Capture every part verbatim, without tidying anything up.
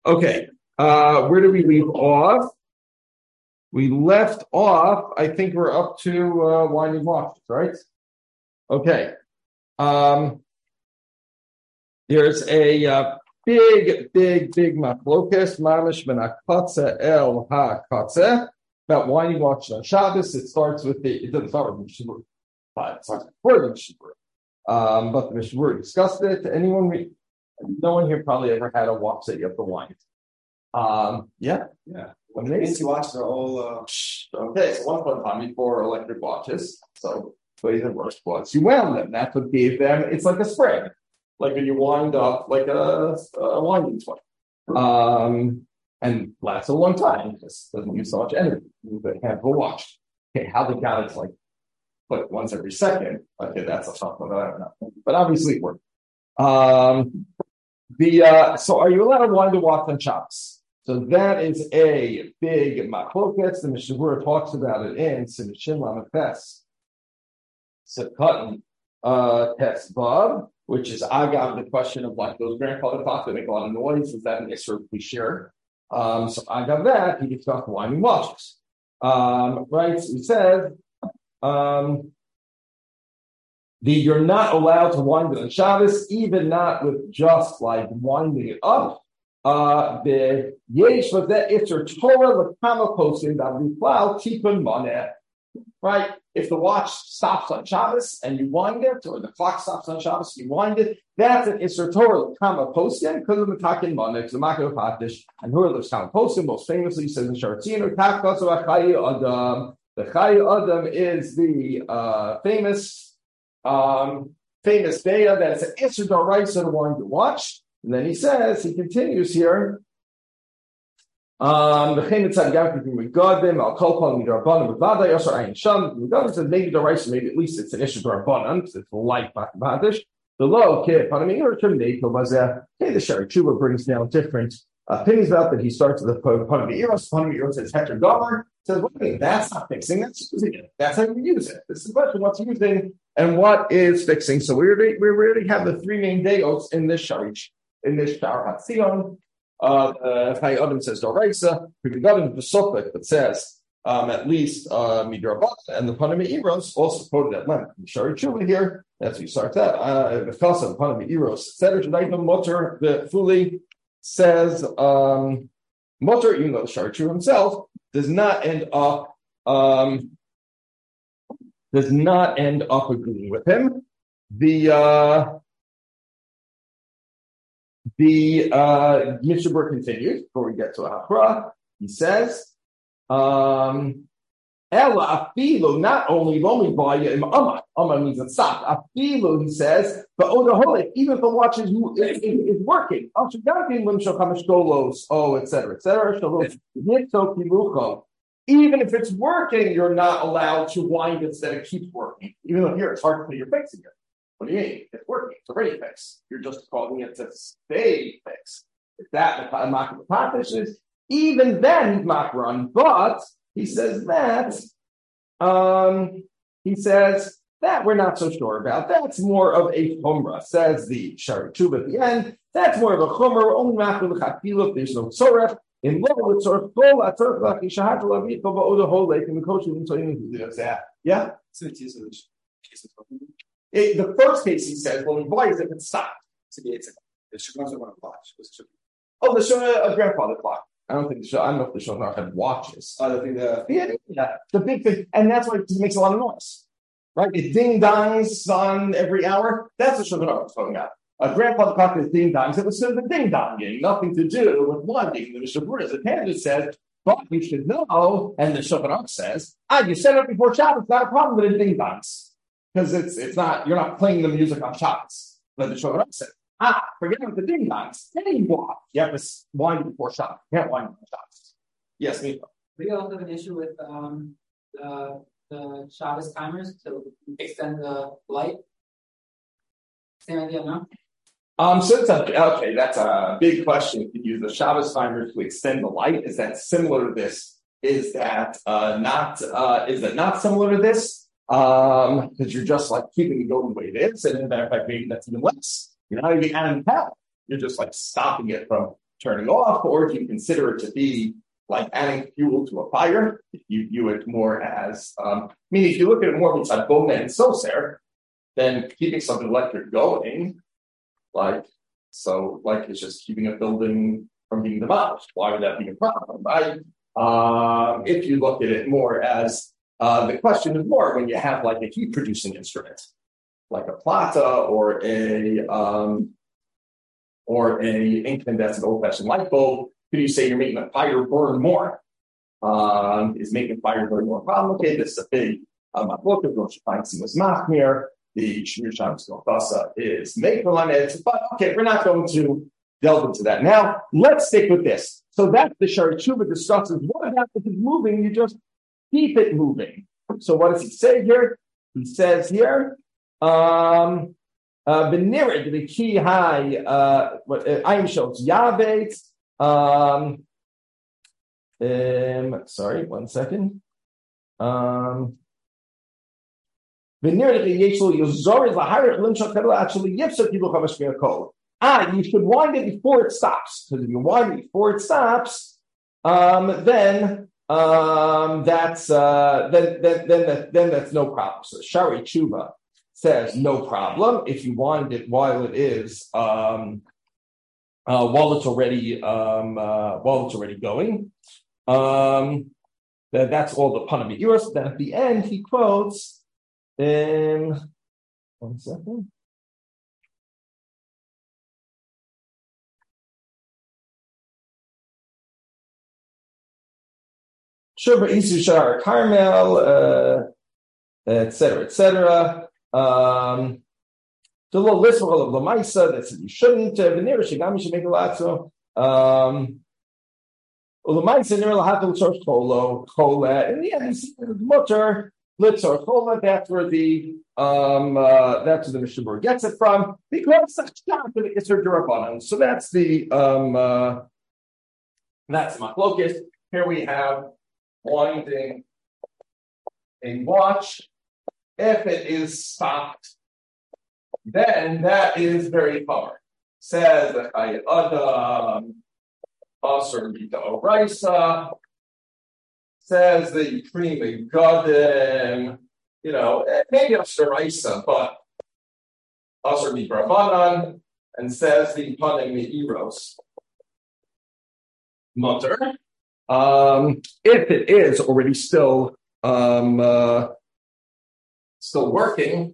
Okay, uh, where did we leave off? We left off, I think we're up to uh, winding watches, right? Okay. Um, there's a uh, big, big, big machlokas, mamish ben hakotze el hakotze, about winding watches on Shabbos. It starts with the, it doesn't start with the Mishnah, but it starts before the Mishnah. Um, but the Mishnah discussed it. Anyone, re- no one here probably ever had a watch that you have to wind. Um, yeah, yeah. Fancy watches are all uh... okay. So once upon a time before electric watches, so ways and worse was you wound them. That's what gave them. It's like a spring, like when you wind up like a, a winding spring, um, and lasts a long time. It just doesn't use so much energy. You have a watch. Okay, how they got it's like, but once every second. Okay, that's a something that I don't know, but obviously it worked. Um, the uh, so are you allowed to wind a watch on Shabbos? So that is a big machlokas. The Mishnah Berurah talks about it in Simishin Lamed Tes Sekatan uh, Tes Vav, which is agav the question of like those grandfather clocks that make a lot of noise. Is that an issur we share? Um, so agav that he discussed winding watches. Um, right? So he said um, the you're not allowed to wind it on Shabbos, even not with just like winding it up. Uh, the yesh was that it's your Torah lekama posting that we plow tipun maneh. Right? If the watch stops on Shabbos and you wind it, or the clock stops on Shabbos and you wind it, that's an Isser Torah lekama posting because of the takin maneh, because the makar patish, and who are those lekama posting? Most famously says in Sharatzino, takkas of Chayi Adam. The Chayi Adam is the uh, famous, um, famous daya that's an Isser Daraisa to wind the watch. And then he says, he continues here, um, the Chayin Tzad Gavki Regadim, Al Kol Kol Midrabanan, Bavada Yasar Ayin Sham. Regadim says maybe the rice, maybe at least it's an issue to Rabbanan, because it's like Badish. The low kid, Panami or Terminate Kovazeh. Okay, the Shari Chuba brings down different opinions about that. He starts with the Panami Eros. Panami Eros says Heter Gomer. Says, wait a minute, that's not fixing, that's using it. That's how you use it. This is the question, what's using and what is fixing. So we already, we already have the three main dayos in this Sharish. In this Shar Hatzion, uh, Chayi Adam says Doraisa, Regadim the Sopik that says um, at least uh, Midrabat, and the Panami Eros also quoted at length. The Shari Tshuva here, that's how you start that. Uh, the Chasa, Panami Eros, Seder Shadaita Motor, the Fuli says um, Motor, even though the Shari Tshuva himself does not end up um, does not end up agreeing with him. The uh, The uh, Mishnah Berurah continues before we get to a hafra. He says, um, "Ela afilu not only lomi baya im amma. Amma means it stopped. Afilu," he says, but odaholik, even if the watch is, is, is working. Oh, et cetera, et cetera. Even if it's working, you're not allowed to wind instead it keeps working. Even though here it's hard to put your fixing it. What do you mean? It's working. It's already fixed. You're just calling it to stay fixed. If that the makar is, even then he's makron. But he says that um, he says that we're not so sure about. That's more of a chumrah. Says the Shari Tshuva at the end. That's more of a chumrah. We're only makron l'chakiluf. There's no tzorech. In law, with tzorech kol atzorech lach yishahad lavit kol ba'odah holek and the kosher and so you that. Yeah. It, the first case he says, well, why is it it stopped? The Shulchan Aruch watch. Oh, the Shulchan, a grandfather clock. I don't think the Shulchan, I don't know if the Shulchan had watches. I don't think the yeah, yeah, the big thing, and that's why it makes a lot of noise, right? It ding dongs on every hour. That's the Shulchan Aruch talking about. A grandfather clock is ding dongs. It was sort of a ding donging, nothing to do with winding. The Mishnah Berurah, the Tangent says, but you should know, and the Shulchan Aruch says, ah, you set it up before Shabbos, not a problem with it ding dongs. Because it's it's not, you're not playing the music on Shabbos. But the Shulchan Aruch said, ah, forget about the ding dongs. Any watch, you have to wind before Shabbos. You can't wind before Shabbos. Yes, me. We also have an issue with um, the, the Shabbos timers to extend the light. Same idea, no? Um, so it's a, okay, that's a big question. You can use the Shabbos timers to extend the light. Is that similar to this? Is that uh, not? Uh, is that not similar to this? Um, because you're just like keeping it going the way it is, and in matter of fact, maybe that's even less. You're not even adding power. You're just like stopping it from turning off, or do you consider it to be like adding fuel to a fire? If you view it more as, um, I mean, if you look at it more inside Bona and Soser, then keeping something electric going, like, so, like, it's just keeping a building from being demolished. Why would that be a problem, right? Um, if you look at it more as, uh, the question is more when you have like a heat producing instrument, like a plata or a, um, or a incandescent old-fashioned light bulb, could you say you're making a fire burn more? Um, is making fire burn more complicated? This is a big um, book of Rosh Hashanah was Machmir. The Shmir Shams Golgasa is Makel on it, but okay, we're not going to delve into that now. Let's stick with this. So that's the Shari Tshuva discusses. What about if it's moving? You just keep it moving. So what does he say here? He says here, um, uh, Benirid, the key high, uh, what I'm shows Yavet. Um, um, sorry, one second. Um, Ah, you should wind it before it stops. Because if you wind it before it stops, um, then um, that's uh, then then then, that, then that's no problem. So Shari Tshuva says no problem if you wind it while it is um, uh, while it's already um, uh, while it's already going. Um, that, that's all the Panami Iros. Then at the end he quotes. Um, one second. Shurba Isu Shar Carmel, uh, et cetera, et cetera. Um, the little list of the Maisa that said you shouldn't. Venera Shigami should make a lot. So, um, the Maisa near Lahatul Church Kolo, Kola. In the end, he's mutter. Litzor Chola, that's where the um uh, that's where the Mishnah Berurah gets it from, because such not for the Isser Durabanan. So that's the um uh, that's Machlokes. Here we have winding a watch. If it is stopped, then that is very far. Says that I Adam Asur Mita Oraisa. Says that you cream a Gadim, you know, maybe Asur Isa, but Asur Mibrabanan, and says the Panim Me'iros Mutter. Um, if it is already still um, uh, still working,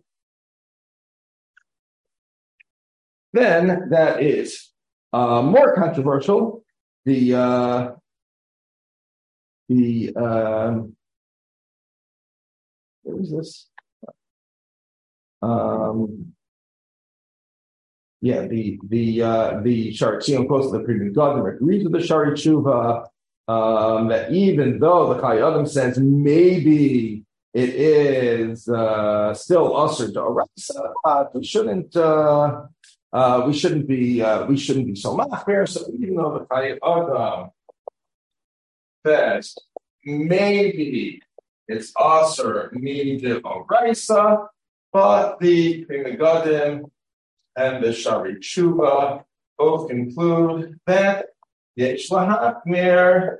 then that is uh, more controversial. The uh, The um, what is this? Um, yeah, the the uh, the Shari Tzion quotes the previous God agrees with the Shari Tshuva um, that even though the Chai Adam says maybe it is uh, still usher to Arasa, uh, we shouldn't uh, uh, we shouldn't be uh, we shouldn't be so machmir. So even though the Chai Adam says maybe it's Aser Midiv Oraisa, but the Primagodim and the Shari Tshuva both conclude that Yesh Lahachmir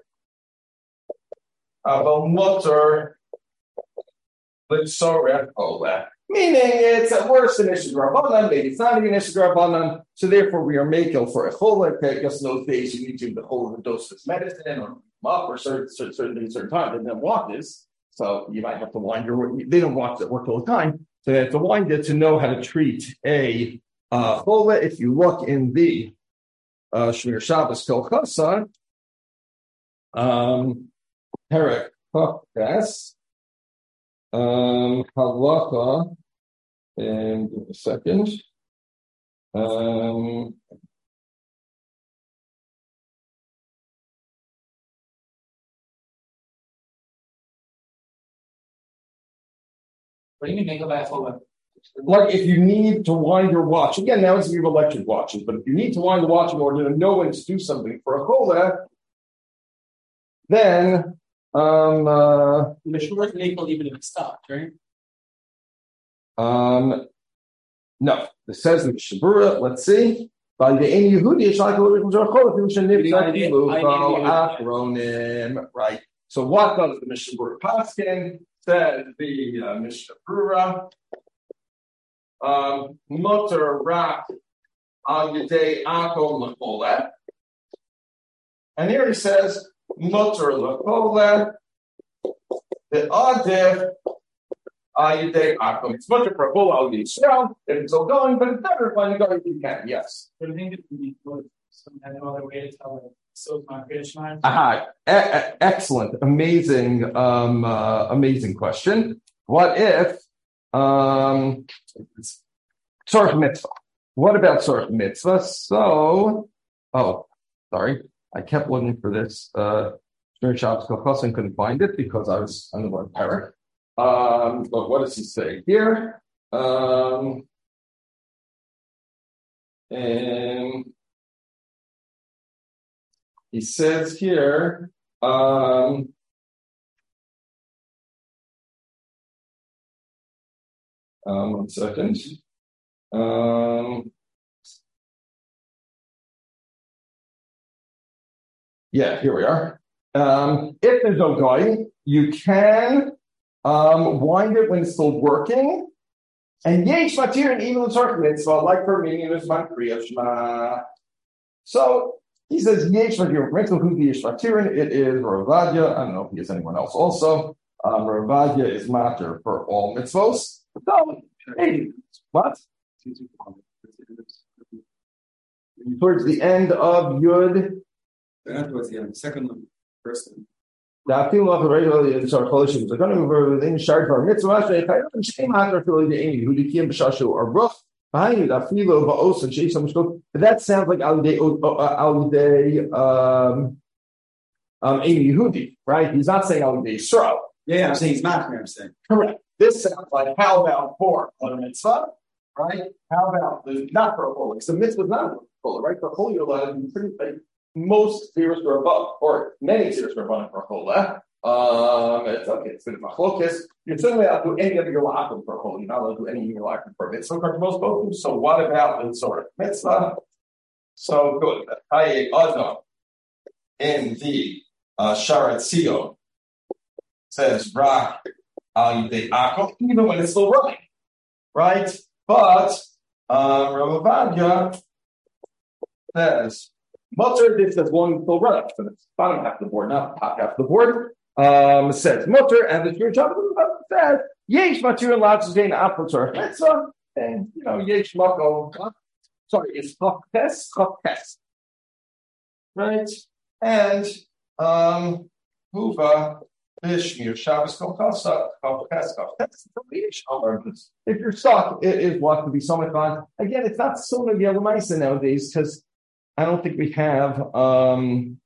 Aval Mutter L'Tzorech Oleh. Meaning it's at worst an issue Rabbanan, maybe it's not even an issue Rabbanan, so therefore we are making for a cholik. I guess in those days you need to do the whole of the dose of medicine or up or certain certain certain, certain time. They didn't want this, so you might have to wind your. They don't want it work all the time, so they have to wind it to know how to treat a uh, chola. If you look in the uh, Shmir Shabbos Kolchasa, um, Perek Chafes, um, Halacha, and give me a second. Um, What do you mean make a bath over? Like if you need to wind your watch, again, now it's your electric watches, but if you need to wind the watch in order to know when to do something for a chola, then um uh The short label even if it stopped, right? um no, it says in the Mishnah Berurah, let's see. By the Ein Yehudi, it's like right. So what does the Mishnah Berurah Paskin? Says the uh, Mishnah Berurah, um, Mutter Rak Al Yedei Akol L'Kolet, and here he says Mutter L'Kolet the Adif Al Yedei Akol. It's mutter for a bull Al Yisrael if it's still going, but it's better when you go if you can. Yes. But I think it would be good. Some other way to tell it. So my Krishna. Aha! E- e- excellent, amazing, um, uh, amazing question. What if um, tzorech mitzvah? What about tzorech mitzvah? So, oh, sorry, I kept looking for this. Uh, during Shabbos Kolchos and couldn't find it because I was on the wrong parak. Um, but what does he say here? Um, and he says here, um, um, one second. Um, yeah, here we are. Um, if there's no guy, you can um, wind it when it's still working. And yesh matir and even the tzorech mitzvah, like for me, it was my kriya shema. So he says yesh matir. Who the yesh matir? It is Rav Ovadia. I don't know if he has anyone else also. Um, Rav Ovadia is matir for all mitzvos. So, hey, what? Towards the end of Yud. Then towards the end, second one, first one. The appeal of the regular in our coalition is going to move within shard for mitzvah. Shame after feeling the Amy who became Bashashu or Ruff behind you. That feel of Os and Chase some scope. But that sounds like Al Day Al Day um um Amy Yehudi, right? He's not saying Al Day Yisrael. Yeah, yeah, I'm saying he's not. I'm saying correct. This sounds like how about for a mitzvah, right? How about the not for a holy? So mitzvah is not for holy, right? For holy, you're allowed to be pretty like, most zeros are above, or many zeros are above for a whole. Um, it's okay, it's a bit of a focus. You're certainly allowed to do any of your la'akim for a whole. You're not allowed to do any of your la'akim for a mitzvah, for most both. So what about the sort of mitzvah? So good. Haye Adam in the uh, Sharat Sio says Rak al Yidei Akol, even when it's still running, right? But um, Rav Ovadia says. Mutter, this is one still running, so it's bottom half of the board, not top half of the board. Um, says Mutter, and the Shir says Yesh Matir and Latzain Apple Tzorech Mitzvah, and you know Yesh Mako. Sorry, it's Choktes, Choktes, right? And um, Huva Bishmir Shabbos Kolchasa Choktes Choktes. If you're stuck, it is what to be so much fun. Again, it's not so many other mice nowadays because. I don't think we have. Um,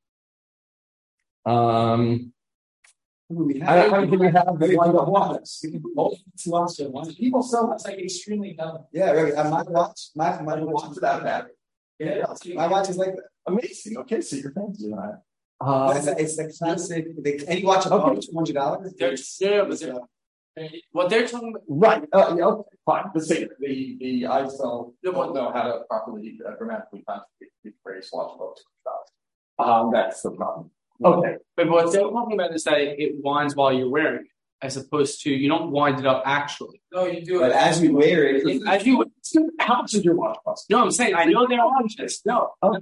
um, we have I, I don't think we have the one that wants. People sell that's like extremely dumb. Yeah, really. Uh, my watch, my my watch is that bad. Yeah, my watch is like that. Amazing. Okay, so you're fancy on that. Um, it's, it's the classic. They, any watch above okay. two hundred dollars. They're yeah, what they're talking about, right? Uh, yeah, okay, fine. The same. The the I still don't know how to properly uh, grammatically conjugate the phrase "watch above two hundred dollars." Um, that's the problem. Okay, but what they're talking about is that it winds while you're wearing it, as opposed to you don't wind it up actually. No, you do but it as you wear it. it as you. How much is your watch cost? No, I'm saying I know they're watches. No, okay.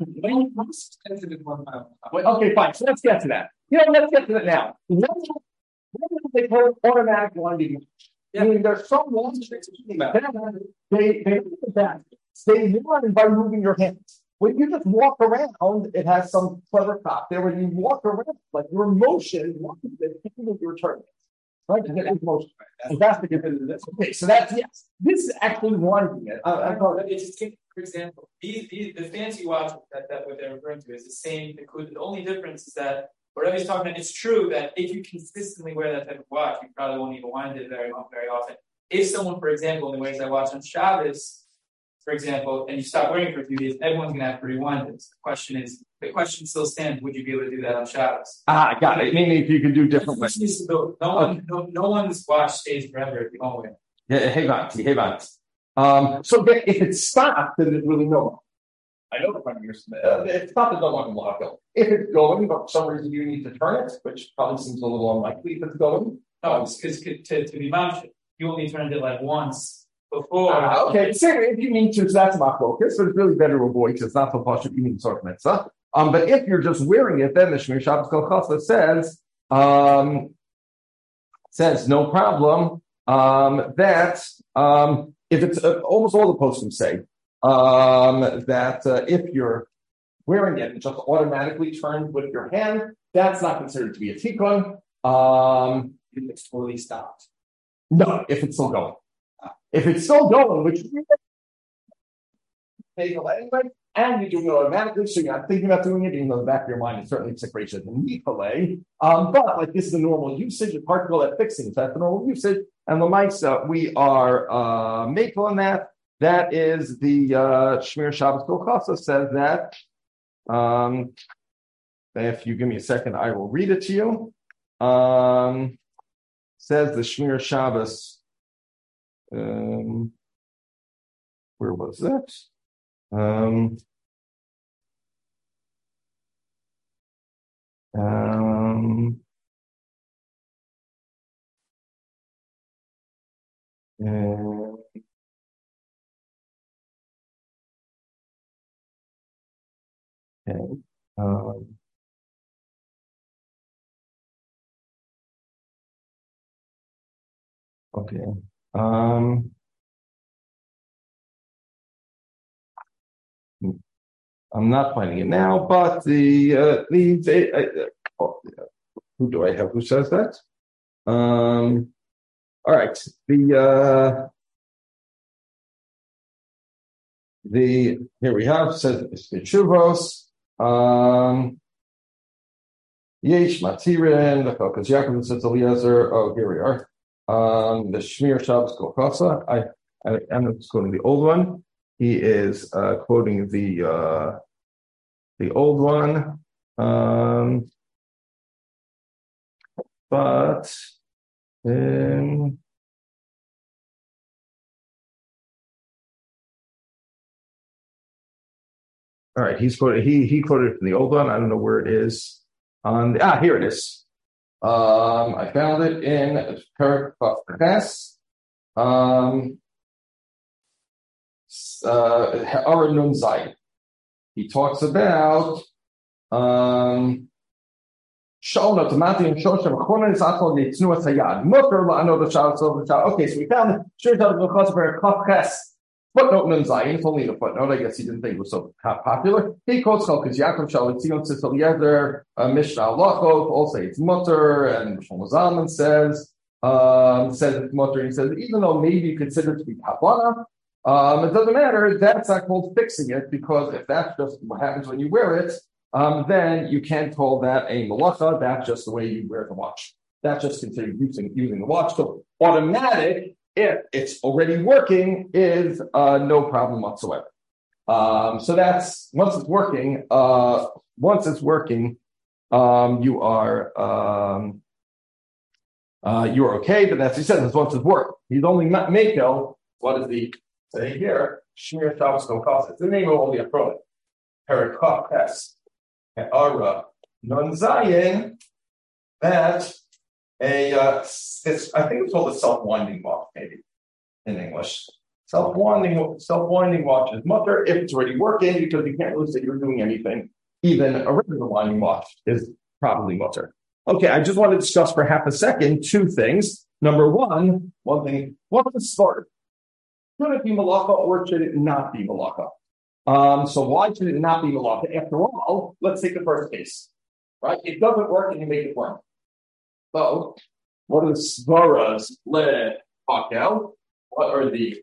Okay, fine. So let's get to that. You know, let's get to that now. They call it automatic winding. Yeah. I mean, there's some watches that they they that they run by moving your hands. When you just walk around, it has some clever cop there. When you walk around, like your motion, you're turning, right? You get motion. And that's the difference in this. Okay, so that's yes. This is actually winding it. I, I thought it's just take, for example, these, these the fancy watches that, that what they're referring to is the same. The only difference is that. Whatever he's talking about, it's true that if you consistently wear that type of watch, you probably won't even wind it very very often. If someone, for example, in the ways I watch on Shabbos, for example, and you stop wearing it for a few days, everyone's going to have to rewind it. The question is, the question still stands: would you be able to do that on Shabbos? Ah, got it. Meaning, if you can do different ways. No one, no, no one's watch stays forever if you don't wear it. Yeah, hey, Vanti, hey, Vanti. Um, so if it stopped, then there's really no. I know the front of your uh, it's not the double lock. If it's going, but for some reason you need to turn it, which probably seems a little unlikely if it's going. No, it's because to, to be mounted, you only turned it like once before. Uh, okay, so if you need to, so that's my focus, but it's really better to avoid because it's not so much you need sort of mitzvah. Um, but if you're just wearing it, then the Shmir Shabbos Kol Chasa says, um, says no problem. Um, that um, if it's uh, almost all the poskim say um, that uh, if you're wearing it and just automatically turned with your hand, that's not considered to be a tikkun. Um, If it's totally stopped. no, if it's still going. If it's still going, which anyway, and you're doing it automatically, so you're not thinking about doing it, even though in the back of your mind it's certainly it's a great than Nipale. Um, but like this is the normal usage, it's hard to call that fixing, so that's the normal usage. And the mics, uh, we are uh maple on that. That is the uh Shmir Shabbos Kol Chasa says that. Um if you give me a second, I will read it to you. Um says the Shmir Shabbos. Um where was that? Um, um, uh, okay. Um, okay. Um, I'm not finding it now, but the uh, the, the uh, oh, who do I have? Who says that? Um, all right. The uh, the here we have says Shuvos. Um, Yesh Matirin, the Caucus Yaakov says Eliezer. Oh, here we are. Um, the Shmir Shabbos Kol Chasa. I I am just quoting the old one. He is uh, quoting the uh, the old one, um, but um, all right. He's quoted. He he quoted from the old one. I don't know where it is. On the, ah, here it is. Um, I found it in Perak Ches. Um, uh, Ara Nun Zayin. He talks about um Shalna Tamati and Shoshem Chona is Atal Yitznu Sayad. Mutter La Ano the Shabbos of the Shabbos. Okay, so we found Shir Shabbos Chos for Kaf Ches. Footnote Nun Zayin. It's only a footnote. I guess he didn't think it was so popular. He quotes Chalkes Yaakov Shal Tzion Tzitzel Yeder Mishnah Lachov. Also, it's Mutter, and Shlomo Zalman says um says it's Mutter. He says even though maybe you consider it to be Kapana. Um, it doesn't matter. That's not called fixing it because if that's just what happens when you wear it, um, then you can't call that a malacha. That's just the way you wear the watch. That's just considered using using the watch. So automatic, if it's already working, is uh, no problem whatsoever. Um, so that's once it's working. Uh, once it's working, um, you are um, uh, you are okay. But as he says, once it's working, he's only not makel. What is the say here, Shmir Shabbos Kol Chasa. It's the name of all the acronym. Perak Ches, Ara Nun Zayin. That a uh, it's I think it's called a self-winding watch, maybe in English. Self-winding self-winding watch is mutter if it's already working because you can't really say you're doing anything. Even a regular winding watch is probably mutter. Okay, I just want to discuss for half a second two things. Number one, one thing. What's the start? Should it be malacha or should it not be malacha? Um, so why should it not be malacha? After all, let's take the first case, right? It doesn't work and you make it work. So, what are the svaras le hakel? What are the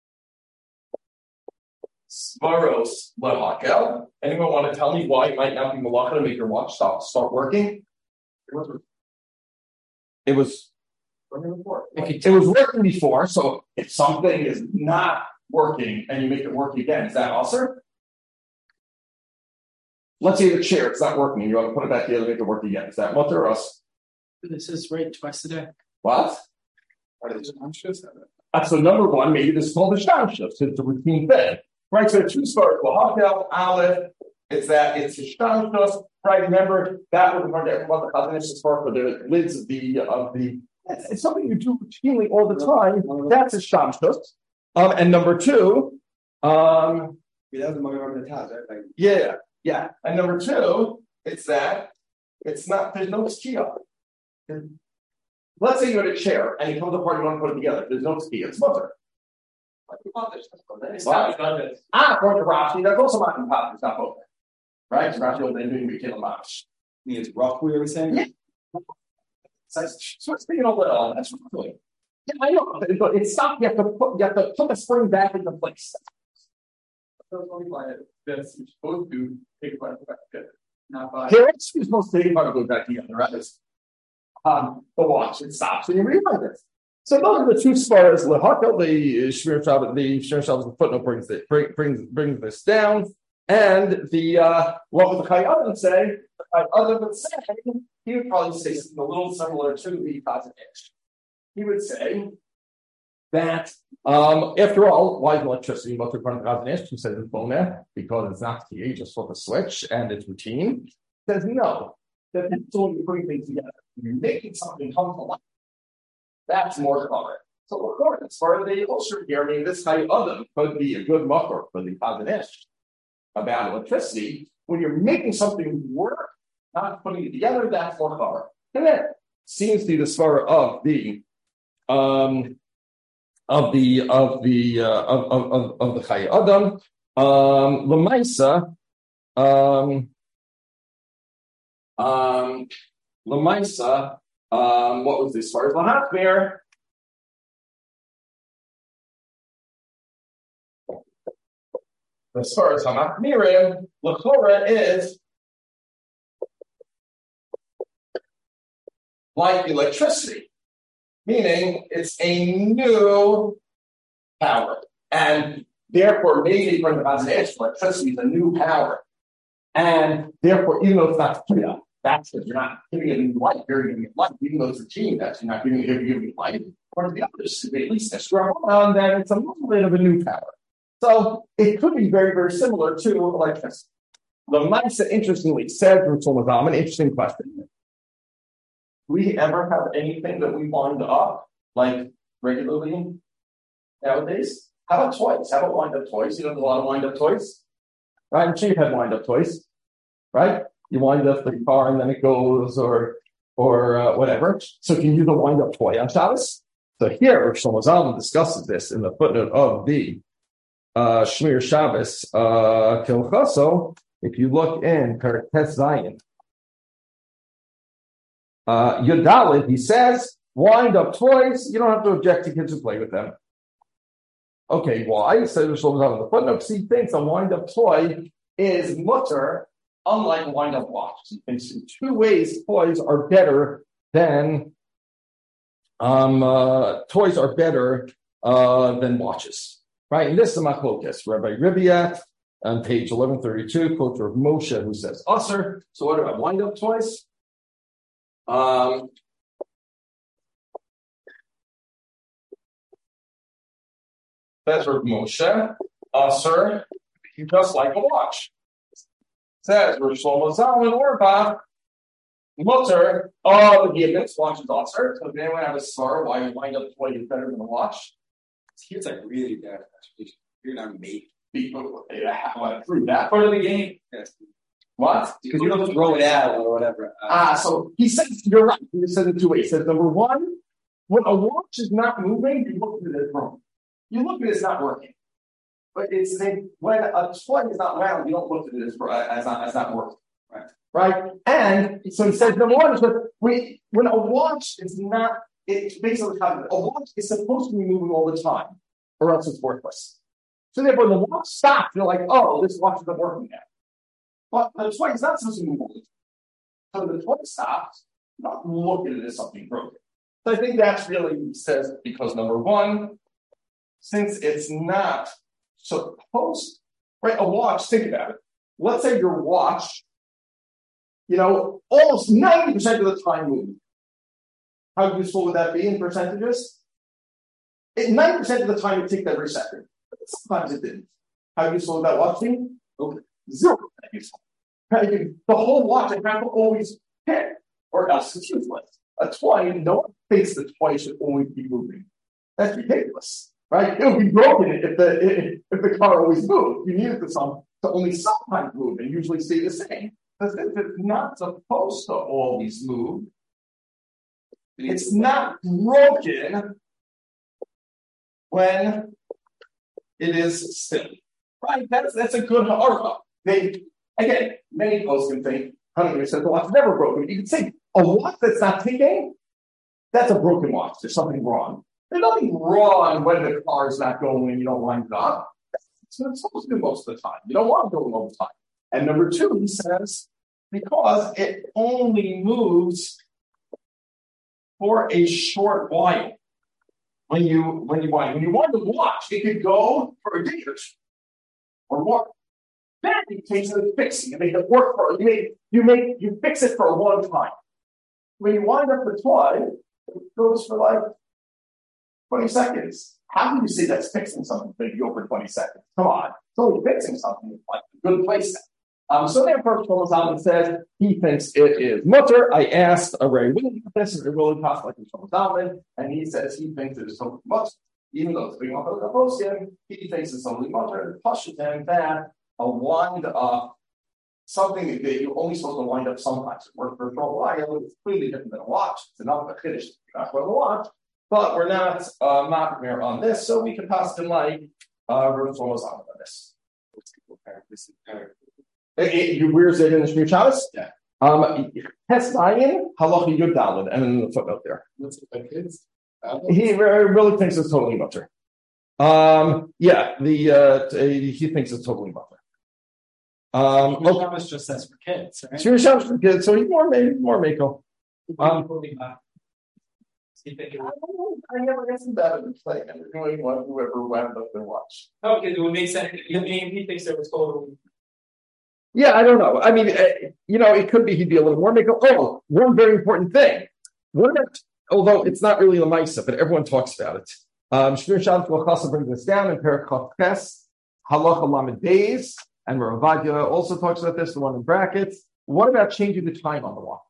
svaros le hakel? Anyone want to tell me why it might not be malacha to make your watch stop start working? It was. If it was working before, so if something is not working and you make it work again, is that also? Let's say the chair, it's not working, you want to put it back together and make it work again. Is that mutter or us? This is right twice a day. What? Uh, so number one, maybe this is called the shtam shift, it's a routine thing. Right, so two stars, Lahakel, Aleph, it's that it's Hishtamshus, right? Remember that was one that one of the Chazanish for the lids of the of the it's something you do routinely all the time. That's Hishtamshus. Um, and number two, um yeah, yeah. And number two, it's that it's not there's no skia. Let's say you had a chair and you come apart, you want to put it together. There's no skia, it's mutter. Ah, according to Rashi, that's also not compatible. It's not both. Right? Rashi will then do Mikil Mash. It's rough, we were saying? Yeah. So it's being a little, that's really. Yeah, I know, but it's not, you have to put, you have to put the spring back into place. That's supposed to take part not by. Here, it's supposed to take part go back together, right? Um, the watch, it stops, and you realize this. So those are the two svaras. Lehakel, the Shmir Shabbat, the Shmir Shabbat, the footnote brings it, brings brings this down, and the uh, what would the Chayyim say? Other than saying, he would probably say something a little similar to the Chazanish. He would say that um, after all, why is electricity much according to Chazanish? He says it's boneh because it's not key, just flip a switch and it's routine. He says no, that it's only you bring things together. You're making something come to life. That's more common. So, of course, as far as the ulcer here, I mean, this Chayyim could be a good makor for the Chazanish about electricity. When you're making something work, not putting it together, that's more common. And that seems to be the svara of the um, of the of the uh, of, of of the Chayei Adam. Um, Lamaisa, um, um, Lamaisa. Um, what was this? As far as Lahachmir, as far as Hamachmirim, Lachora is like electricity, meaning it's a new power, and therefore, maybe from the Chazanish, electricity is a new power, and therefore, even though it's not clear. That's because you're not giving it any light, you're giving it light, even though it's routine, that's you're not giving it, you're giving it light. Or to the others, at least that's wrong, and then it's a little bit of a new power. So it could be very, very similar to electricity. The Maisa, interestingly, said Rutzul Mazam, an interesting question. Do we ever have anything that we wind up like regularly nowadays? How about toys? How about wind up toys? You know, there's a lot of wind up toys, right? I'm sure you've had wind up toys, right? You wind up the car and then it goes, or or uh, whatever. So can you use a wind up toy on Shabbos? So here, Shlomo Zalman discusses this in the footnote of the uh, Shmir Shabbos uh, Kilchaso. If you look in Perek Tes Zayin, uh, Yudalit, he says, wind up toys. You don't have to object to kids who play with them. Okay, why? So Shlomo Zalman in the footnote, because he thinks a wind up toy is mutter. Unlike a wind-up watch, in two ways, toys are better than um, uh, toys are better uh, than watches, right? And this is my focus. Rabbi Ribiat on page eleven thirty-two, quote of Moshe, who says "Usser." So, what about wind-up toys? Um, that's Rabbi Moshe. Usser, just like a watch. Says Rosh Shlomo Zalman Orba, Mutter, all the givens, watch is also. So if anyone have a star, why you wind up toy is better than a watch? Here's like really bad. You're not made. People, how I prove that part of the game. Yes. What? Because you don't throw it out or whatever. Ah, uh, so he says, you're right. He says it two ways. He says, number one, when a watch is not moving, you look at it as wrong. You look at it as not working. But it's the, when a toy is not round, you don't look at it as, as, not, as not working. Right. Right? And so he says, number one is that we, when a watch is not, it's basically a watch is supposed to be moving all the time, or else it's worthless. So therefore, when the watch stops, you're like, oh, this watch isn't working now. But the toy is not supposed to move all the time. So the toy stops, not look at it as something broken. So I think that's really, he says, because number one, since it's not supposed, right? A watch, think about it. Let's say your watch, you know, almost ninety percent of the time moved. How useful would that be in percentages? It, ninety percent of the time it ticked every second. Sometimes it didn't. How useful is that watch being? Zero. Useful. The whole watch I have to always hit, or else it's useless. A toy, no one thinks the toy should always be moving. That's ridiculous, right? It would be broken if the if, if the car always moved. You need it to some to only sometimes move and usually stay the same. Because if it's not supposed to always move, it's not broken when it is still. Right? That's that's a good ha'ara. They again, many folks can think, Hunter said the watch never broken. You can say a watch that's not ticking, that's a broken watch. There's something wrong. There's nothing wrong when the car is not going and you don't wind it up. That's what it's supposed to do most of the time. You don't want it going all the time. And number two, he says, because it only moves for a short while. When you when you wind when you wind the watch, it could go for a day or two or more. Then you take the fixing and make it work for you make you make you fix it for a long time. When you wind up the toy, it goes for like twenty seconds. How can you say that's fixing something that you go for twenty seconds? Come on. It's only fixing something. It's like a good place. Um, so therefore, Shlomo Zalman says he thinks it is mutter. I asked a Ray Willie this is a really cost like Shlomo Zalman, and he says he thinks it is totally mutter. Even though it's being offered to him, he thinks it's only mutter. It pushes him that a wind up, something that you're only supposed to wind up sometimes. It works for a short while. It's clearly different than a watch. It's enough to finish. You're not going to watch, but we're not uh, not clear on this, so we can pass it like uh, Rav Shlomo Zalman on this. It, it, you where's it in the Shmir Shabbos? Yeah. Um, Test nine, halacha yud daled, and then the footnote there. What's it like kids? He really thinks it's totally mutter. Um, yeah, the uh, he thinks it's totally mutter. Um, Shmir Shabbos just says for kids, right? Shmir Shabbos for kids, so he's more more mako. Um, I, I never guessed that in the play, and doing what whoever wound up their watch. Oh, because it would make sense. I mean, he thinks it was totally. Yeah, I don't know. I mean, uh, you know, it could be he'd be a little more mako. Oh, one very important thing. What about, although it's not really a Maisa, but everyone talks about it. Um, Shmir Shabbos L'chasa brings this down in Perek Ches, Halacha Lamed Beis, and Rav Ovadia also talks about this, the one in brackets. What about changing the time on the watch?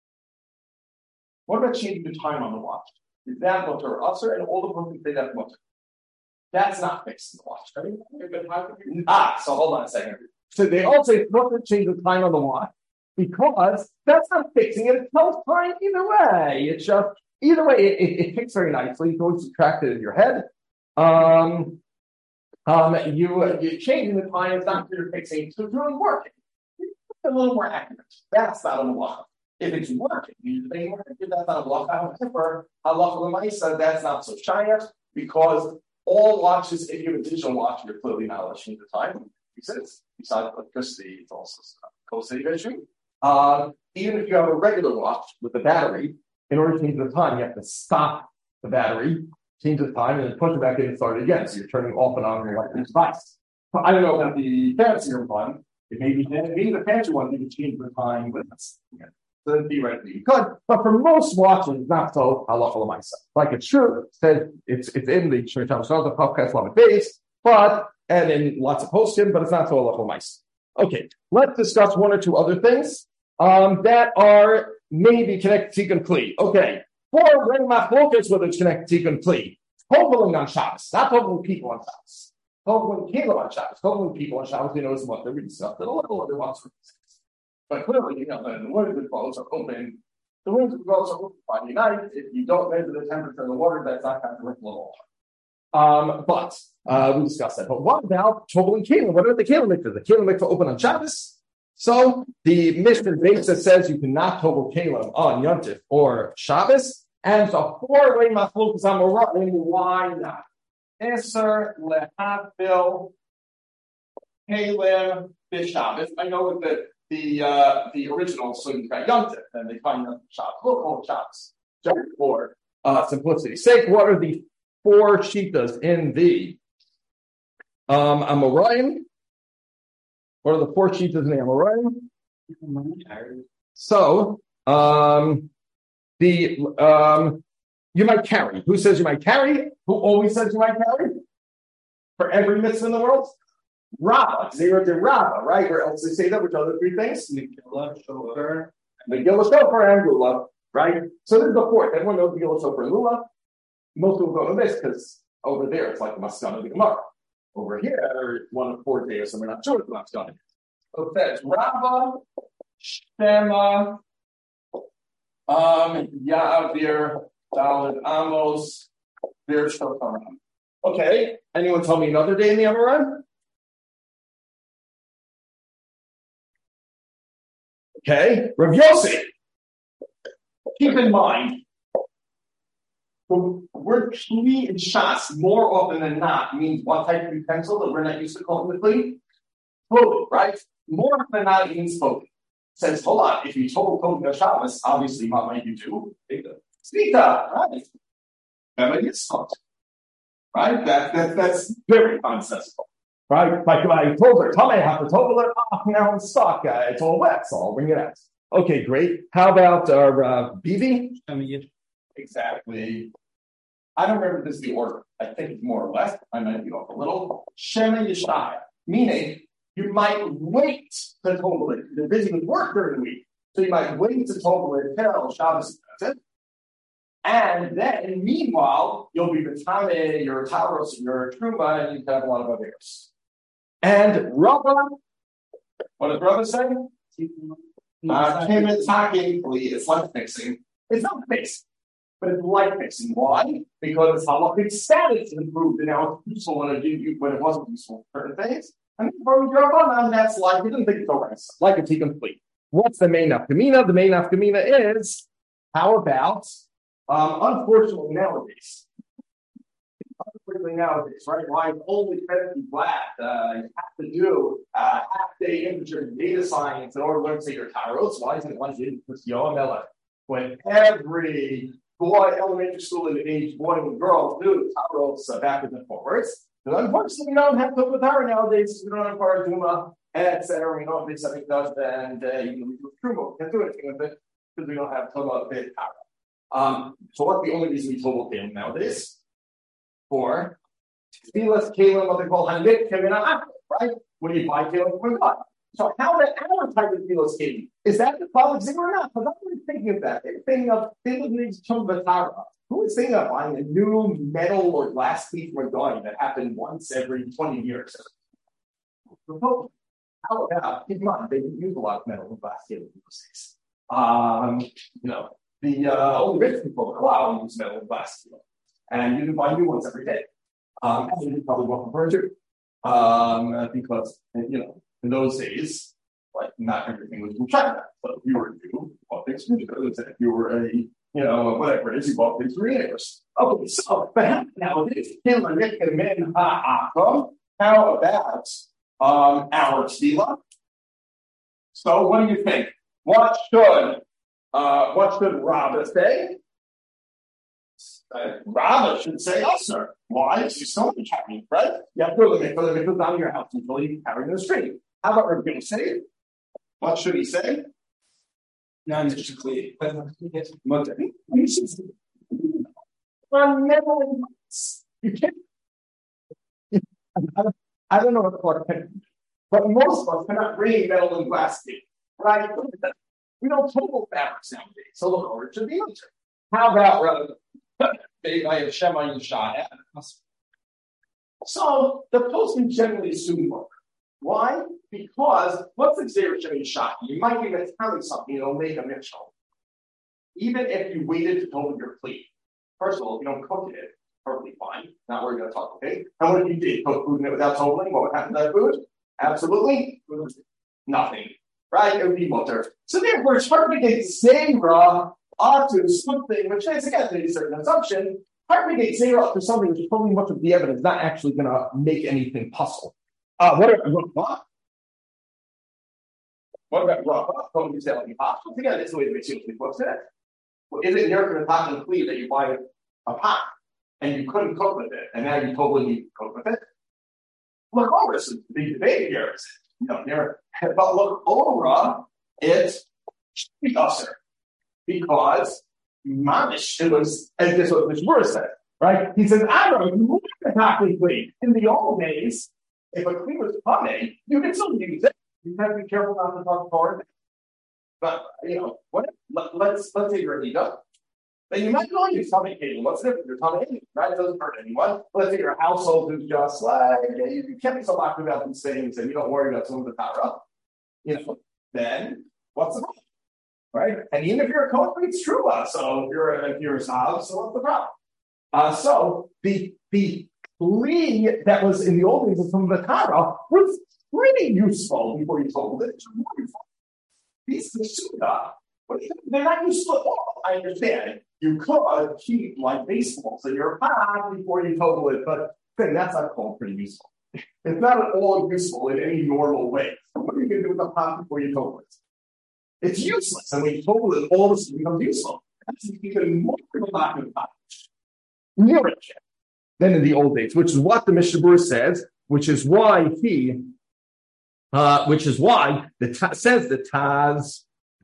What about changing the time on the watch? Is that mutter or usher? And all the books say that's mutter. That's not fixed in the watch, right? Ah, so hold on a second. So they all say what to change the time on the watch because that's not fixing it. It tells time either way. It's just either way. It, it, it fits very nicely. You can always subtract it in your head. Um, um, you you changing the time. It's not you're fixing. So it's really working. It's a little more accurate. That's not a malacha. If it's working, you think that's not a malacha. However, halacha l'maisa, that's not so shayach because all watches, if you have a digital watch, you're clearly not allowed to change the time. Exists. Besides electricity, it's also a co-save issue. Um, even if you have a regular watch with a battery, in order to change the time, you have to stop the battery, change the time, and then push it back in and start it again. So you're turning off and on your electric device. So I don't know about the fancier one. It may be maybe the fancy one you can change the time with us. So then theoretically you could, but for most watches, not so halacha l'maisa. Like it's true, it says it's it's in the Shmir Shabbos, the Podcast Lamed Beis, but and in lots of postim, but it's not so halacha l'maisa. Okay, let's discuss one or two other things um, that are maybe connected to Tikkun Kli. Okay, for when machlokas whether it's connected to Tikkun Kli, hoveling on Shabbos, not hoveling people on Shabbos, hoveling people on Shabbos, hoveling people on Shabbos. You know, is what they're reading stuff that a little other ones. But clearly, you know, the windows clothes are open. The windows clothes are open Friday night. If you don't measure the temperature of the water, that's not going to ripple at all. Um, but uh, we discussed that. But what about Tobel Kalim? What about the Kalim mikvah? The Kalim mikvah open on Shabbos. So the Mishnah Beitza says you cannot Tobel Kalim on Yom Tov or Shabbos. And so four-way machlokas amoratim. Why not? Answer lehafil Kalim b'Shabbos. I know that the uh, the original Sunnah got Yom Tov, and they find Yom Tov Shabbos. Look, all Shabbos. Just for uh, simplicity's sake, what are the four shitas in the um, Amoraim? What are the four shitas in the Amoraim? So, um, the um, you might carry. Who says you might carry? Who always says you might carry? For every mitzvah in the world? Rabba, zero to Rabba, right? Where else they say that? Which other three things? Megillah, Shofer. Megillah, Shofer, and Lulav, right? So this is the fourth. Everyone knows Megillah, Shofer, and Lulav. Most people don't know this because over there it's like the Maskana of the Gemara. Over here, it's one of four days, so we're not sure what the Maskana is. So that's Rabba, Shema, um, Ya'avir, Daled Amos, Vir Shofarim. Okay, anyone tell me another day in the Amoran? Okay, Rav Yossi. Keep in mind, the word kli in Shas more often than not means one type of utensil that we're not used to calling the kli. Spoken, right? More often than not, it means spoken. Says, hold on, if you told Kohen Shabbos, obviously, what might you do? Speita, right? That is something. Right? That, that, that's very nonsensical. Right? Like I told her, tell me I have to total it. Oh, now I'm stuck. Uh, it's all wet, so I'll bring it out. Okay, great. How about our uh, B B? Exactly. I don't remember this is the order. I think it's more or less. I might be off a little. Shema Yishai. Meaning, you might wait to total it. You're busy with work during the week. So you might wait to total it till Shabbos. That's it. And then, meanwhile, you'll be Vitame, your Taurus, your Truma, and you can have a lot of others. And Rava, what does Rava say? Uh, it's like mixing. It's not mixing, but it's like mixing. Why? Because halachic status is improved, and now it's useful when it, when it wasn't useful for certain things. And from Rabbanan, that's like, we didn't think it's over. Like it's incomplete. What's the main nafkamina? The main nafkamina is, how about, um, unfortunately nowadays, unfortunately nowadays, right? Why only fifty black? Uh, you have to do uh, half-day internship in data science in order to learn to say your taros. Why isn't it one day with Yoamela? When every boy, elementary school age boy and girl do taros uh, backwards and forwards. But unfortunately, we don't have to with Torah nowadays. We don't have our Duma, et cetera. We don't have something does, and uh, you know, we do Truma. We can't do anything with it because we don't have Tuma bit Torah. Um, so what's the only reason we told them nowadays? For Tfilas Kalim, what they call Hanit Kevina, right? When you buy Kalim from God. So how that our type of Tfilas Kalim? Is that the public thing or not? Because I'm really thinking of that. They're thinking of Tfilas needs Tumba Torah. Who is thinking of buying a new metal or glass piece from a guy that happened once every twenty years? How about, keep in mind, they didn't use a lot of metal and glass in those days. Um, you know, the uh, only rich people, the cloud, use metal and glass. And you can buy new ones every day. Um, and you probably won't prefer to. Um, because, you know, in those days, like, not everything was from China. So if you were new, bought things from China. If you were a You know, whatever it is, you bought things for years. Okay, so now this how about um, our tefillah? So, what do you think? What should uh, what should Rabba say? Uh, Rabba should say usher. Why? She's so much happy, right? You have to go to the mikvah, the mikvah down your house until you carry in the street. How about Rabbi say? What should he say? No, it's just clear. You can't. I don't know what the Clark can, but most of us cannot bring metal and glass to, right? We don't total fabrics nowadays, so look over to the answer. How about I have Shema Yishai? So the postman generally assume work. Why? Because what's the Xer Shema Yishai? You might be telling something, it'll make a mitchell. Even if you waited to total your plate. First of all, if you don't cook it, perfectly fine. Not where we're going to talk, okay? And what if you did cook food in it without totaling? What would happen to that food? Absolutely nothing. Right? It would be mutter. So therefore, it's hard to get Zera onto something, which is again a certain assumption. Hard to get Zera onto something which is probably much of the evidence, not actually going to make anything puzzle. Uh, what about What about Rafa? Don't you say like impossible? Again, this is the way the Mitzvah books it. Well, is it near to the pot and cleave that you buy a pot and you couldn't cook with it, and now you totally need to cook with it? Look over, this is the big debate here. Is it, you know, near, but look over, it's usher because mamish. It was, and this was what Mishmur said, right? He says, "I don't know exactly clean." In the old days, if a clean was coming, you can still use it. You have to be careful not to talk hard. But you know, what let, let's let's say you're a leader. Then you might not use tummy cable. What's different? You're tummy cable, right? It doesn't hurt anyone. But let's say your household is just like you can't be so locked about these things and you don't worry about some of the power up. You know, then what's the problem? Right? And even if you're a Kohen, it's true. Uh, so if you're a if you're a Sav, so what's the problem? Uh, so the the plea that was in the old days of some of the Torah was pretty useful before you told it. It's more useful. These the Suda, they're not useful at all. I understand. You could keep like baseballs in your pot before you total it, but thing that's not called pretty useful. It's not at all useful in any normal way. What are you going to do with the pot before you total it? It's useless, and when you total it, all of a sudden becomes useful. That's even more of a lack of pot. Than in the old days, which is what the Mishnah Berurah says, which is why he, uh, which is why the ta- says the Taz,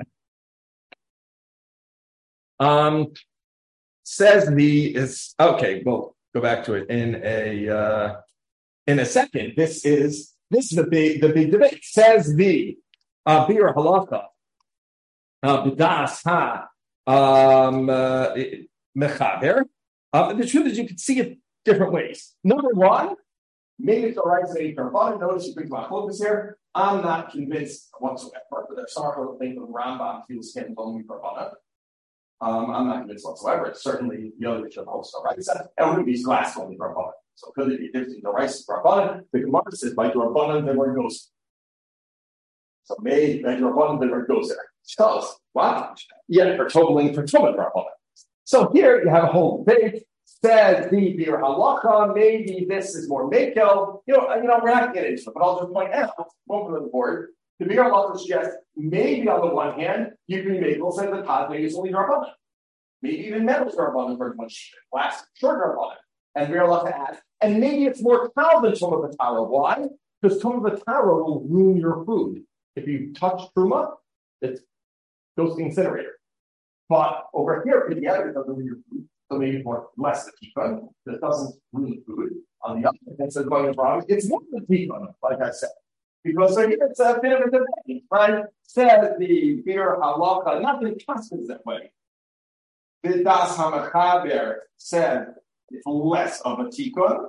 um, says the is okay. We'll go back to it in a uh, in a second. This is this is the big the big debate. Says the uh, Bir Halacha, uh, B'das Ha um, uh, Mechaber. Uh, the truth is, you can see it different ways. Number one, maybe it's all right to say Rabbanan. Notice you bring my focus here. I'm not convinced whatsoever. But there's some who think of Rambam feels skin only Rabbanan. Um, I'm not convinced whatsoever. It's certainly the other should also right. And wouldn't be glass only Rabbanan. So could it be different? The rice is Rabbanan. The Gemara says by Rabbanan, then where it goes. So maybe by Rabbanan, then where it goes there. Tell us what? Yeah, for totaling for Tumah Rabbanan. So here you have a whole debate. Says the Bir Halacha, maybe this is more Mekel. You know, you know, we're not getting into it, but I'll just point out, one from the board, the Bir Halacha suggests maybe on the one hand, you can be Mekel, say the Taz maybe is only Rabbanan. Maybe even metal is Rabbanan for one glass, short Rabbanan. And Bir Halacha adds, and maybe it's more Tal than Tumah B'Tara. Why? Because Tumah B'Tara will ruin your food. If you touch Truma, it goes to the incinerator. But over here, the other doesn't ruin your food. So maybe more less the tikun that doesn't ruin food. On the other hand, says going wrong, it's more the tikun, like I said, because so here it's a bit of a debate, right? Says the Bir Halacha, not that it passes that way. The Das Hamachaber said it's less of a tikun,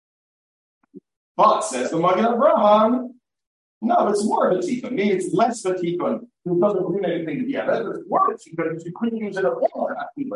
but says the Magen Avraham, no, it's more of a tikun. Maybe it's less of a tikun. It doesn't ruin anything together. It's more of a tikun because you couldn't use it at all.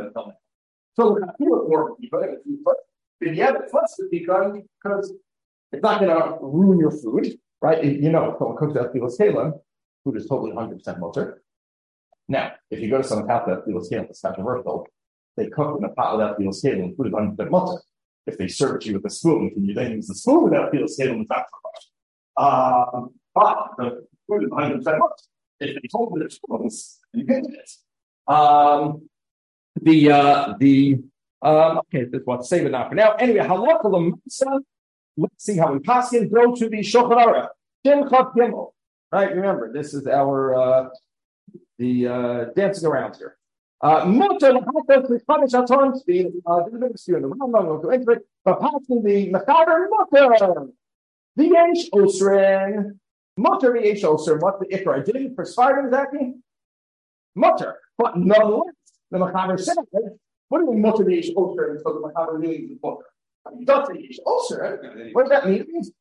So I feel it more because but yeah, it's less because because it's not going to ruin your food, right? If, you know, someone cooks out Filas Kalim, food is totally one hundred percent mutter. Now, if you go to someone's house that Filas Kalim, it's controversial. They cook in a pot without Filas Kalim, food is one hundred percent mutter. If they serve it to you with a spoon, can you then use the spoon without Filas Kalim? It's not so much. Um, but the food is one hundred percent mutter. If they told you their spoons, you can do it. Um, The uh the um okay, that's what save it now for now. Anyway, halakha l'matzah. Let's see how we pass in. Go to the Shulchan Aruch. Simchat Gimel. Right, remember this is our uh the uh dancing around here. Uh Mutter l'chafes l'chamesh aton the uh this is the Rambam will go into it, but passing the Mechaber Mutter. The Yesh Osrin. Mutter the Yesh Osrin. What's the Ikra? I didn't prescribe exactly. Mutter, but nonetheless. The Mechaber said, what do we mean mutter the Yesh Osir until the Mechaber really is the mutter? He does the Yesh Osir. What does that mean? It means,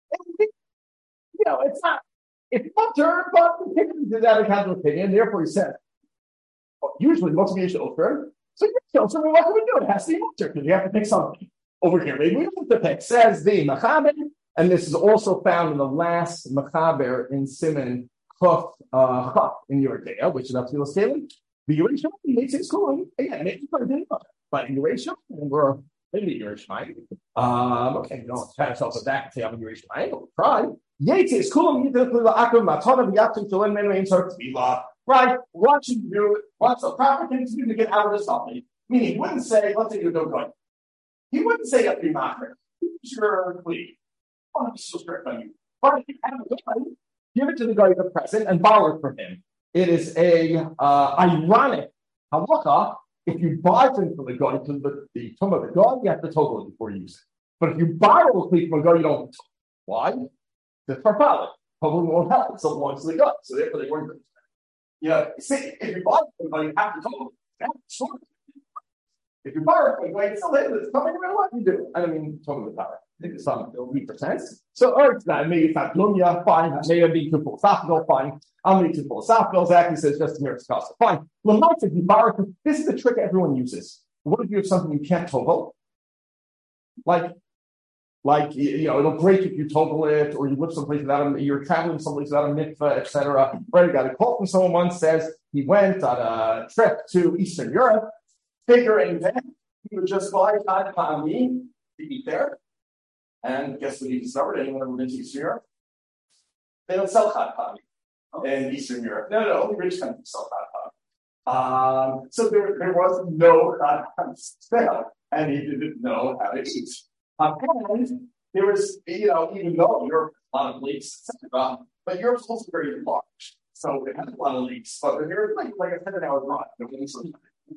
you know, it's not, it's mutter, but the Pickens did that in Kaz's opinion, therefore he said, well, usually mutter the Yesh Osir. So Yesh Osir, well, what can we do? It has to be mutter, because you have to pick something. Over here, maybe we don't have to pick. Says the Mechaber, and this is also found in the last Mechaber in Siman Chuf, uh, Chuf in Yordea, which is up to Filas Kalim. The Yerusha, makes it cool. Again, maybe for a but in Yerusha, and we're maybe Yerusha. Um, okay, don't pat yourself on the back and say I'm a Yerusha. We'll try. Yates is cool. You do the Akum Matana Yatum to learn many sort of law. Right? What you do, what's the proper thing to do to get out of this something? Meaning, he wouldn't say, let's say you don't go. He wouldn't say a primaker. Sure, please. Oh, I'm so strict on you. But if you have a guy, give it to the guy the present and borrow it from him. It is a uh, ironic halacha. If you buy things from the guy, to the, the tumah of the guy, you have to total it before you use it. But if you borrow a cleat from a guy, you don't. Why? Because farfalin. Probably won't help so long as they got. So therefore they weren't good. You know, see, if you buy it, you have to total it. If you buy it, like, it's still in, it's coming around what you do. I don't mean total the power. I think it's some three percent. So, or it's not, maybe it's not Lumia, fine. Maybe it'd be too philosophical, fine. I'm going to be too philosophical. Exactly says just the merits cost. Fine. Lamont, if you borrow, this is the trick everyone uses. What if you have something you can't total? Like, like, you know, it'll break if you total it, or you live someplace without a, you're traveling someplace without a mikveh, et cetera. Right, I got a call from someone once says he went on a trip to Eastern Europe, figuring that he would just buy Chad Pami to eat there. And guess what he discovered? Anyone ever been to Eastern Europe? They don't sell Chad Pami in Eastern Europe. No, no, only rich countries sell Chad Pami. Um, so there, there was no Chad Pami sale, and he didn't know how to eat. Um, and there was, you know, even though Europe has a lot of leaks, et cetera, but Europe's also very large. So it has a lot of leaks, but there's like, like a seven hour drive.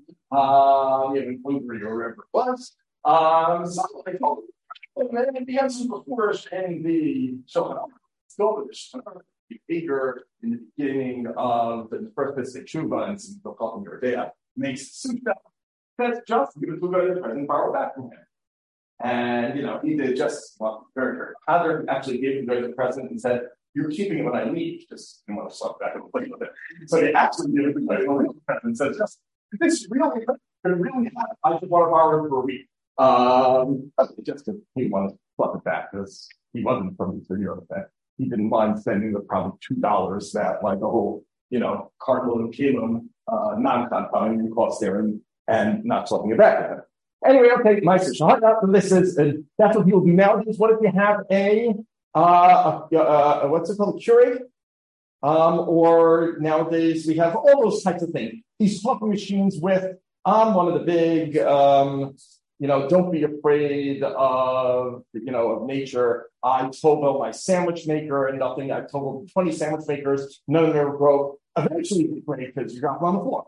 Um, even Hungary or wherever it was. Um, so I told him, and then the answers were first in the Shulchan Aruch, eager in the beginning of the first Pesach Tshuva and the Chacham Yeridea makes sutra. That's just give it to the present borrow back from him. And, you know, he did just, well, very, very other actually gave him the present and said, you're keeping it when I leave, just didn't want to slap back and play with it. So they actually gave it to the present and said, just, this really, really happened. I just want to borrow it for a week. Um, just because he wanted to flip it back because he wasn't from Eastern Europe. That he didn't mind spending the probably two dollars that like a whole, you know, cartload of Kalim, uh, non-compounding cost there and, and not flipping it back. At Anyway, okay, my so this is uh, that's what people do nowadays. What if you have a uh, uh, uh what's it called, a Keurig? Um, or nowadays we have all those types of things. These talking machines with um one of the big um you know, don't be afraid of you know of nature. I totaled my sandwich maker and nothing. I totaled twenty sandwich makers, none of them ever broke. Eventually they break because you got them on the floor.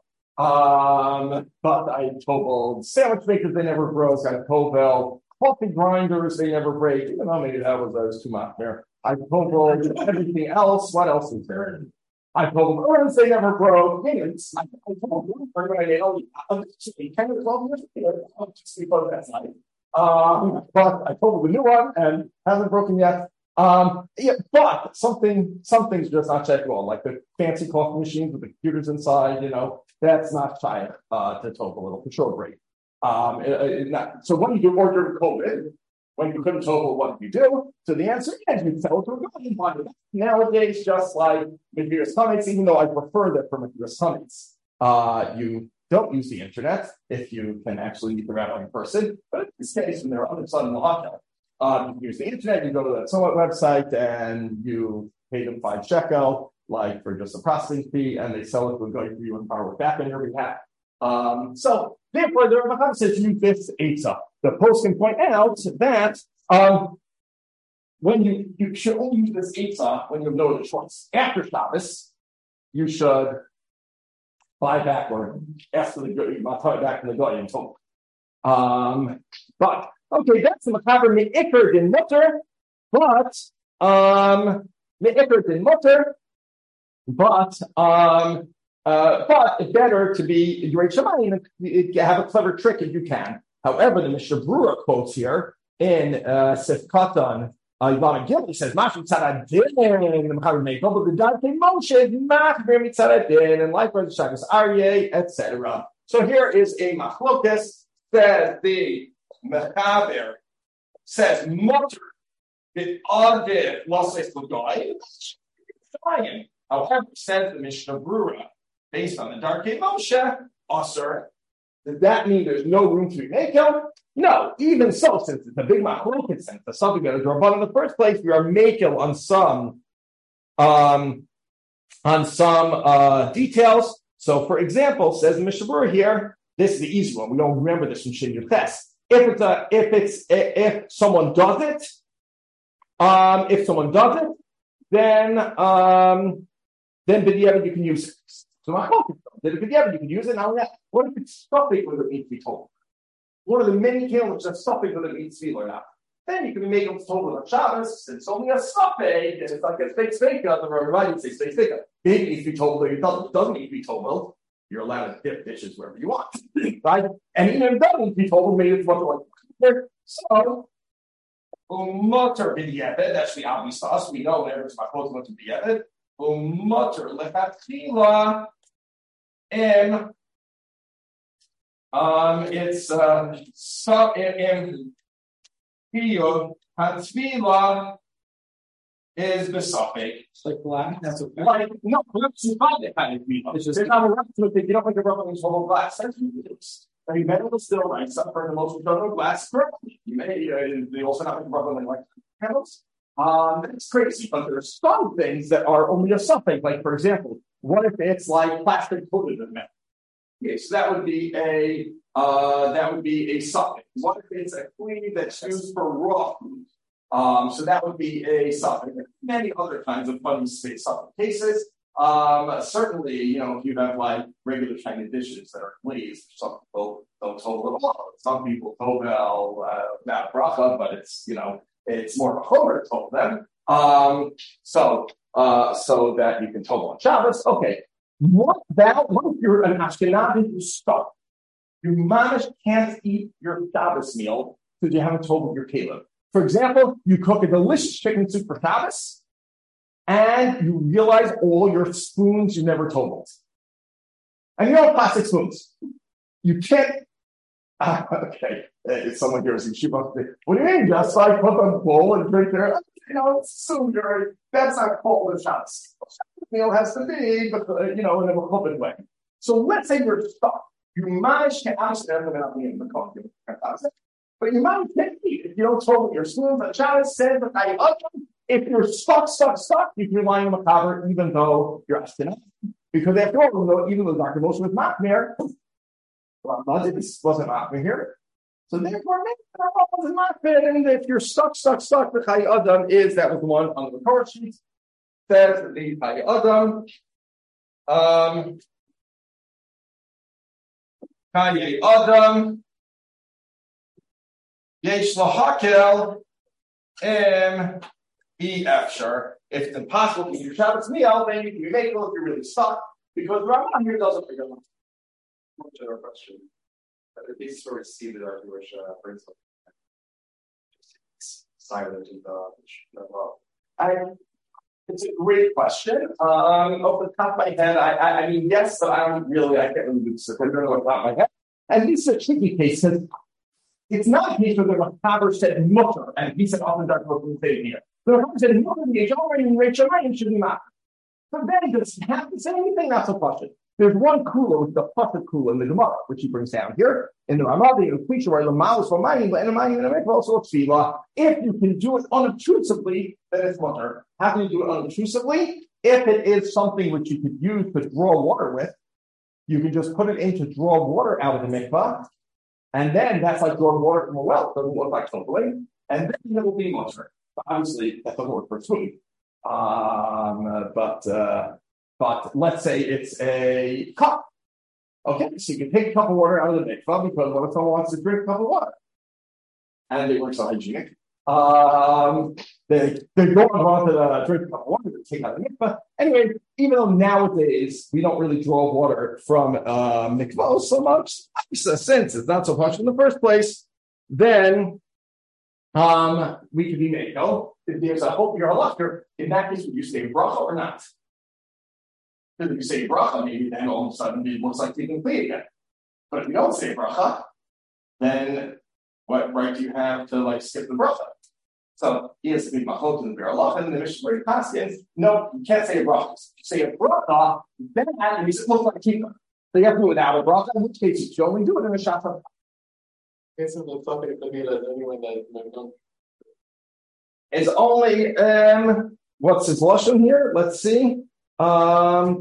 Um, but I totaled sandwich makers, they never broke. I totaled coffee grinders, they never break. Even though maybe that was, that was too much there. I totaled everything else. What else is there? I totaled urns, they never broke. Hints. I totaled when I nailed ten or twelve years ago. I'll just sleep on that night. Um, but I totaled the new one and hasn't broken yet. Um, yeah, but something, something's just not checked well, like the fancy coffee machines with the computers inside, you know, that's not shy, uh, to total a little for sure break. Um, it, it not, so when you do order COVID, when you couldn't total, what do you do? So the answer is you sell it to a guy. Nowadays, just like Matthias Chametz, even though I prefer that for Matthias Chametz, uh, you don't use the internet if you can actually meet the rabbi in person. But in this case, when they're on the side of the hotel, Um, you use the internet, you go to that somewhat website and you pay them five shekel, like for just a processing fee, and they sell it to a guy for you and power it back on your behalf. Um, so therefore, the Rebbe says use this Eitzah. The post can point out that um, when you you should only use this Eitzah when you have no other choice. After Shabbos, you should buy back or ask for the good, buy back from the guy in total. Um, but Okay, that's the machaber me'ikr din mutter, but um me'ikr din mutter, but um uh but it's better to be Yerei Shamayim and have a clever trick if you can. However, the Mishnah Brura quotes here in uh Sif Katan, uh Ivana Gil, he says Mashmi Tzaradin, the machaber me'ikr, but the Dante Moshe Machber Tzaradin, and likewise the Shabbos Aryeh, et cetera. So here is a machlokas, says the Mechaber says mutter it added losses to die. However, says the Mishnah Brura, based on the Darkei Moshe, Asur. Does that mean there's no room to be makel? No, even so, since it's a big machloket, since the something that is rabban in the first place, we are makel on some um on some uh details. So, for example, says the Mishnah Brura here, this is the easy one. We don't remember this from Shin Yutes. If it's a, if it's, if someone does it, um, if someone does it, then, um, then b'diavad you can use it. So my hope is that b'diavad you can use it. Now, what if it's stuffing whether it needs to be told? One of the many cases that's stuffing whether it needs to be or not. then you can make them total on Shabbos. It's only a suffix, and it's like a fake fake on the right. You say fake fake. It needs to be total, it doesn't, doesn't need to be total. You're allowed to dip dishes wherever you want, right? And even if it doesn't be total, maybe it's what like so. Umutter b'diavad. That's the obvious to us. We know whenever it's my clothes went to b'diavad. Umutter lechatchila. And um, it's uh, so in piyud hatzvila is besafek. It's like black. That's okay. Like no, that's not that kind of tefillah. It's just there's not a reference to it. You don't make a reference to whole glass. That's ridiculous. And you metal is still nice up for the most of glass. You may uh, they also not make a reference like panels. Um, it's crazy, but there's some things that are only a suffix. Like for example, what if it's like plastic coated in metal? Okay, so that would be a uh, that would be a suffix. What if it's a cleave that's used for raw food? Um, so that would be a suffix. Many other kinds of funny space suffix cases. Um, certainly, you know, if you have like regular Chinese dishes that are glazed, some people don't total at all. Some people total uh, not bracha, but it's you know it's more of a chomer to total them. Um, so uh, so that you can total on Shabbos. Okay. What about what if you're an Ashkenazi who's stuck? You mamish can't eat your Shabbos meal because you haven't totaled your kaleb. For example, you cook a delicious chicken soup for Shabbos, and you realize all your spoons you never totaled. And you have plastic spoons. You can't. Uh, okay, if someone here is in Shiva, what do you mean? Just like put them full and drink there. You know, it's so dirty. That's not called a Shabbos. Meal has to be, but uh, you know, in a Republican way. So let's say you're stuck. You manage to understand without being in the coffee, but you might can't eat if you don't total your spoons. The Shabbos says that if you're stuck, stuck, stuck, you can rely on the macabre, even though you're Ashkenaz. Because after all, even though Doctor Moshe was Machmir, well, this wasn't Machmir here. So therefore, maybe that wasn't Machmir. And if you're stuck, stuck, stuck, the Chai Adam is that was the one on the Torah sheet. Says that the Chai Adam, um, Chai Adam, Yesh Lahakel, M. E Afshar. If it's impossible to eat your Shabbos meal, then you can make it if you're really stuck. Because Rambam here doesn't make a general question. If these stories see that our Jewish uh, friends silent in the well. I it's a great question. Um, off the top of my head, I, I, I mean, yes, but I don't really, I can't really do this. I don't know off the top of my head. And this is a tricky case because it's not a case where the Machaber said mutter, and he said often Doctor Wilson say here. The Machaber said mutter, the age already in Rachel should be matter. So then does it have to say anything? That's a question. There's one kula with the pasuk kula in the Gemara, which he brings down here in the Ramah, in the Quisha, where the Maus for money, but in the money in the mikvah also tefillah. If you can do it unobtrusively, then it's mutter. How can you do it unobtrusively? If it is something which you could use to draw water with, you can just put it in to draw water out of the mikvah, and then that's like drawing water from a well. It doesn't look like something, and then it will be mutter. But obviously, that doesn't work for food. Um, but uh, but let's say it's a cup. Okay, so you can take a cup of water out of the mikvah because what if someone wants to drink a cup of water? And it works so hygienic. Um, they they don't want to drink a cup of water to take out the mikvah. Anyway, even though nowadays we don't really draw water from uh, mikvah so much, since it's not so much in the first place, then um, we could be made. No, if there's a hope you're a luster, in that case, would you say bracha or not? Because if you say bracha, maybe then all of a sudden it looks like taking play again. But if you don't say bracha, then what right do you have to like skip the bracha? So he has to be machot and beralach, and the Mishnah very passes. No, you can't say a bracha. You say a bracha, then at least it looks like a kippah. So you have to do it without a bracha, in which case you only do it in a shachar. It's only um what's his lashon here? Let's see. Um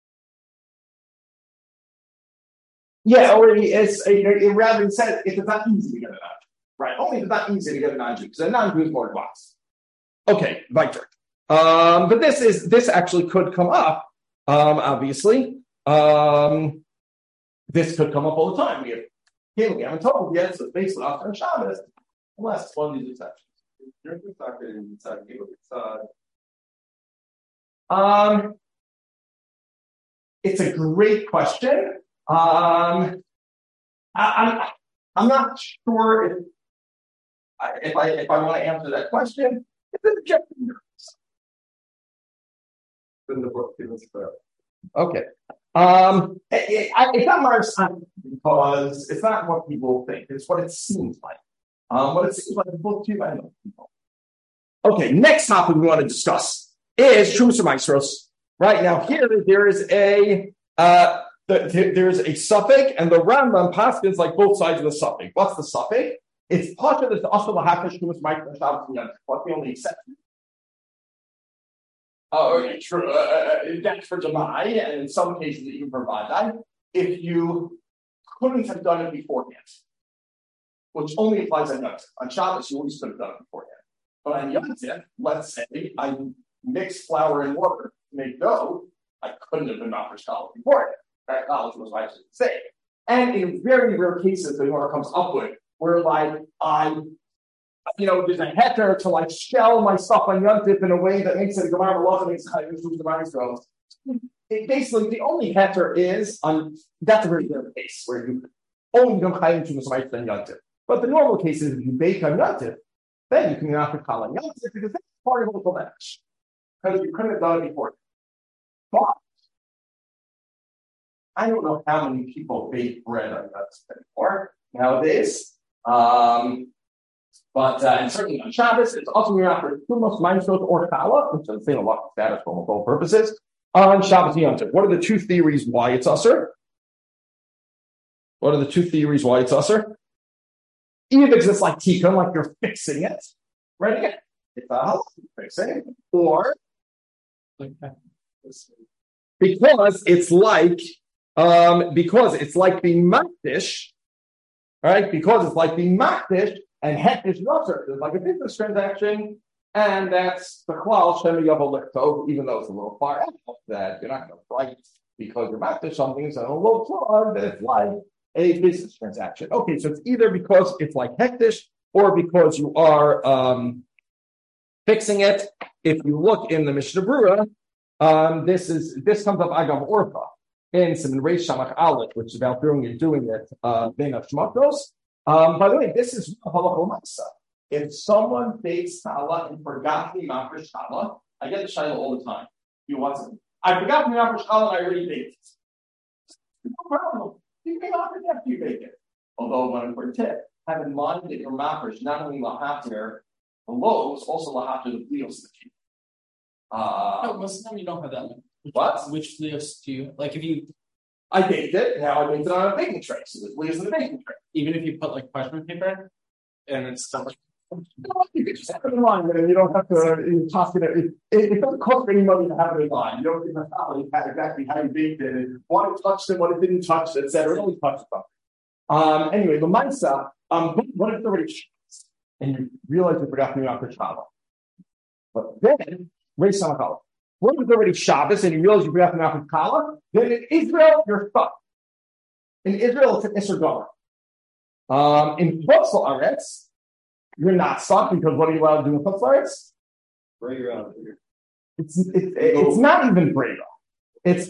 yeah, already it's it, it rather said if it's not easy to get it out. Right, only if it's not easy to get a non-Jew, because a non-Jew is more advanced. Okay, weiter. Um, but this is this actually could come up, um, obviously. Um, this could come up all the time. We have we haven't told yet, so basically after Shabbos, unless one of these exceptions. You're just talking inside people. Uh, Um, it's a great question. Um, I, I'm I'm not sure if I- if I if I want to answer that question. It's an objective nerve. in the book, it was the Okay. Um, it, it, I- it's not my science because it's not what people think. It's what it seems like. Um, what it seems like in book two, I know people. Okay. Next topic we want to discuss is Trumas Maestros. Right now, here there is a uh, the, there- there's a suffix, and the Rambam paskins like both sides of the suffix. What's the suffix? It's part of the also the hafish Trumas Maestros. What's the only exception? Oh, okay, true. Uh, that's for July, and in some cases even for Vadai, if you couldn't have done it beforehand, which only applies on Yom Tov. On Shabbos, you always could have done it beforehand. But on Yom Tov, let's say I mix flour and water to make dough, I couldn't have been offered scholar beforehand. That knowledge was what I should say. And in very rare cases, the Gemara comes up with where, like, I you know, there's a heter to like shell my stuff on Yom Tov in a way that makes it a Gemara Malach makes it the Maestros. It basically the only heter is on that's a very rare case where you only don't chayim to the Maestros on Yom Tov. But the normal case is if you bake on Yom Tov, then you can offer kal on Yom Tov because that's part of the match because you couldn't have done it before. But I don't know how many people bake bread on Yom Tov anymore nowadays. Um, But uh, and certainly on Shabbos, it's also going to offer Trumas Maestros or Challah, which is the same lot of status for all purposes, on Shabbos and Yom Tov. What are the two theories why it's usher? What are the two theories why it's usher? Either because it's like tikkun, like you're fixing it, right? Again, it's a fixing, or because it's like um, because it's like the makdish, right? Because it's like the makdish. And hektish nusser is like a business transaction, and that's the klal shema yavel lichtov, even though it's a little far out that you're not going to write because you're back to something, so a little far that it's like a business transaction. Okay, so it's either because it's like hektish or because you are um, fixing it. If you look in the Mishnah Brura, um, this is this comes up agav orpa in Siman Reish Shamach Aleph, which is about doing it, doing it uh, being of shmatos. Um, by the way, this is halachah ma'asa. If someone bakes challah and forgot to be mafresh challah, I get the shayla all the time. You want something? I forgot to be mafresh challah and I already baked it. No problem. You can offer it after you bake it. Although, one important tip: have in mind that your mafresh not only lahater the loaves, also lahater the fleos of the cake. Uh, no, most of the time you don't have that. What? Which fleos do you like? If you I baked it. Now I baked it on a baking tray, so the fleos in the baking tray. even if you put like parchment paper, and it's stuff like. You can just have it in line, and you don't have to you toss it. It, it, it doesn't cost any money to have it in line. You don't get to know exactly how you baked it, and what it touched and what it didn't touch, et cetera. It only touched stuff. Um, anyway, the mindset. Um, what if it's already shaped, and you realize you forgot to be on for Shabbat? But then, raise some color. What if it's already Shabbos, and you realize you forgot to be on for Kala? Then in Israel, you're stuck. In Israel, it's an Isser Gomer. Um, in Chutz La'aretz, you're not stuck because what are you allowed to do in Chutz La'aretz? bring you out here. It's it's it's not even Breva. It's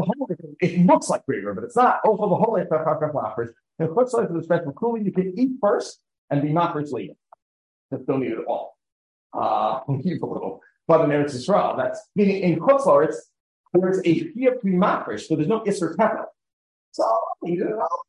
it looks like Breva, but it's not. Oh, the whole offers. In Chutz La'aretz, with respect to cooling, you can eat first and be not first later. Just don't eat it at all. Uh, eat a little. But in Eretz Yisrael, that's meaning in Chutz La'aretz, there's a fear to be mafresh, so there's no Isser Tevel. So eat it all.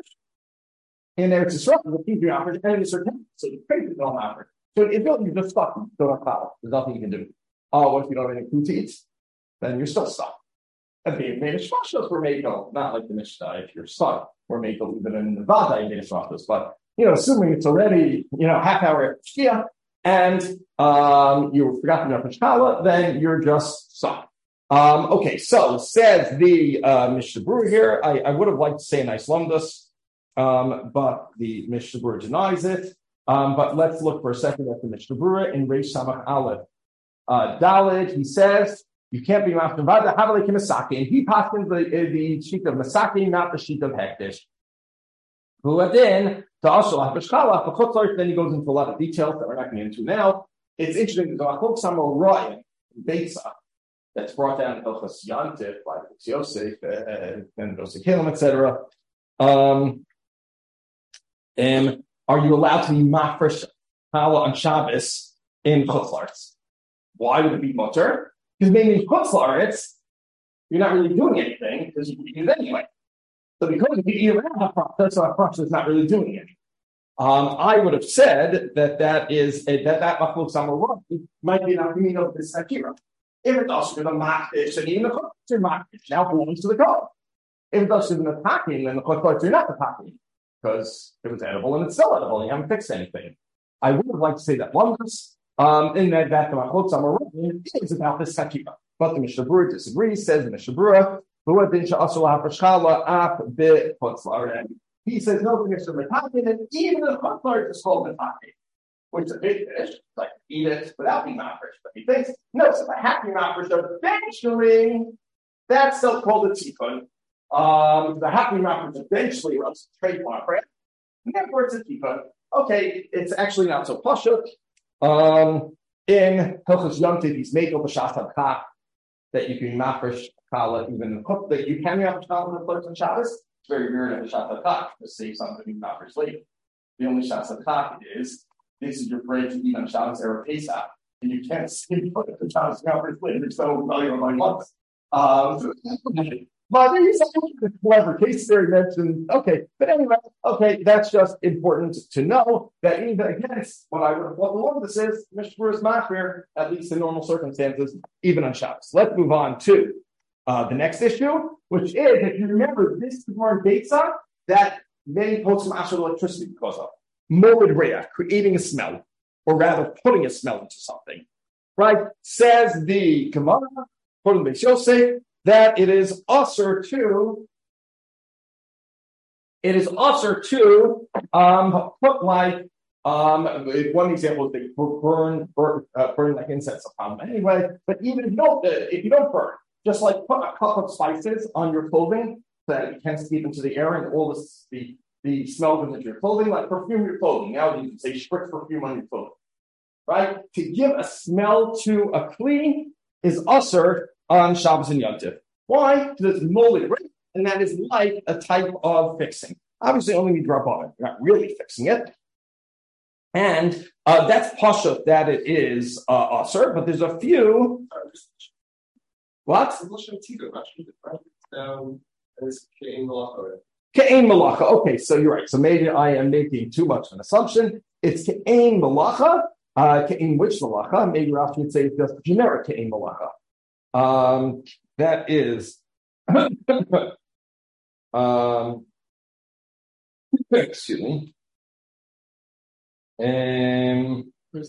In Eretz Yisrael, the thing you offer, and it's certain, so you pay for all offer. So if you're just stuck, you don't have power. There's nothing you can do. Oh, what if you don't have any food to eat? Then you're still stuck. And the Danish Mashos were made, no, not like the Mishnah. If you're stuck, we're made to leave it in Nevada in Danish Mashos. But, you know, assuming it's already, you know, half hour at Shkia, and um, you forgot to know Shkala, then you're just stuck. Um, okay, so says the uh, Mishnah Brura here. I, I would have liked to say an Icelandus. Um, but the Mishnah Brura denies it. Um, but let's look for a second at the Mishnah Brura in Reish Samach Aleph. Uh, Daled, he says, you can't be Mafta Vada, Havalik Masaki. And he passed in the, the sheet of Masaki, not the sheet of Hektish. Who then, to also Hafashkala, for Chutzlar, then he goes into a lot of details that we're not going to get into now. It's interesting, the Achok Samo Ryan, Beitza, that's brought down in Hilchos Yantif by Yosef, uh, and Yosef Kalim, et cetera. Um, and are you allowed to be mafresh challah on Shabbos in Chutzlaretz? Why would it be mutter? Because maybe in Chutzlaretz, you're not really doing anything because you can eat it anyway. So because you eat around that process, so that process is not really doing anything. Um, I would have said that that is a, that that Machloek Samar might be an opinion of this Sakira. If it's also going to machdish and even the Chutzlaretz are machdish, now belongs to the God. If it's also going to attacking, then the Chutzlaretz are not attacking because it was edible and it's still edible and you haven't fixed anything. I would have liked to say that once, um, in that that the Machloek Samar is about this Sakira. But the Mishnah Berurah disagrees, says the Mishnah Berurah, he says no, the Mishnah Metakin, and even the Chutzlaretz is called Metakin, which is a big fish, like eat it without being mafresh. But he thinks, no, so the happy mafresh, eventually, that's still called a tikkun. Um, the happy mafresh eventually runs trade mafresh, and therefore it's a tikkun. Okay, it's actually not so pashut. Um, in Hilchos Yantiv, he's made over Shas HaKach, that you can mafresh challah even in the that you can mafresh challah in the place on Shabbos. It's very rare to have a Shas HaKach to say something you mafresh later. The only Shas HaKach is this is your break to eat on Shabbos or Pesach, and you can't skip the Shabbos mafresh later. So value of my months. Um, but there's a clever case there. Mentioned okay, but anyway, okay, that's just important to know that even against what I would have what the this is, Mishnah Berurah is mafresh, at least in normal circumstances, even on Shabbos. Let's move on to uh, the next issue, which is if you remember this Gemara Beitza that many posts of electricity because of mold reya, creating a smell, or rather putting a smell into something. Right? Says the Gemara, according to Beis Yosef, that it is usher to, it is usher to um, put like, um, one example is they burn, burn, uh, burn like incense upon them anyway, but even if you don't, if you don't burn, just like put a cup of spices on your clothing so that it can escape into the air and all this, the, the smell goes into your clothing, like perfume your clothing. Now you can say spritz perfume on your clothing, right? To give a smell to a kli is usher on Shabbos and Yom Tov. Why? Because it's molded, right? And that is like a type of fixing. Obviously, only we drop on it. You're not really fixing it. And uh, that's pashut that it is uh, usher, but there's a few. What? Um, it's Ke'en Malacha. Ke'en Malacha. Okay, so you're right. So maybe I am making too much of an assumption. It's Ke'en Malacha. Uh, Ke'en which Malacha? Maybe Rashi would say it's just generic Ke'en Malacha. Um, that is, um, excuse me. Um,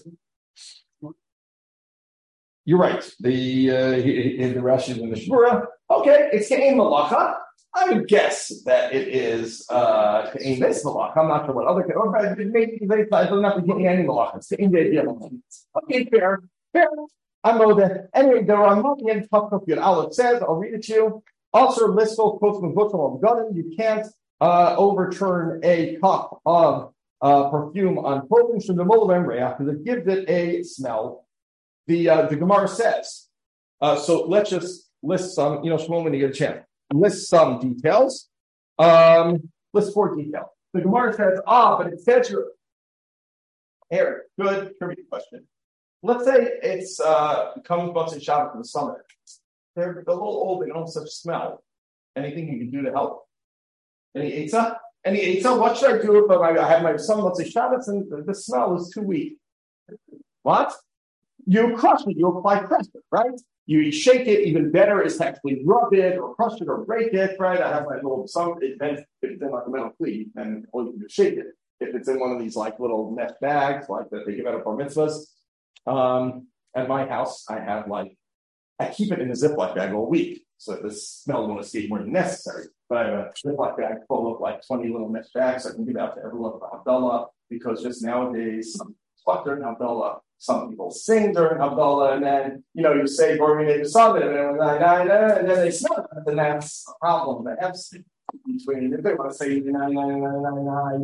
you're right. The uh, in the Rashi in the Shmura. Okay, it's Ke'en Malacha. I would guess that it is uh, Ke'en this Malacha. I'm not sure what other. Or maybe they don't have to get any Malacha. It's Ke'en the Okay, fair, fair. I know that. Anyway, the Ramah in Tafkuf Yud Aleph says, I'll read it to you. Also, listful quotes from Bushel of Gunning. You can't uh, overturn a cup of uh, perfume on clothing from the Molavim Reach because it gives it a smell. The uh, the Gemara says. Uh, so let's just list some. You know, Shmuel, when you get a chance, list some details. Um, list four details. The Gemara says, ah, but it says here. Eric, good trivia question. Let's say it's uh, comes Motzei Shabbat in the summer. They're a little old, they don't have such smell. Anything you can do to help? Any Eitzah? Any Eitzah? What should I do if I have my son Motzei Shabbat and the smell is too weak? What? You crush it, you apply pressure, right? You shake it, even better is to actually rub it or crush it or break it, right? I have my little, some, it depends if it's in like a metal cleat, and all you can do is shake it. If it's in one of these like little mesh bags, like that they give out at bar mitzvahs, Um, at my house, I have like, I keep it in a Ziploc bag all week, so that the smell won't escape more than necessary. But I have a Ziploc bag full of like twenty little mesh bags I can give out to everyone for Havdalah, because just nowadays, some talk during Havdalah, some people sing during Havdalah, and then, you know, you say, Bormine B'Samid, and then, and then they smell it, and that's a problem, the F C between, if they want to say nine nine nine nine nine,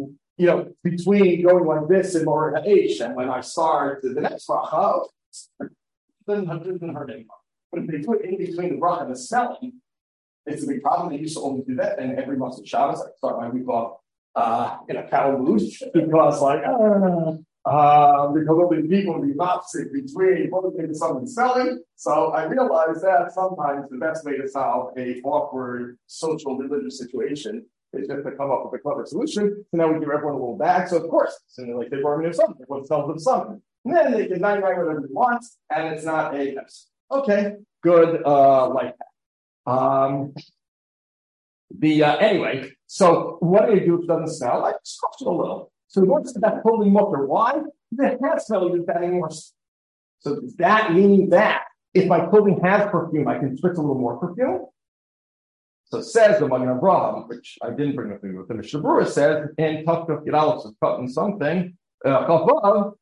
you know, between going like this and more H, and when I start the next bracha, it doesn't, it doesn't hurt anymore. But if they put in between the bracha and the smelling, it's a big problem. They used to only do that, and every month of Shabbos, I start my week off uh, in a cow mood because, like, uh, uh, because all these people would be opposite between focusing on something selling. So I realized that sometimes the best way to solve a awkward social religious situation is just to come up with a clever solution. So now we give everyone a little bag. So of course, so like they bargain or something, everyone sells them something. And then they can ninety-nine whatever they want, and it's not a mess. Okay, good, uh, like that. Um, the uh, anyway, so what do you do if it doesn't smell? I just touch it a little. So what's that holy mutter? Why? Because it has smell is adding more. So does that mean that if my clothing has perfume, I can switch a little more perfume? So it says the Magen Avraham, which I didn't bring with me, but the Mishnah Berurah says, and Tafkaf Yiralos is cutting something. Uh,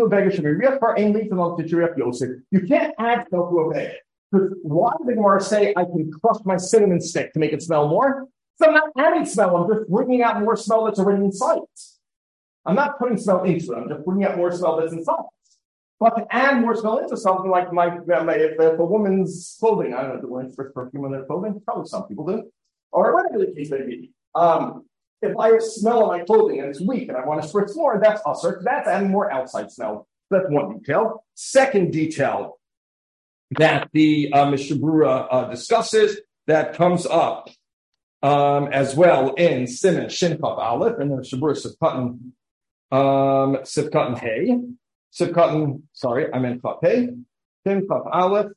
you can't add smell to a bag. Because why did the Gemara say I can crush my cinnamon stick to make it smell more? So I'm not adding smell, I'm just bringing out more smell that's already inside it. I'm not putting smell into it, I'm just bringing out more smell that's inside it. But to add more smell into something like my, my if, if a woman's clothing, I don't know, do women spray perfume on their clothing? Probably some people do. Or whatever the case may be. Um, if I have smell on my clothing and it's weak and I want to spritz more, that's usher. That's adding more outside smell. That's one detail. Second detail that the uh, Mishnah Berurah uh, discusses that comes up um, as well in Siman Shin Kaf Aleph and the Mishnah Berurah Sivkatan um, Sivkatan Hey. Sivkatan, sorry, I meant Kaf Hey. Shin Kaf Aleph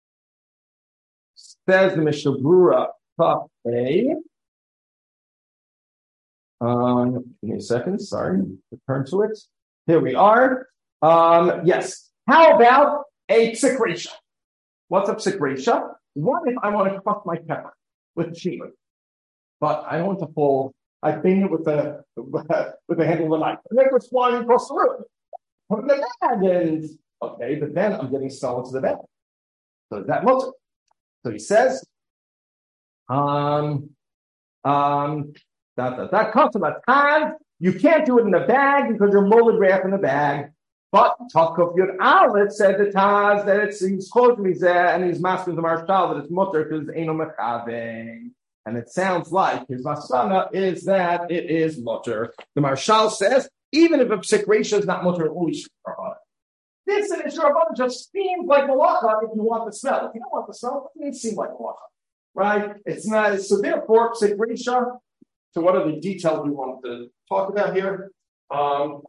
says the Mishnah Berurah Kaf Hey. Um, give me a second. Sorry, return to it. Here we are. Um, yes. How about a psik resha? What's a psik resha? What if I want to crush my pepper with chili, but I don't want to fall? I bang it with the with the handle of the knife, and then it's flying across the room. Put it in the bag, and okay, but then I'm getting smell into the bag. So that motor. So he says, um, um. That, that, that comes from a time. You can't do it in the bag because you're molded wrap in the bag. But Tafkaf Yud Aleph said the Taz that it's he's quoting me there and he's masking the marshal that it's mutter because it's eno mechaving. And it sounds like his masana is that it is mutter. The marshal says even if a psik resha is not mutter, only shurabah. This and shurabah just seems like malacha if you want the smell. If you don't want the smell, it doesn't seem like malacha, right? It's not. So therefore, psik resha. So what are the details we want to talk about here? Um,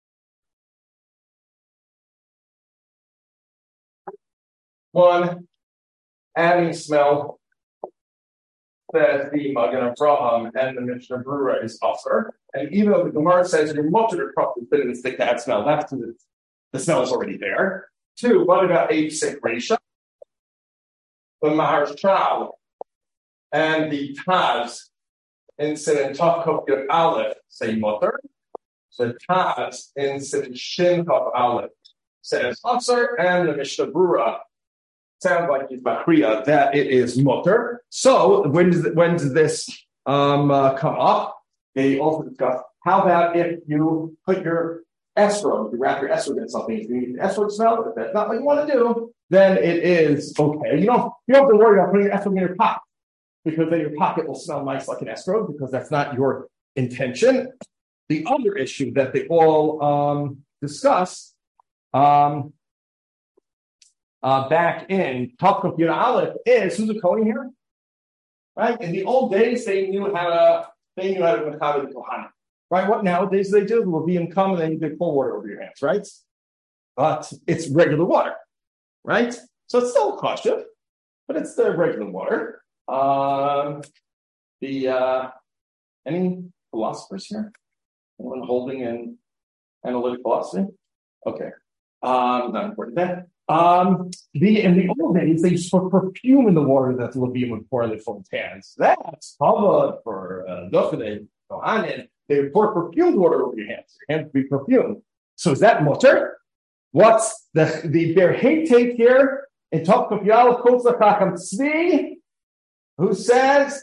one, adding smell says the Magen Avraham and the Mishnah Berurah is usher. And even though the Gemara says you're mutter to crush the cinnamon stick to add smell, that's because the smell is already there. Two, what about a psik resha? The Maharshal and the Taz in Siman Tafkaf Yud Aleph say mutter. So Taz in Siman Shin Kaf Aleph says usher, and the Mishnah Berurah sounds like he's Makriya that it is mutter. So when does when does this um, uh, come up? They also discuss how about if you put your esrog, you wrap your esrog in something, if you need the esrog smell, if that's not what you want to do, then it is okay. You don't you don't have to worry about putting your esrog in your pocket, because then your pocket will smell nice like an esrog, because that's not your intention. The other issue that they all um, discuss um, uh, back in Tafkaf Yud Aleph is, who's a Kohen here? Right? In the old days, they knew how to they knew how to mechaber the Kohanim. Right? What nowadays they do? Levim come and then you get cold water over your hands, right? But it's regular water, right? So it's still kosher, but it's the regular water. Um, the uh, any philosophers here? Anyone holding in analytic philosophy? Okay, um, not important then. Um, the in the old days they used to put perfume in the water that the Levim would pour in their hands. That's covered for Dochane, Kohanim. They would pour perfumed water over your hands. Your hands would be perfumed. So is that mutter? What's the the Ber Heitev here in Tafkaf Yud Aleph Kol Chacham Tzvi, who says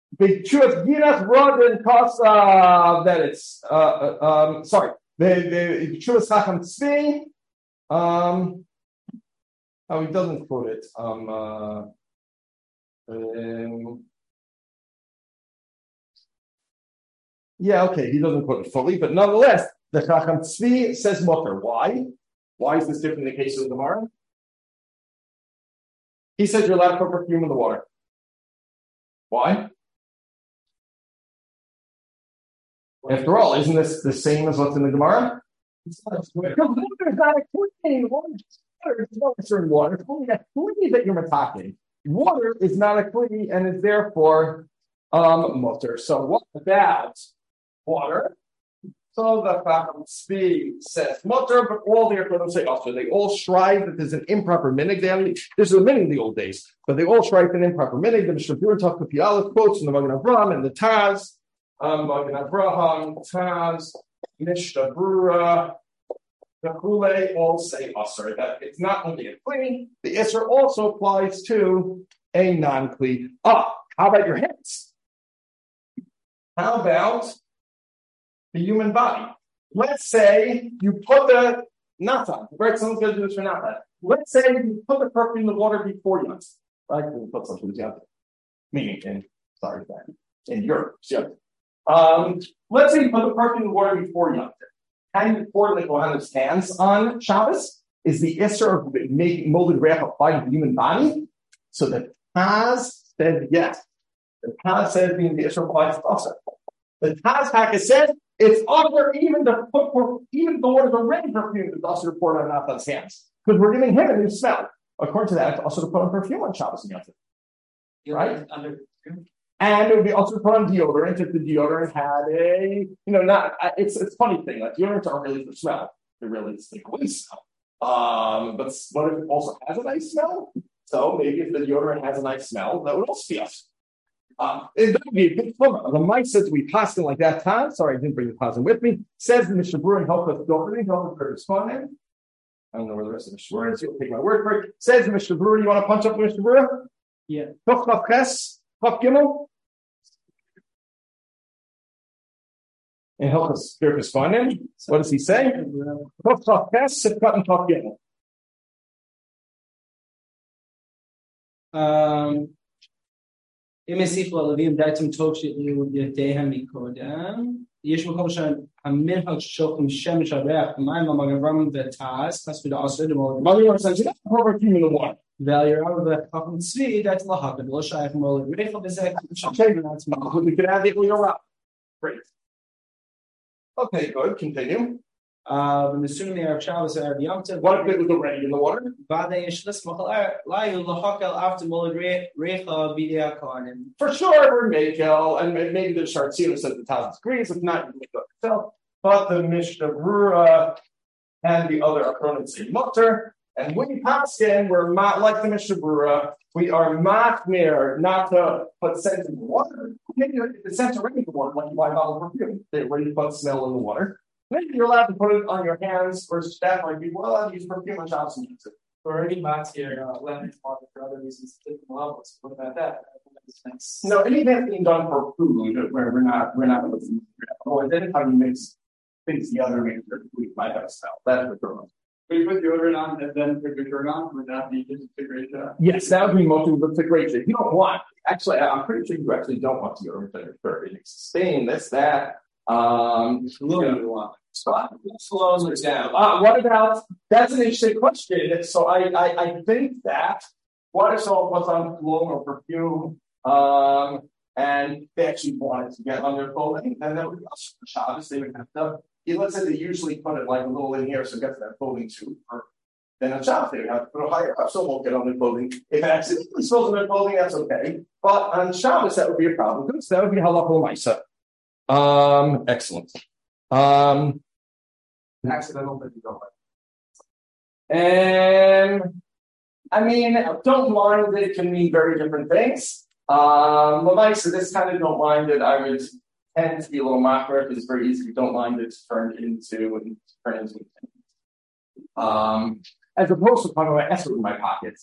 the Chuvas Ginas Rodin Kosa that it's uh, uh um sorry the the Chuvas Chacham Tzvi um oh he doesn't quote it um uh um, yeah okay he doesn't quote it fully but nonetheless the Chacham Tzvi says mutter. Why? Why is this different in the case of the Gemara? He says you're allowed to put perfume in the water. Why? After all, isn't this the same as what's in the Gemara? Because water is not a clean. Water is not a certain water. It's only a clean that you're attacking. Water is not a clean and is therefore um, mutter. So what about water? So the Chacham Tzvi says mutter, but all the Achronim say also. They all strive that there's an improper minig. They there's a minig in the old days, but they all strive an improper minig. The Mishnah Berurah Tov Aleph quotes from the Magen Avraham and the Taz. Um, Magen Avraham, Taz, Mishnah Berurah, the Chule all say usher. That it's not only a kli, the isser also applies to a non-kli. Ah, how about your hands? How about the human body? Let's say you put the natan, right? Someone's going to do this for natan. Let's say you put the perfume in the water before you, right? You put something together. Meaning in, sorry, in Europe. Yeah. Um, let's say you put the perfume in the water before you. Can you pour the Kohan's hands on Shabbos? Is the isser of making molded reach apply to the human body? So the Taz said yes. The Taz said being the isser applies to us. The Taz Haka said it's usher even to put for even the water's already perfumed, it's usher to pour it on Nathan's hands. Because we're giving him a new smell. According to that, it's also to put on perfume on Shabbos and Yom. Right? Under And it would be also to put on deodorant if the deodorant had a, you know, not, it's it's a funny thing. Like deodorants aren't really for smell. They're really it's like good smell. Um, but what if it also has a nice smell? So maybe if the deodorant has a nice smell, that would also be us. Um, it would be a big fun. The mice said to be passing like that time. Sorry, I didn't bring the passing with me. Says the Mishnah Berurah and help us don't really help us respond. I don't know where the rest of the Mishnah Berurah is. You'll take my word for it. Says the Mishnah Berurah, you want to punch up the Mishnah Berurah? Yeah. Tof Chaf Ches, Chaf Gimel. And help us here responding. What does he say? Tof Chaf Ches, Sifkat and Chaf Gimel. Um. אם יסיפו הלווים דייתם טוב שידיהם מקודם, יש מקום שהמנהג ששולחים שמש הריח, מים המגן אברהם ותעש, חספי לעשר דמות. מה אני רוצה? זה לא perfume in the water. ועל ירב וחכם צבי, דייתם להקד, ולא שייך מולד ריח, וזה Okay, we can add the Yorah. Great. Okay, good. Continue. when the student may have Shabbos and Erev Yom Tov, What if it was already in the water? For sure, we're Mekel, and maybe the Shartzina says the thousand degrees. If not, you make it yourself. But the Mishnah Berurah and the other Achronim say mutter, and we pass in, we're not like the Mishnah Berurah. We are machmir not to put scent in the water. Maybe the scent's already in the water, like you buy a bottle of perfume. They already put smell in the water. Maybe you're allowed to put it on your hands, or that might be, well, I'll use perfume on Shabbos and use it. We're already max here, uh, lemon water for other reasons, different levels. What about that? Nice. No, anything being done for food, where we're not, we're not looking. Oh, and then how you mix things together, maybe we might have a smell. That's what we're doing. We put deodorant on and then put deodorant on, would that be just a great job? Yes, that would be mostly with the great shape. You don't want, actually, I'm pretty sure you actually don't want deodorant in your fur. It makes stain, this, that. Um, you want. So slows it down. Uh, what about, that's an interesting question. So I, I, I think that what if someone puts on cologne or perfume, um, and they actually wanted to get on their clothing, and that would be also for Shabbos, they would have to, let's say they usually put it like a little in here so it gets to that clothing suit. Or then on Shabbos, they would have to put it higher up so it won't get on their clothing. If it accidentally spills on their clothing, that's okay. But on Shabbos, that would be a problem. So that would be halacha l'maisa. Um, excellent. Um, Accidental, but you don't like. And I mean, don't mind that it can mean very different things. Um, l'maisa, this kind of don't mind it. I would tend to be a little machmir because it's very easy. Don't mind it to turn into and turn into. Um, as opposed to putting my esrog in my pockets.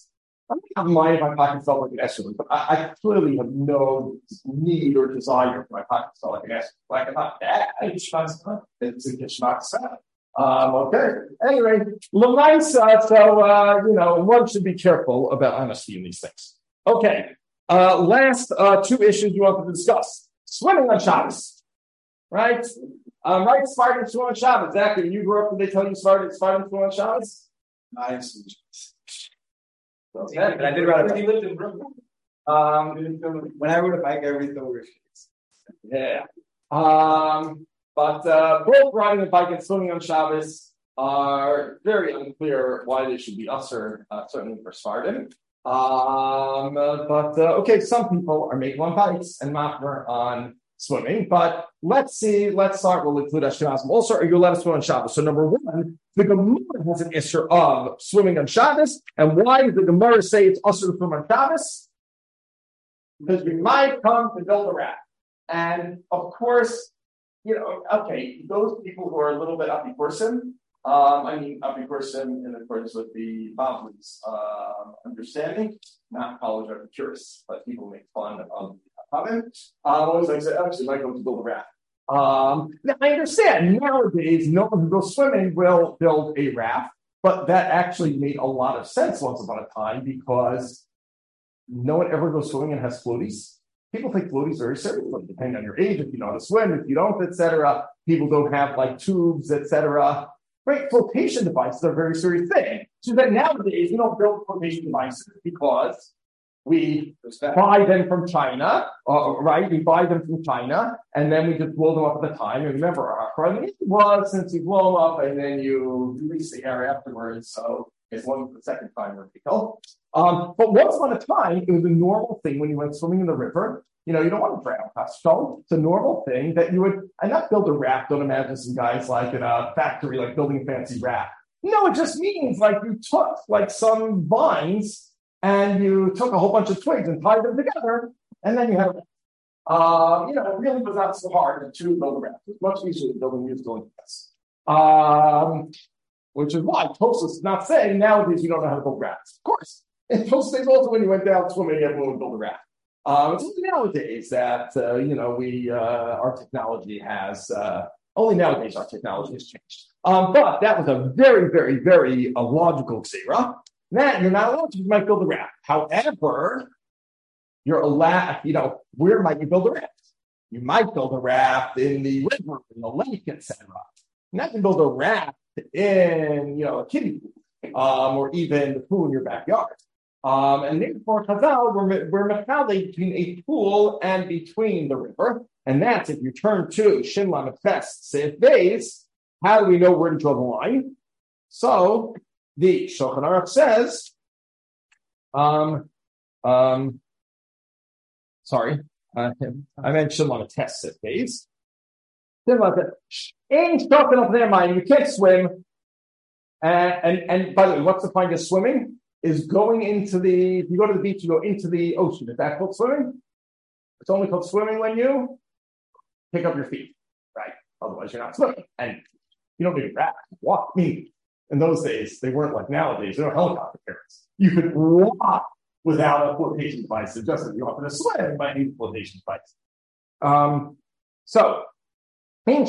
I don't have money if my pocket felt like an estrogen, but I, I clearly have no need or desire for my pocket to feel like an estrogen. Like, I'm not that. It's a geschmack. Um, okay. Anyway, Lamaisa, so, uh, you know, one should be careful about honesty in these things. Okay. Uh, last uh, two issues we want to discuss. Swimming on Shabbos. Right? Um, right, Spartan swim on Shabbos. Exactly. When you grew up, did they tell you Spartan Spartan swim on Shabbos? I have some. Okay, but I did ride a bike. He lived in Brooklyn. Um, When I rode a bike, I always thought we were kids. yeah. Um, but uh, both riding a bike and swimming on Shabbos are very unclear why they should be usher, uh, certainly for Spartan. Um, uh, but uh, okay, some people are making on bikes and machmer on swimming. But let's see. Let's start. We'll include Ashkenazim. Also, are you allowed to swim on Shabbos? So number one, the Gemara has an issue of swimming on Shabbos, and why does the Gemara say it's usher to swim on Shabbos? Because we might come to build a raft, and of course, you know, okay, those people who are a little bit uppy person. Um, I mean, uppy person in accordance with the Bavli's uh, understanding, not college Epicurus, but people make fun of Havim. I always like to say, actually, might go to build a raft. Um, now, I understand nowadays, no one who goes swimming will build a raft, but that actually made a lot of sense once upon a time because no one ever goes swimming and has floaties. People take floaties very seriously, depending on your age, if you know how to swim, if you don't, et cetera. People don't have like tubes, et cetera. Right, flotation devices are a very serious thing. So that nowadays we don't build flotation devices because we buy them from China, uh, right? We buy them from China, and then we just blow them up at the time. And remember, our problem was since you blow them up and then you release the air afterwards, so it's one the second time we're legal. Um, but once upon a time, it was a normal thing when you went swimming in the river. You know, you don't want to drown. So it's a normal thing that you would, and not build a raft. Don't imagine some guys like in a factory, like building a fancy raft. No, it just means like you took like some vines and you took a whole bunch of twigs and tied them together, and then you had a raft. Uh, you know, it really was not so hard to build a raft. It's much easier than building musical instruments. Um, which is why Tosfos is not saying nowadays you don't know how to build rafts. Of course. In those days also when you went down swimming, everyone would build a raft. Um, it's only nowadays that, uh, you know, we, uh, our technology has, uh, only nowadays our technology has changed. Um, but that was a very, very, very uh, logical xera. That you're not allowed to, you might build a raft. However, you're allowed, you know, where might you build a raft? You might build a raft in the river, in the lake, et cetera. You're not going to build a raft in, you know, a kiddie pool, um, or even the pool in your backyard. Um, and therefore, Chazal, we're, we're mechale between a pool and between the river. And that's if you turn to Shin Lamed Ches Seif Beis, how do we know where to draw the line? So, the Shulchan Aruch says, um, um, sorry, uh, I meant Shin Lamed Ches Seif Beis. Ain't talking up their mind, you can't swim. Uh, and, and by the way, what's the point of swimming? Is going into the, if you go to the beach, you go into the ocean. Is that called swimming? It's only called swimming when you pick up your feet, right? Otherwise, you're not swimming. And you don't need a raft. Walk. I mean, in those days, they weren't like nowadays. There were helicopter carriers. You could walk without a flotation device. It's just that you wanted to swim, you might need a flotation device. Um, so, even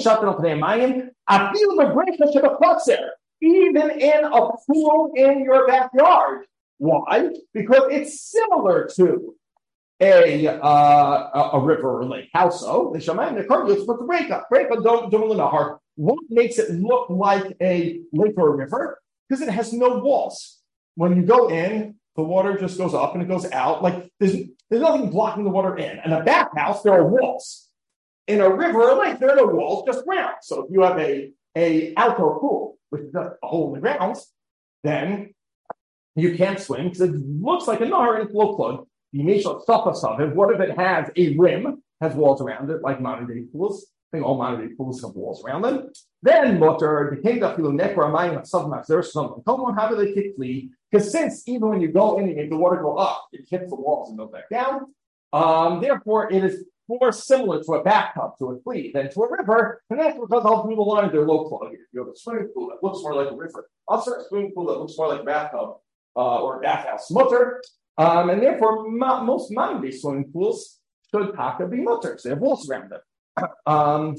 in a pool in your backyard. Why? Because it's similar to a uh, a river or lake. How so? The Shamayim, the Kardios, but the Reka. Reka don't do Nahar. What makes it look like a lake or a river? Because it has no walls. When you go in, the water just goes up and it goes out. Like there's there's nothing blocking the water in. In a bathhouse, there are walls. In a river or lake, there are no walls, just ground. So if you have a a outdoor pool with a hole in the ground, then you can't swim because it looks like a nahar and flow plug. The initial surface of it, what if it has a rim, has walls around it, like modern day pools? I think all modern day pools have walls around them. Then mutter, the king of nekra mayim of there's something. Come on, how do they kick flee? Because since even when you go in and make the water go up, it hits the walls and goes back down. Um, therefore, it is more similar to a bathtub, to a flea, than to a river, and that's because all through the line they're low plug. If you have a swimming pool that looks more like a river, also a swimming pool that looks more like a bathtub, uh, or bathhouse mutter, um, and therefore mo- most modern-day swimming pools should taka be mutter. So they have walls around them. um,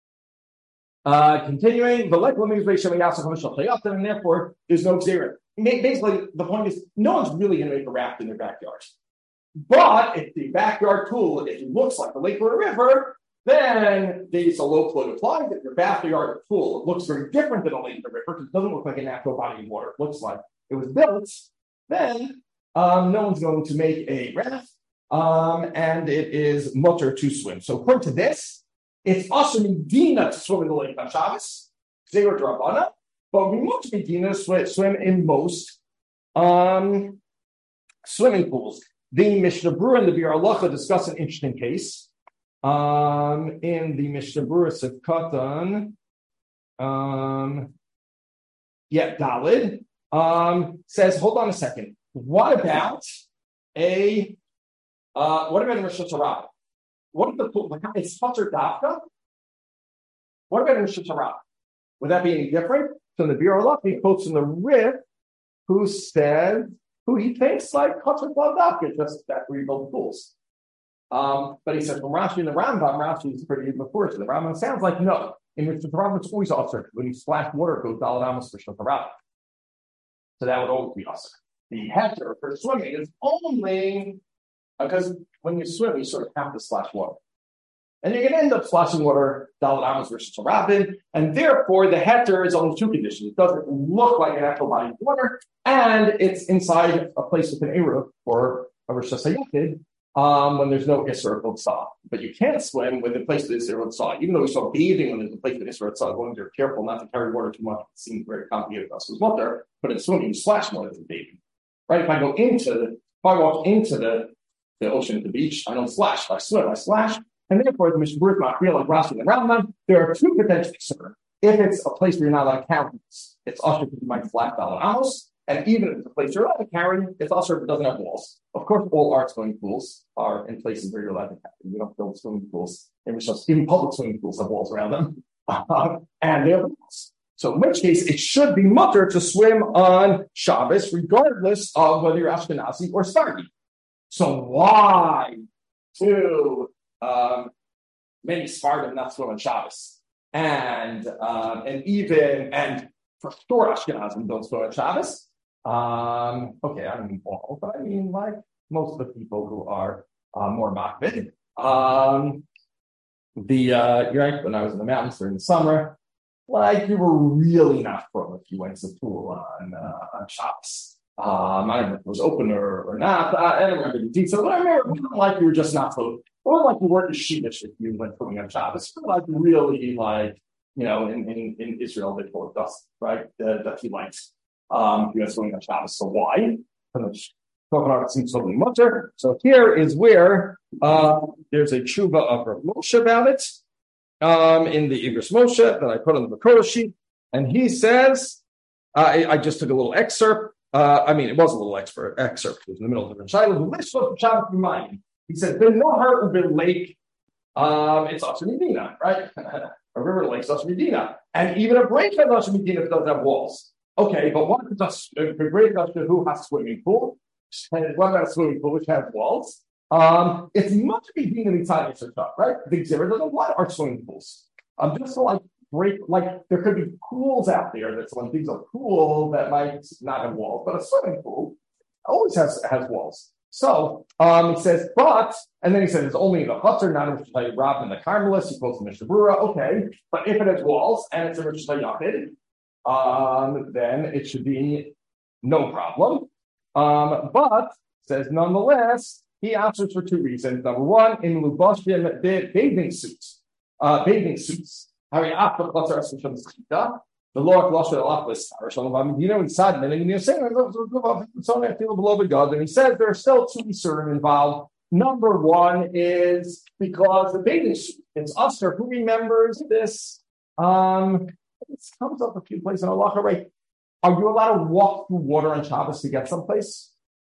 uh, continuing, the like women's ratio and therefore there's no zero. Basically, the point is no one's really going to make a raft in their backyard. But if the backyard pool, if it looks like a lake or a river, then there's a low flow applies. If your backyard pool looks very different than a lake or a river, because it doesn't look like a natural body of water, it looks like it was built, then um, no one's going to make a raft, um, and it is mutter to swim. So according to this, it's also medina to swim in the lake on Shabbos, zero drabana, but we must medina to swim in most um, swimming pools. The Mishnah Berurah and the Bir Halacha discuss an interesting case. Um, in the Mishnah Berurah Katan, um, yeah, Dalid, um, says, hold on a second. What about a, uh, what about a Rosh Hashanah? What if the pool, like, it's Pater Dafka? What about a Rosh Hashanah? Would that be any different? So in the Bir Halacha, he quotes from the Rif, who said, who he thinks like Pater Dafka, just that we build pools. Um, but he says from Rashi and the Rambam, Rashi is pretty before. So the Rambam sounds like no. In which the Rambam it's always usher. When you splash water, it goes daled amos for Shulchan. So that would always be usher. The heter for swimming is only because when you swim, you sort of have to splash water, and you're going to end up splashing water daled amos for Shulchan, and therefore the heter is only two conditions. It doesn't look like an actual body of water, and it's inside a place with an eruv or a Rosh Hashanah. Um, when there's no Isser of Saw. But you can't swim with a place with Isser of Saw. Even though we saw bathing when there's a place with Isser of Saw, as long as you're careful not to carry water too much, it seems very complicated to us as well there. But in swimming, you splash more than bathing. Right? If I go into the, if I walk into the, the ocean at the beach, I don't splash. If I swim, I splash. And therefore, the Mishnah Berurah, Machriel, like Rashi and Rambam, there are two potential Isser. If it's a place where you're not allowed to count, it's also because you might flat dollar amos. And even if it's a place you're allowed to carry, it's also if it doesn't have walls. Of course, all our swimming pools are in places where you're allowed to carry. We don't build swimming pools. Even public swimming pools have walls around them. Uh, and they have walls. So in which case, it should be mutter to swim on Shabbos, regardless of whether you're Ashkenazi or Sfardi. So why do um, many Sfardim not swim on Shabbos? And, um, and even, and for sure Ashkenazim don't swim on Shabbos. Um, okay, I don't mean all, but I mean like most of the people who are uh, more makbid. Um, the uh, you're right. When I was in the mountains during the summer, like you were really not from if you went to the pool on uh, on Shabbos. Um, I don't know if it was open or, or not. I, I don't remember the details, but I remember it wasn't like you were just not floating, or like you weren't sheepish if you went swimming on Shabbos. Like really, like you know, in in, in Israel they call it dust, right? The the few lights. Um, you guys swimming on Shabbos. So why? Talking about it seems totally mutter. So here is where uh, there's a tshuva of Rav Moshe about it um, in the Igros Moshe that I put on the Makora sheet, and he says, uh, I, I just took a little excerpt. Uh, I mean, it was a little expert excerpt. It was in the middle of the Shiloh. The list of Shabbos remind. He said, "There's no heart of the lake. Um, it's Asher Medina, right? A river lake, Asher Medina, and even a break at Asher Medina doesn't have walls." Okay, but what does a great Asher who has a swimming pool? And what about a swimming pool which has walls? Um, it's much Medina inside the shop, right? The Xera doesn't want our swimming pools. Um, just to like break, like there could be pools out there that's when things are cool that might not have walls, but a swimming pool always has has walls. So um, he says, but, and then he says it's only in the Chutzner, not in Rosh Hashanah Rav and the Carmelists. He quotes the Mishnah Berurah. Okay, but if it has walls and it's a Rosh Hashanah Yachid, um, then it should be no problem. Um, but says nonetheless, he answers for two reasons. Number one, in Lubashim bathing suits, uh, bathing suits. Harry after Chutzner Esresham Schita. The Lord lost it a lot with you know, inside and then you say, I feel beloved God. And he says there are still two Isurim involved. Number one is because the bathing suit, it's Usher. Who remembers this? Um, it comes up a few places in Allah, right? Are you allowed to walk through water on Shabbos to get someplace?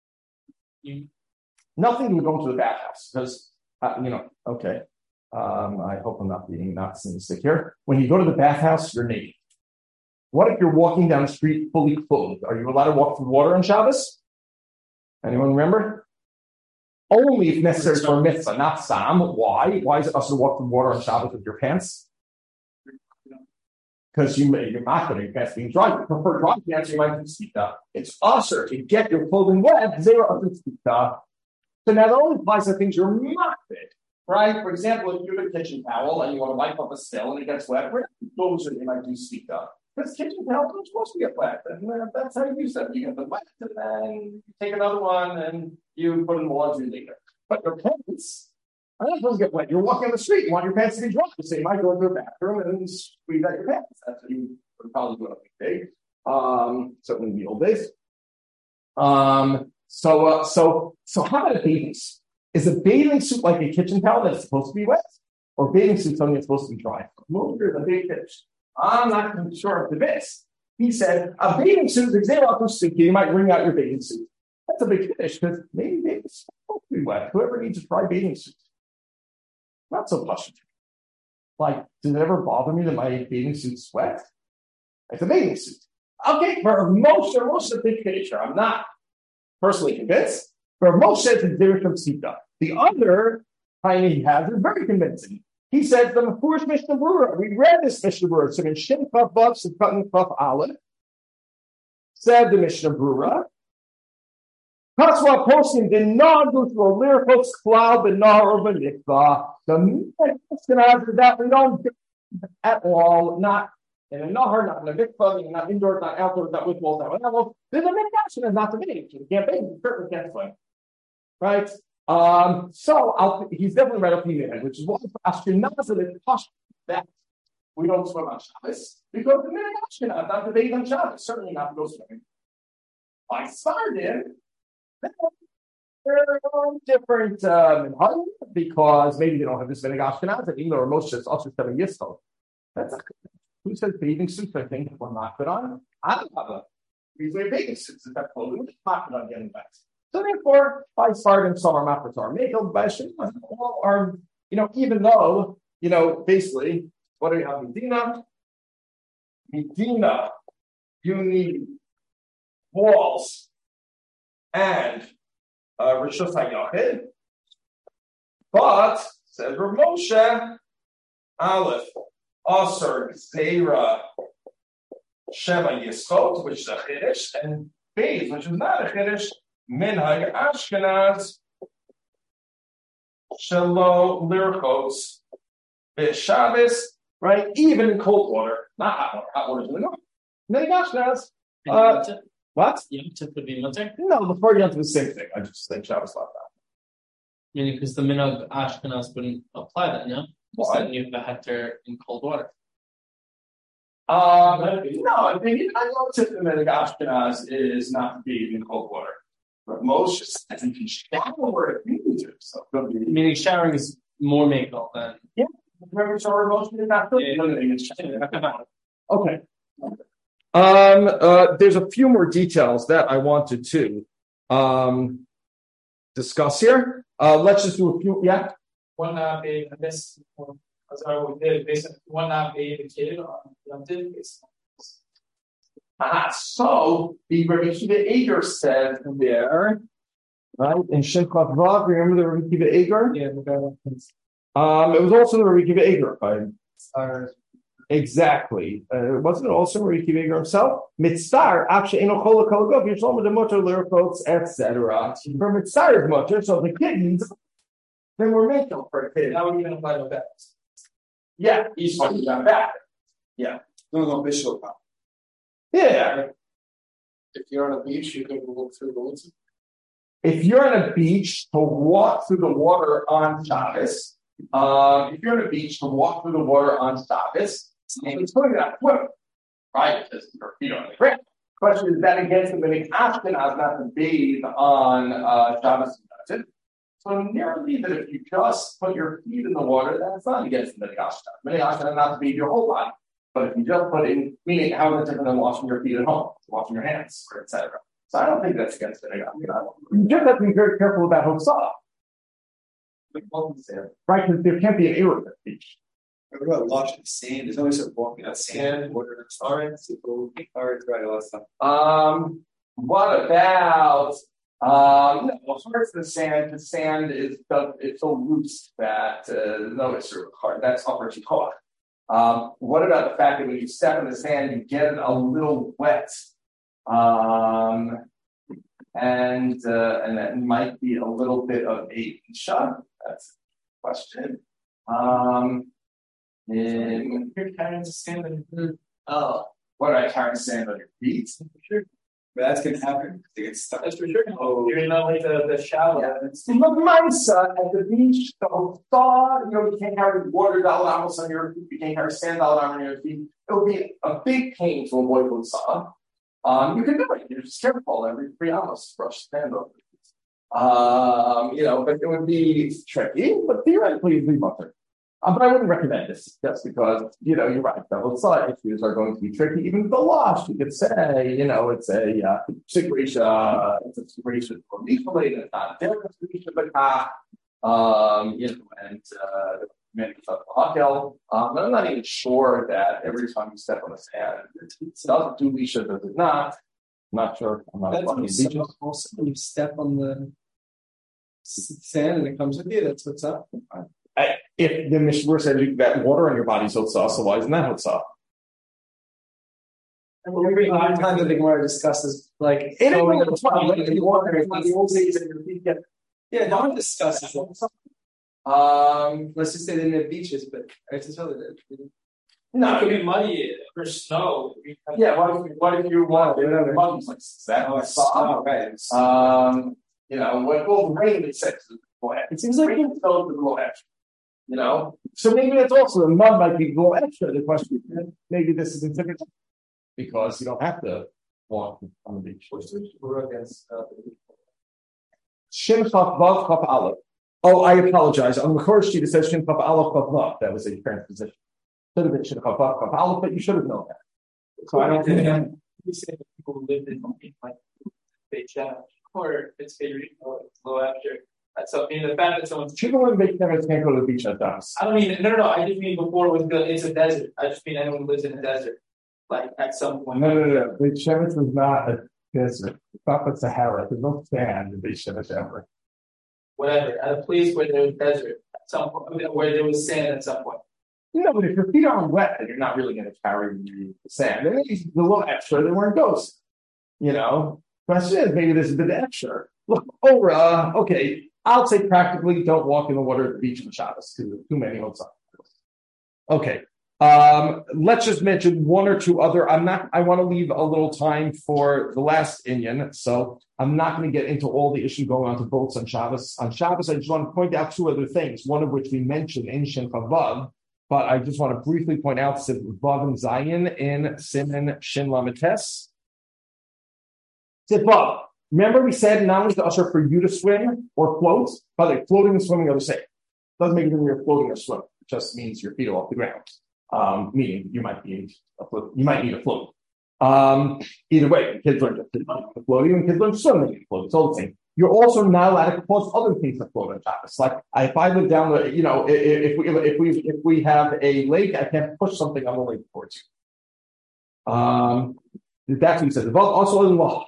You, nothing to go to the bathhouse because, uh, you know, okay. Um, I hope I'm not being not sick here. When you go to the bathhouse, you're naked. What if you're walking down the street fully clothed? Are you allowed to walk through water on Shabbos? Anyone remember? Only if necessary for a mitzvah, not Sam. Why? Why is it us to walk through water on Shabbos with your pants? Because you, you're not going to your pants being dry. You prefer dry pants, you might speak up. It's usher to get your clothing wet, zero other speak up. So now that only applies to things you're not fit, right? For example, if you have a kitchen towel and you want to wipe up a sill and it gets wet, where those are you might do speak up. Because kitchen towels are supposed to get wet, and uh, that's how you use them. You get them wet, and then you take another one and you put in the laundry later. But your pants are not supposed to get wet. You're walking on the street, you want your pants to be dry, so you might go into a bathroom and squeeze out your pants. That's what you would probably do on a weekday. Um, certainly in the old days. Um, so, uh, so, so how about a bathing suit? Is a bathing suit like a kitchen towel that's supposed to be wet, or bathing suit something that's supposed to be dry? Move through the big fish. I'm not sure of this. He said, a bathing suit is zero suit. You might wring out your bathing suit. That's a big finish because maybe bathing suit supposed to be wet. Whoever needs a dry bathing suit. Not so much. Like, does it ever bother me that my bathing suit's wet? It's a bathing suit. Okay, for most or most of the big picture, I'm not personally convinced. For most it's a zero from Sita. The other kind he has is very convincing. He said the Mefurish Mishnah Berurah. We read this Mishnah Berurah. So in Shin Kaf Vav Sivkatan Kaf Aleph said the Mishnah Berurah. Kaswa Poskim did not go through a lyrical cloud the nar of a mikvah. The Ashkenaz that we don't do at all, not in a nahar, not in a mikvah, not indoors, not outdoors, not with walls, not without walls. There's a mikvah is not the video. You can't bathe, you certainly can't swim. Right? Um, so I'll, he's definitely right up the middle, which is why for Ashkenaz it's posh that we don't swim on Shabbos because the minute Ashkenaz not to bathe on Shabbos, certainly not to go swimming. I started they're different um, because maybe they don't have this many Ashkenaz, and even though Moshe is also seven years old. That's not good. Who says bathing suits? I think we're not good on. I don't have a we wear bathing suits at that clothing. We're not good on getting wet. So therefore, I started in summer mapatar. Make a question. All are, you know, even though, you know, basically, what do we have? Medina. Medina, you need walls and uh, Rishus HaYachid. But, says Rav Moshe, Aleph, Aser, Zera, Shema Yiskot, which is a Chiddush, and Beis, which is not a Chiddush, Minhag Ashkenaz, Shelo Lirchos, B'Shabbos, right? Even in cold water, not hot water. Hot water is really not. Minhag Ashkenaz. Uh, what? Yom Tov would be mutter? No, before Yom Tov was the same thing. I just think Shabbos like that. Meaning because the minhag Ashkenaz wouldn't apply that, no? Why? Then you have a heter in cold water. Um, no, I think I know that the minhag Ashkenaz is not to be in cold water. But most just says you can shower if you need to. So be... Meaning showering is more makel than. Yeah. Remember shower most is not good. Yeah. Okay. Um, uh, there's a few more details that I wanted to um, discuss here. Uh, let's just do a few. Yeah. One not bathe, I guess, that's what we did. Basically, one not bathe the kid on Yom Tov. Ah, so the Rabbi Akiva Eger said there, right, in Shin Kaf Vav, remember the Rabbi Akiva Eger? Yeah, um, it was also the Rabbi Akiva Eger. Right? Exactly. Uh, wasn't it also Rabbi Akiva Eger himself? Mitzvah, Aksha Eno Chola Kolagov, Yishlom the Mutter, Lirkots, et cetera. For Mitzvah is Mutter, so the kid needs, then we're making for a kid. That would even apply to that. Yeah, he's talking about that. Yeah. No, no, Bishop. Yeah. If you're on a beach, you can walk through the water. If you're on a beach to walk through the water on Shabbos, um, if you're on a beach to walk through the water on Shabbos, it's going to swim, right? Because your feet are on the ground. Question is that against the minhag Ashkenaz not to bathe on uh, Shabbos and Yom Tov. So nearly that if you just put your feet in the water, that's not against the minhag Ashkenaz. Minhag Ashkenaz not to bathe your whole body. But if you just put in, meaning how is it different than washing your feet at home, washing your hands, et cetera. So I don't think that's against it. You just have to be very careful about Hotzah. Right? Because there can't be an error at the beach. What about washing sand? There's always a walking on sand, water, all right, so all right, right, all that stuff. Um, what about um? No, well, first the sand. The sand is it's so loose that uh, no, it's sort of hard. That's upper chikoah. Um, what about the fact that when you step in the sand, you get it a little wet, um, and uh, and that might be a little bit of a shot. That's a question. Um, in, You're carrying the sand and oh, what are I carrying sand on your feet? sure. But that's gonna happen. They get stuck. That's for sure. Oh, you're not like the, the shallow. Yeah. Look, my son at the beach, the thought, you know, you can't carry water dollars on your feet, you can't carry sand dollars on your feet. It would be a big pain to avoid Wutzah. Um, you can do it. You're just careful every three hours, brush sand over. Um, you know, but it would be tricky, but theoretically it'd be buffer. Um, but I wouldn't recommend this just because, you know, you're right. The Wutzah issues are going to be tricky. Even the loss, you could say, you know, it's a uh, situation, uh, it's a situation for mutually, it's not a different situation, but um, you know, and uh, many of the um, I'm not even sure that every time you step on the sand, it doesn't do Lisha, does it not? I'm not sure. I'm not That's fucking so awesome. When you step on the sand and it comes with you, that's what's up. I, if the Mishnah said that water on your body is Hotzah, so why isn't that Hotzah? Every time that the Gemara discusses, like, It going ain't on Hotzah, the water, yeah, no one discusses it. Um, Let's just say they didn't have beaches, but it's just other than. No, it could be muddy or snow. yeah, what if, what if you want to do monkeys like that? Oh, Like, oh, right. Um, you know, what well, the rain is sex is it seems like rain fell a little extra. You know, so maybe that's also the mud might be a little extra. The question is, maybe this is insignificant because you don't have to walk on the beach. Shin Chaf Vav Chaf Aleph. Oh, I apologize. On the course sheet it says Shin Chaf Aleph Chaf Vav. That was a transposition. Should have been Shin Chaf Vav Chaf Aleph, but you should have known that. So I don't think You say that people who live in like Beit Shemesh or it's low after. That's something. The fact that someone's people in Beit Shemesh can't go to the beach at dusk. I don't mean no, no, no. I just mean before it was built. It's a desert. I just mean anyone who lives in a desert, like at some point. No, no, no, no. Beit Shemesh is not a desert. It's not the Sahara. There's no sand in Beit Shemesh ever. Whatever, at a place where there was desert at some point, where there was sand at some point. You know, but if your feet aren't wet, then you're not really going to carry the sand. And maybe a little extra, they weren't ghosts. You know, question is maybe this is a bit extra. Look, oh, uh, okay, I'll say practically don't walk in the water at the beach on Shabbos because there's too many outside. Okay. Um, let's just mention one or two other. I'm not, I want to leave a little time for the last Inyan. So I'm not going to get into all the issue going on to boats on Shabbos. On Shabbos, I just want to point out two other things, one of which we mentioned in Shin Chavav, but I just want to briefly point out Vav and Zayin in Siman Shin Lamites. Vav. Remember we said not only the usher for you to swim or float, but like floating and swimming are the same. Doesn't make it when you're floating or swimming. It just means your feet are off the ground. Um, meaning you might need a float, you might need a float. Um, either way, kids learn to floating and kids learn to swim and float. It's all the same. You're also not allowed to cause other things to float on Shabbos. Like if I live down the, you know, if, if we if we if we have a lake, I can't push something on the lake towards you. Um, that's what he says. Also,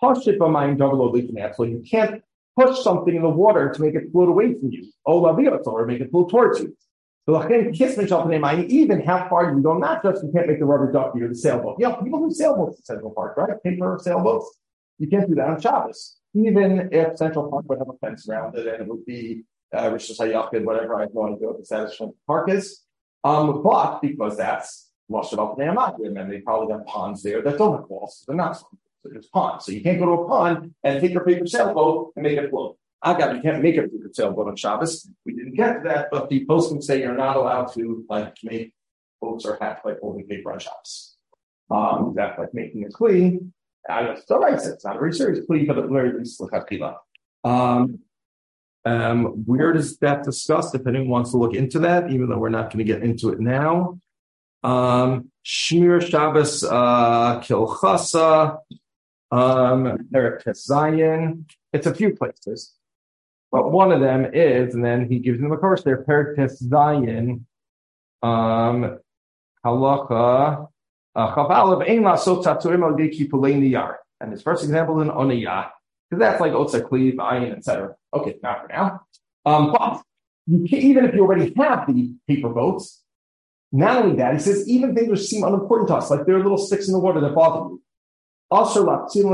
so you can't push something in the water to make it float away from you, or make it float towards you. So even how far you go, not just you can't make the rubber ducky or the sailboat. You know, people do sailboats in Central Park, right? Paper sailboats. You can't do that on Shabbos. Even if Central Park would have a fence around it and it would be uh, Rosh Hashanah, whatever I want to go to Central Park is. Um, but because that's Rosh Hashanah, and they probably have ponds there that don't have walls. So they're not so there's ponds. So you can't go to a pond and take your paper sailboat and make it float. I got you can't make a paper sailboat on Shabbos. We didn't get to that, but the post can say you're not allowed to like make boats or hats like holding paper on Shabbos. Um, that's like making a kli. I know it's all right, it's not a very serious kli, but at the very least, um, um, where does that discuss? If anyone wants to look into that, even though we're not going to get into it now. Um, Shmir Shabbos, uh, Kilchasa, um, Eretz Zion. It's a few places. But one of them is, and then he gives them a course there, Periktes Zion, Um, halacha chavalav ein lasot tatuim al kipulei niyar, and his first example is an oniyah, because that's like otsa kliv, ayin, et cetera. Okay, not for now. Um, but you can, even if you already have the paper boats, not only that, he says even things which seem unimportant to us, like there are little sticks in the water that bother you. Also, you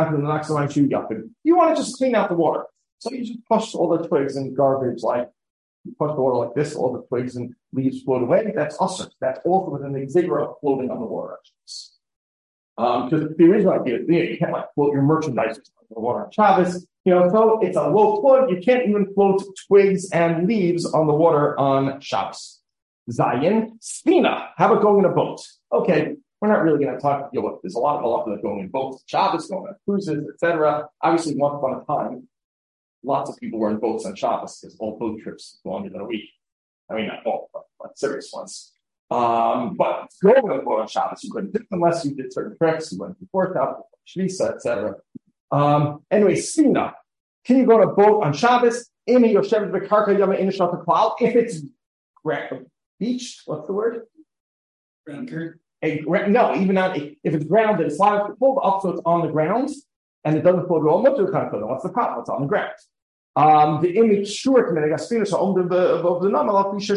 want to just clean out the water, so you just push all the twigs and garbage, like you push the water like this, all the twigs and leaves float away. That's also that's also within the zigzag of floating on the water. Um, because the original idea is, you know, you can't like float your merchandise on the water on Shabbos, you know, so it's a low float. You can't even float twigs and leaves on the water on Shabbos. Zayin, Spina. How about going in a boat? Okay, we're not really going to talk. You know, there's a lot of halacha that going in boats, Shabbos, going on cruises, et cetera. Obviously, once upon a time, lots of people were in boats on Shabbos because all boat trips longer than a week. I mean, not all, but, but serious ones. Um, but going on a boat on Shabbos, you couldn't do it unless you did certain tricks. You went before Shabbos, Shvisa, et cetera. Um, anyway, Spina. Can you go on a boat on Shabbos? If it's beach, what's the word? Anchor. A, no, even not if it's grounded, it's allowed to pull up so it's on the ground and it doesn't float at all. What's the kind of float? What's the problem? It's on the ground. Um, the image sure can make a spinner so on the above the number or if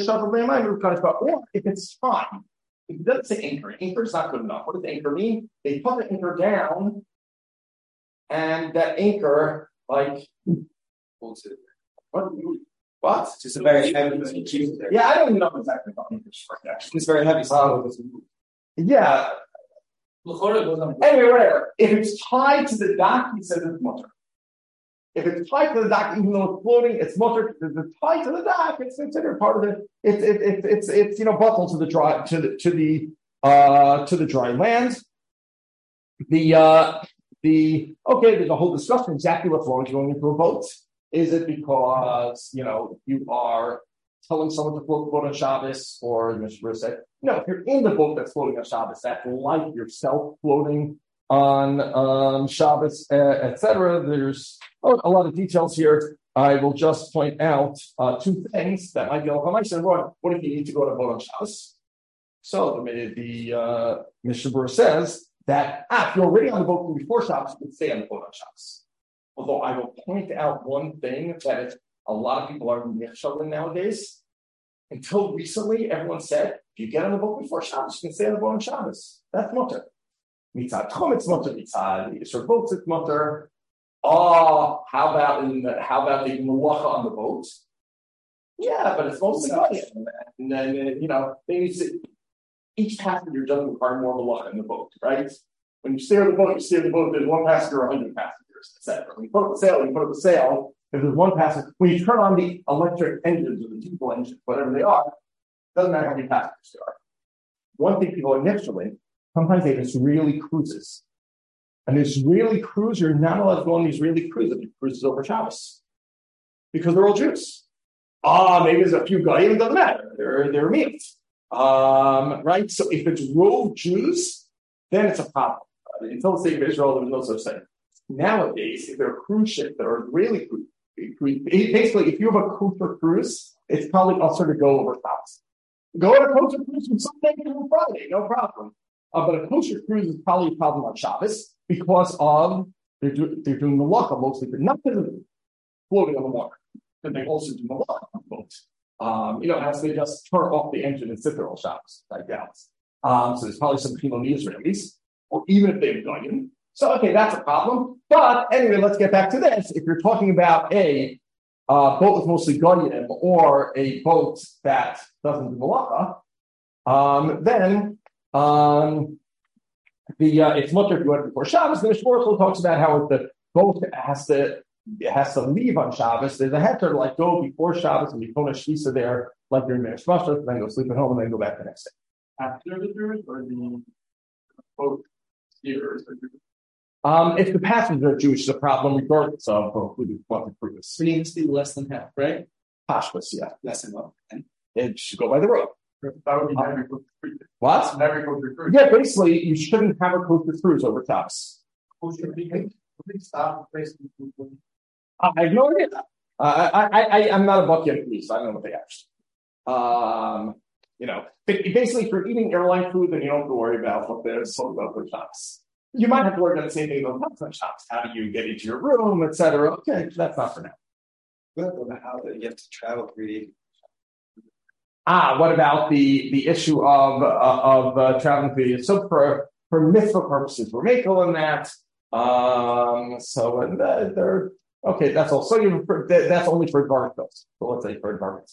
it's fine. If it doesn't say anchor, anchor is not good enough. What does anchor mean? They put the anchor down, and that anchor like Holds it. what? What? It's just a very heavy. Yeah, I don't even know exactly how English works actually. It's very heavy. So Yeah. Anyway, whatever. If it's tied to the dock, he says it's mutter. If it's tied to the dock, even though it's floating, it's mutter. If it's tied to the dock, it's considered part of the. It's it, it, it's it's you know buckle to the dry to the to the uh to the dry land. The uh the okay. There's a whole discussion exactly what's wrong with going into a boat. Is it because you know you are telling someone to float the boat on Shabbos, or the Mishnah said, no, if you're in the boat that's floating on Shabbos, that's like yourself floating on um, Shabbos, uh, et cetera. There's oh, a lot of details here. I will just point out uh, two things that might be all nice and wrong. What if you need to go on a boat on Shabbos? So the, the uh, Mishnah says that ah, if you're already on the boat before Shabbos, you can stay on the boat on Shabbos. Although I will point out one thing that is, a lot of people are nichshalim nowadays. Until recently, everyone said, if you get on the boat before Shabbos, you can stay on the boat on Shabbos. That's mutter. Mitzad Chum, it's mutter. Mitzad Yisur boats, it's mutter. Oh, how about in the, how about the malacha on the boat? Yeah, but it's mostly money. And then, uh, you know, things, each passenger doesn't require more malacha in the boat, right? When you steer the boat, you steer the boat, there's one passenger or one hundred passengers, et cetera. When you put up the sail, you put up the sail. If there's one passenger, when you turn on the electric engines or the diesel engines, whatever they are, doesn't matter how many passengers there are. One thing people are nichshalim, sometimes they have Israeli cruises. An Israeli cruise, you're not allowed to go on the Israeli cruise if it cruises over Shabbos. Because they're all Jews. Ah, maybe there's a few guys, it doesn't matter. They're, they're meat. Um, right? So if it's rove Jews, then it's a problem. Uh, until the state of Israel, there was no such thing. Nowadays, if they're a cruise ship that are Israeli cruise, basically, if you have a kosher cruise, it's probably also to go over Shabbos. Go on a kosher cruise from Sunday to Friday, no problem. Uh, but a kosher cruise is probably a problem on Shabbos because of they're, do, they're doing the malacha mostly, but not because of floating on the water. But they also do malacha on the boat. Um, you know, as they just turn off the engine and sit there all Shabbos, like that. Um, so there's probably some people in the Israelis, or even if they've done it. So, okay, that's a problem. But anyway, let's get back to this. If you're talking about a uh, boat with mostly goyim or a boat that doesn't do malacha, um, then um, the uh, it's much if you went before Shabbos. The Mishnah also talks about how the boat has to it has to leave on Shabbos. There's a heter to like go before Shabbos and be kona shvisa there, like during Meir Shvasha, and then go sleep at home and then go back the next day. After the Jews or the boat steerers? Um, if the passengers are Jewish, it's a problem regardless of who the what the crew is. So it needs to be less than half, right? Pashtus, yeah. Less than one. It should go by the road. That would be every kosher cruise. What? Every kosher cruise. Yeah, basically, you shouldn't have a kosher cruise over tops. Kosher cruise. Stop replacing. I have no idea. Uh, I, I, I, I'm not a bucket police. I don't know what they actually. Um, You know, basically, if you're eating airline food, then you don't have to worry about what there's sold about the shops. You might have to worry about the same thing about the shops. How do you get into your room, et cetera? Okay, that's not for now. How do you have to travel three? Ah, what about the, the issue of uh, of uh, traveling to So for for mitzvah purposes, we're making that. Um, so and uh, they're okay. That's all. So you that's only for garment bills. So let's say for garment.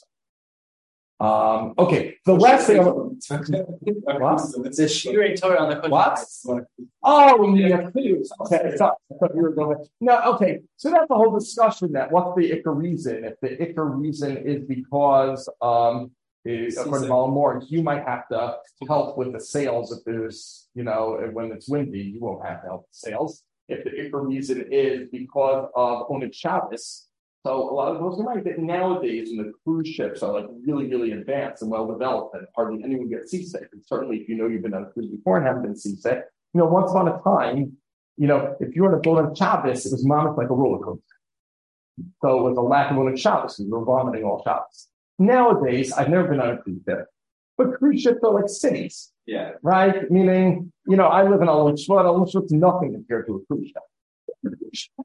Um, okay. The last thing. What? It's a shiurei Torah on the what? Oh, yeah. Okay, sorry. I thought you were going. No, okay. So that's the whole discussion. That what's the ikar reason? If the ikar reason is because um. Is, according to Malam Moore, you might have to help with the sales if there's, you know, when it's windy, you won't have to help with sales. If the ikar reason is because of Onid Shabbos, so a lot of those might that nowadays when the cruise ships are like really, really advanced and well developed, and hardly anyone gets seasick. And certainly, if you know you've been on a cruise before and haven't been seasick, you know, once upon a time, you know, if you were on a boat on Shabbos, it was mammoth like a roller coaster. So it was a lack of Onid Shabbos, and you were vomiting all Shabbos. Nowadays, I've never been on a cruise ship, but cruise ships are like cities. Yeah. Right? Meaning, you know, I live in Al Shvat. Al Shvat's nothing compared to a cruise ship.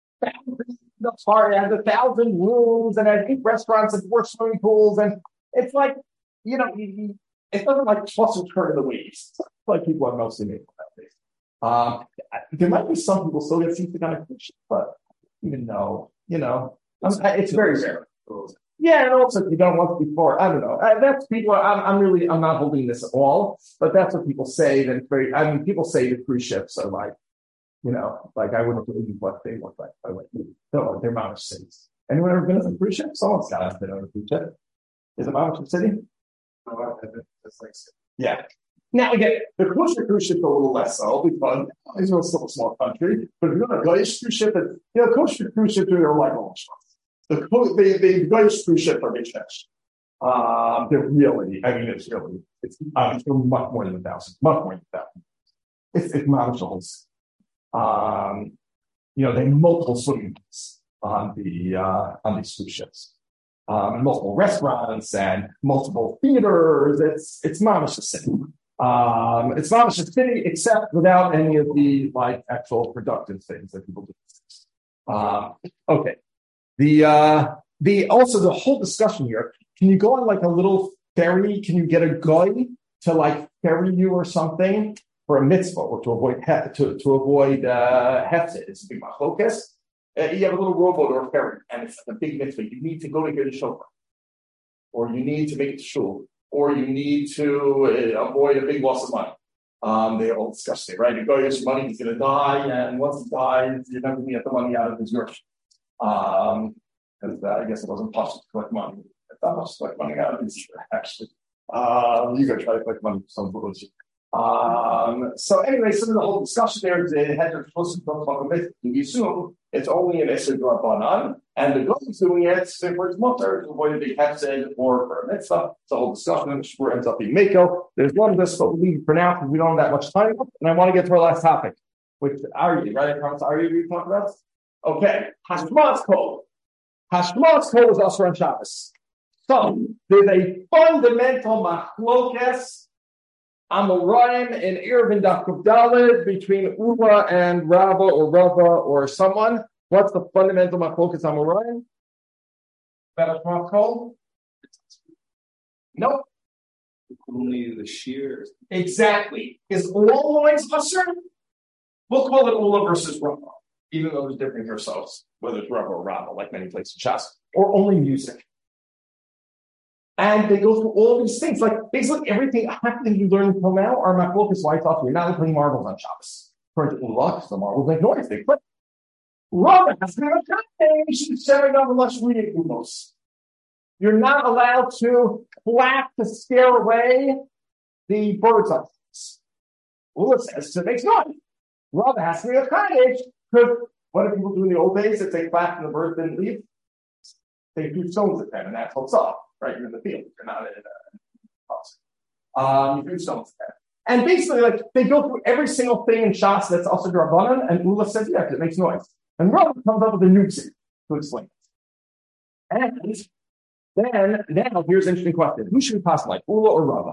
The party has a thousand rooms and has eight restaurants and four swimming pools. And it's like, you know, it doesn't like toss and turn of the waves. It's like people are mostly made nowadays. Um, there might be some people still get seasick on a cruise ship, but even though, you know, it's very rare. Yeah, and also if you don't want before, I don't know. Uh, that's people. I'm, I'm really, I'm not holding this at all, but that's what people say. That it's very. I mean, people say the cruise ships are like, you know, like I wouldn't believe what they look like. By the way, no, they're Mamish cities. Anyone ever been on a cruise ship? Someone's got to have been on a cruise ship. Is it Mamish city? Oh, that's like yeah. Now again, the cruise cruise ship are a little less so because Israel's still a small country. But if you're on a Goyish cruise ship, you know, kosher cruise ships are like all The the the Goyish cruise ship are rich. Um, they're really, I mean, it's really, it's, um, it's much more than a thousand, much more than a thousand. It's it's mountains. Um, you know, they have multiple swimming pools on the uh, on these cruise ships, um, and multiple restaurants and multiple theaters. It's it's Mamish city. Um, it's Mamish city, except without any of the like actual productive things that people do. Um, okay. The uh, the also the whole discussion here. Can you go on like a little ferry? Can you get a guy to like ferry you or something for a mitzvah or to avoid he- to to avoid uh, hefzid? It's a big machlokas. Uh, you have a little rowboat or a ferry, and it's like a big mitzvah. You need to go to get a shofar, or you need to make it to shul, or you need to uh, avoid a big loss of money. Um, they all discuss it, right? You go get your money, he's going to die, and once he dies, you're never going to get the money out of his yours. Um, because uh, I guess it wasn't possible to collect money. It's not possible to collect money out of his actually. Um, you go try to collect money from some bullshit. Um, so anyway, some of the whole discussion there is they had their close to the you assume it's only an Esed Rabbanan, and the guy doing it for his mother to avoid a big hefzid or for a mitzvah. It's a whole discussion, which ends up being Mako. There's one of this, but we'll leave it for now because we don't have that much time. And I want to get to our last topic, which are you, right? I promise, are you we talk about? Okay, Hashmat's code. Hashmat's code is also on Shabbos. So there's a fundamental machlokas Amoraim in Irvin Dafkuf Daled between Ula and Rabba or Rava or someone. What's the fundamental machlokas Amoraim? About Hashmat's code? Nope. Only the shears. Exactly. Is all loins usher? We'll call it Ula versus Rava. Even though there's different yourselves, whether it's Rava or Rava, like many places in Shas, or only music. And they go through all these things, like basically everything, everything you learned until now are machlokas why I thought you're not playing marbles on Shabbos. According to Ula, because the marbles make noise, they click. Rava has to have a combination setting up unless reading Umos. You're not allowed to clap to scare away the birds on this. Ula says it makes noise. Rava has to be a cottage. Because what do people do in the old days if they clap and the bird didn't leave? They do stones at them, and that helps off, right? You're in the field. You're not in a house. Um, you do stones at them. And basically, like, they go through every single thing in Shas that's also Drabanan, and Ula says, yeah, because it makes noise. And Rava comes up with a new thing to explain it. And Then, now here's an interesting question. Who should we pass like, Ula or Rava?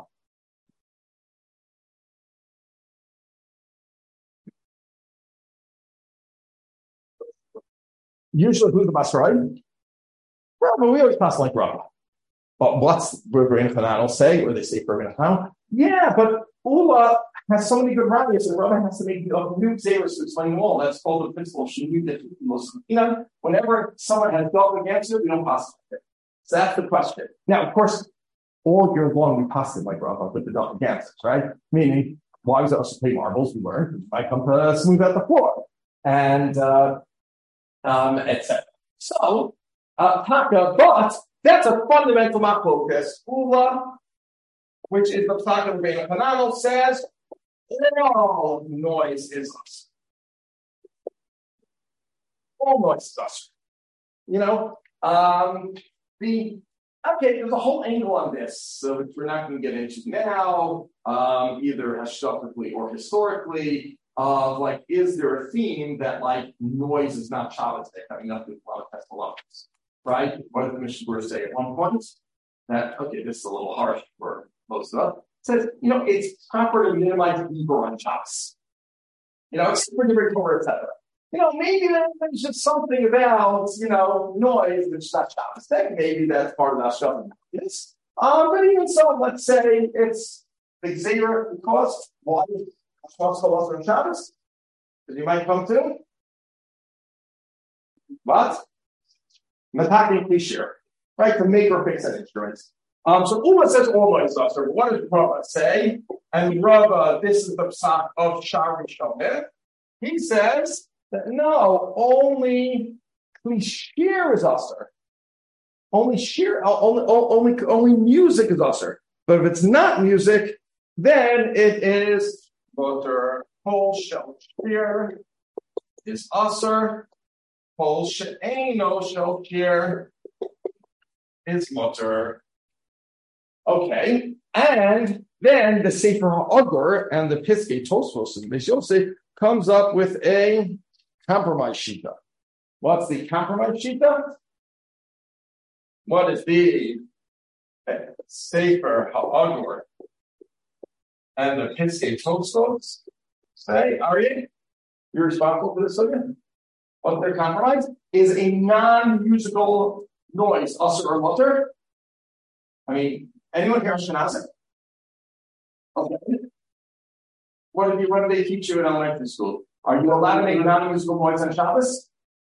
Usually who's the Basrai? Rava, we always pass like Rava. But what's Rabbeinu Hananel say, or they say Rabbeinu Hananel? Yeah, but Ula has so many good rallies, and Rava has to make a new Xeris to explain them all. That's called the principle of Shinu that you know, whenever someone has dealt against you, we don't pass it. So that's the question. Now, of course, all year long we pass it like Rava with the dealt against us, right? Meaning, why was it us to play marbles? We learned I come to smooth out the floor. And uh um et cetera. So uh Taka, but that's a fundamental focus. Ula, which is the Psaka of Rabbeinu Hananel, says all noise is us. All noise is us. You know, um, the okay. There's a whole angle on this, so which we're not going to get into now, um, either historically or historically. Of like, is there a theme that like noise is not Shabbos day, having nothing to do with Thessalonians, right? What did the Mishnah say at one point? That okay, this is a little harsh for most of us. Says, you know, it's proper to minimize ego on Shabbos. You know, it's pretty very Torah, et cetera. You know, maybe there's just something about, you know, noise which is not Shabbos day. Maybe that's part of that Shabbos. Yes. Um, but even so, let's say it's the Xavier because why is Shabbos also on Shabbos? Because you might come to what? Metaking Klishir, right? To make or fix an instrument. Um, so Uma says all noise is usher. What does Rava say? And Rava, this is the psak of Shari Shomer. He says that no, only Klishir is usher. Only sheer, only, only, only music is usher. But if it's not music, then it is motor. Whole shel shir is usher. Whole she'eno shel shir is motor. Okay, and then the Sefer HaAgar and the Piskei Tosfos and Beis Yosef comes up with a compromise shita. What's the compromise shita? What is the Sefer HaAgar and the Piskei Tosfos say? Ari, you're responsible for this again. What their compromise is a non-musical noise, usher or mutter. I mean. Anyone here Ashkenazi? Okay. What did you, what do they teach you in elementary school? Are you allowed to make non-musical noise on Shabbos?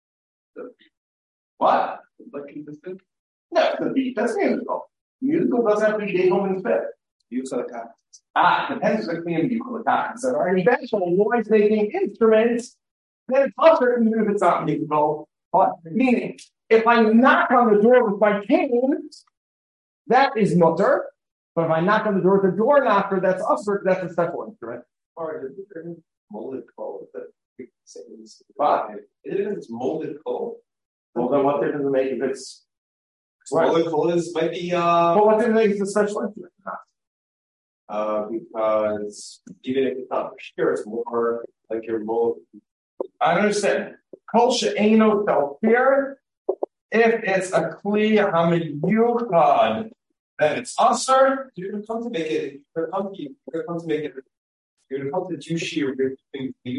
What? Like consistent? No, the beat, that's musical. Musical doesn't have to be Beethoven and Fifth. Use of the cat. Ah, depends on the community you call the cat. So are eventual noise making instruments, then it's usher even if it's not musical. But meaning, if I knock on the door with my cane, that is mutter, but if I knock on the door with a door knocker, that's usher, that's a special instrument. Or is it molded coal that we say is But it is molded coal. Well, then what difference does it make if it's right. Molded coal is might be uh well, what difference makes it a special instrument? Uh because even if it's not for sure, it's more like your mold. I understand. Kol she'eino telfir, if it's a kli hamiyuchad, then it's usher. You're gonna come to make it. You're gonna come to, you're gonna come to make it. You're gonna come to do shear between you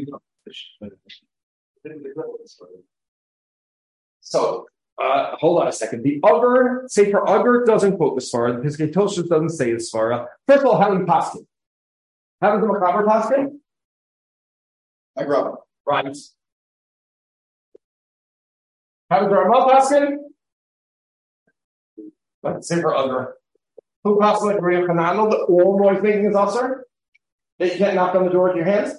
So, uh, hold on a second. The other Sefer Ugar doesn't quote the Svara. The Piskei Tosfos doesn't say the Svara. First of all, how do you paskin? How does the Machaber paskin? I grab it. Right. How does the Ramah paskin? But Sefer Ugar. Who paskin like Rabbeinu Hananel? The all noise making is usher. That you can't knock on the door with your hands.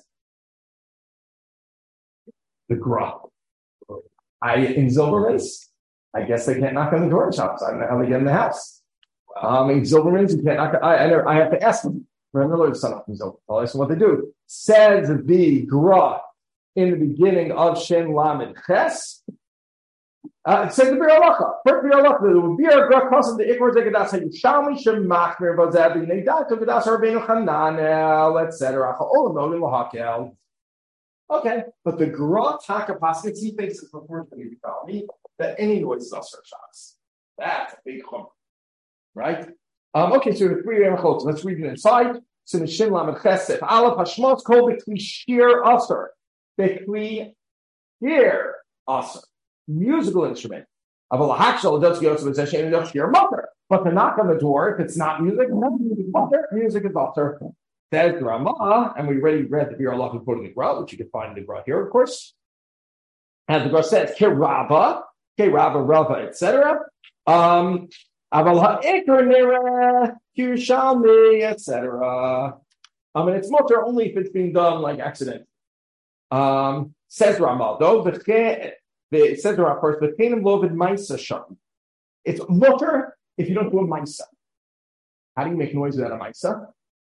The Gra. I in Zilberman's, I guess they can't knock on the door in shops. I don't know how they get in the house. Wow. Um, in Zilberman's, you can't knock. I, I, never, I have to ask them. Remember, son up from Zilberman's. So what they do says the Gra in the beginning of Shem Lamed Ches. Uh, it says the Bir Halacha. First Bir Halacha. The Bir Gra comes the Ikor Zegadas Hayushalmi Shem Machmir Bazabi Neidat Zegadas Rabbeinu Hananel et cetera. Ha'olam Nolim Lahakel. Okay, but the Gra Taka Pasuk, he thinks it's before me that any noise is also Shabbos. That's a big hump. right? Um, okay, so the three Erechot. Let's read it inside. So the Shin Lamed Chesed. Aleph Hashmos Kol B'Kli Shir Aser. B'Kli Shir Aser. Musical instrument. Aval Hakshal does go to the Zeshen and Shir Mother. But to knock on the door, if it's not music, mother, music is Aser. Says Ramah, and we already read the Bir Allah who quoted the Gra, which you can find in the Gra here, of course. And the Gra says Kiraba, Kiraba, Rava, et cetera. Um, Aval ha'ikr nera, Kirshalmi, et cetera. I mean, it's mutter only if it's being done like accident. Um, says Ramah, though, the it says Ramah first, the Kenim Lovid Maisa Sham. It's mutter if you don't do a Maisa. How do you make noise without a Maisa?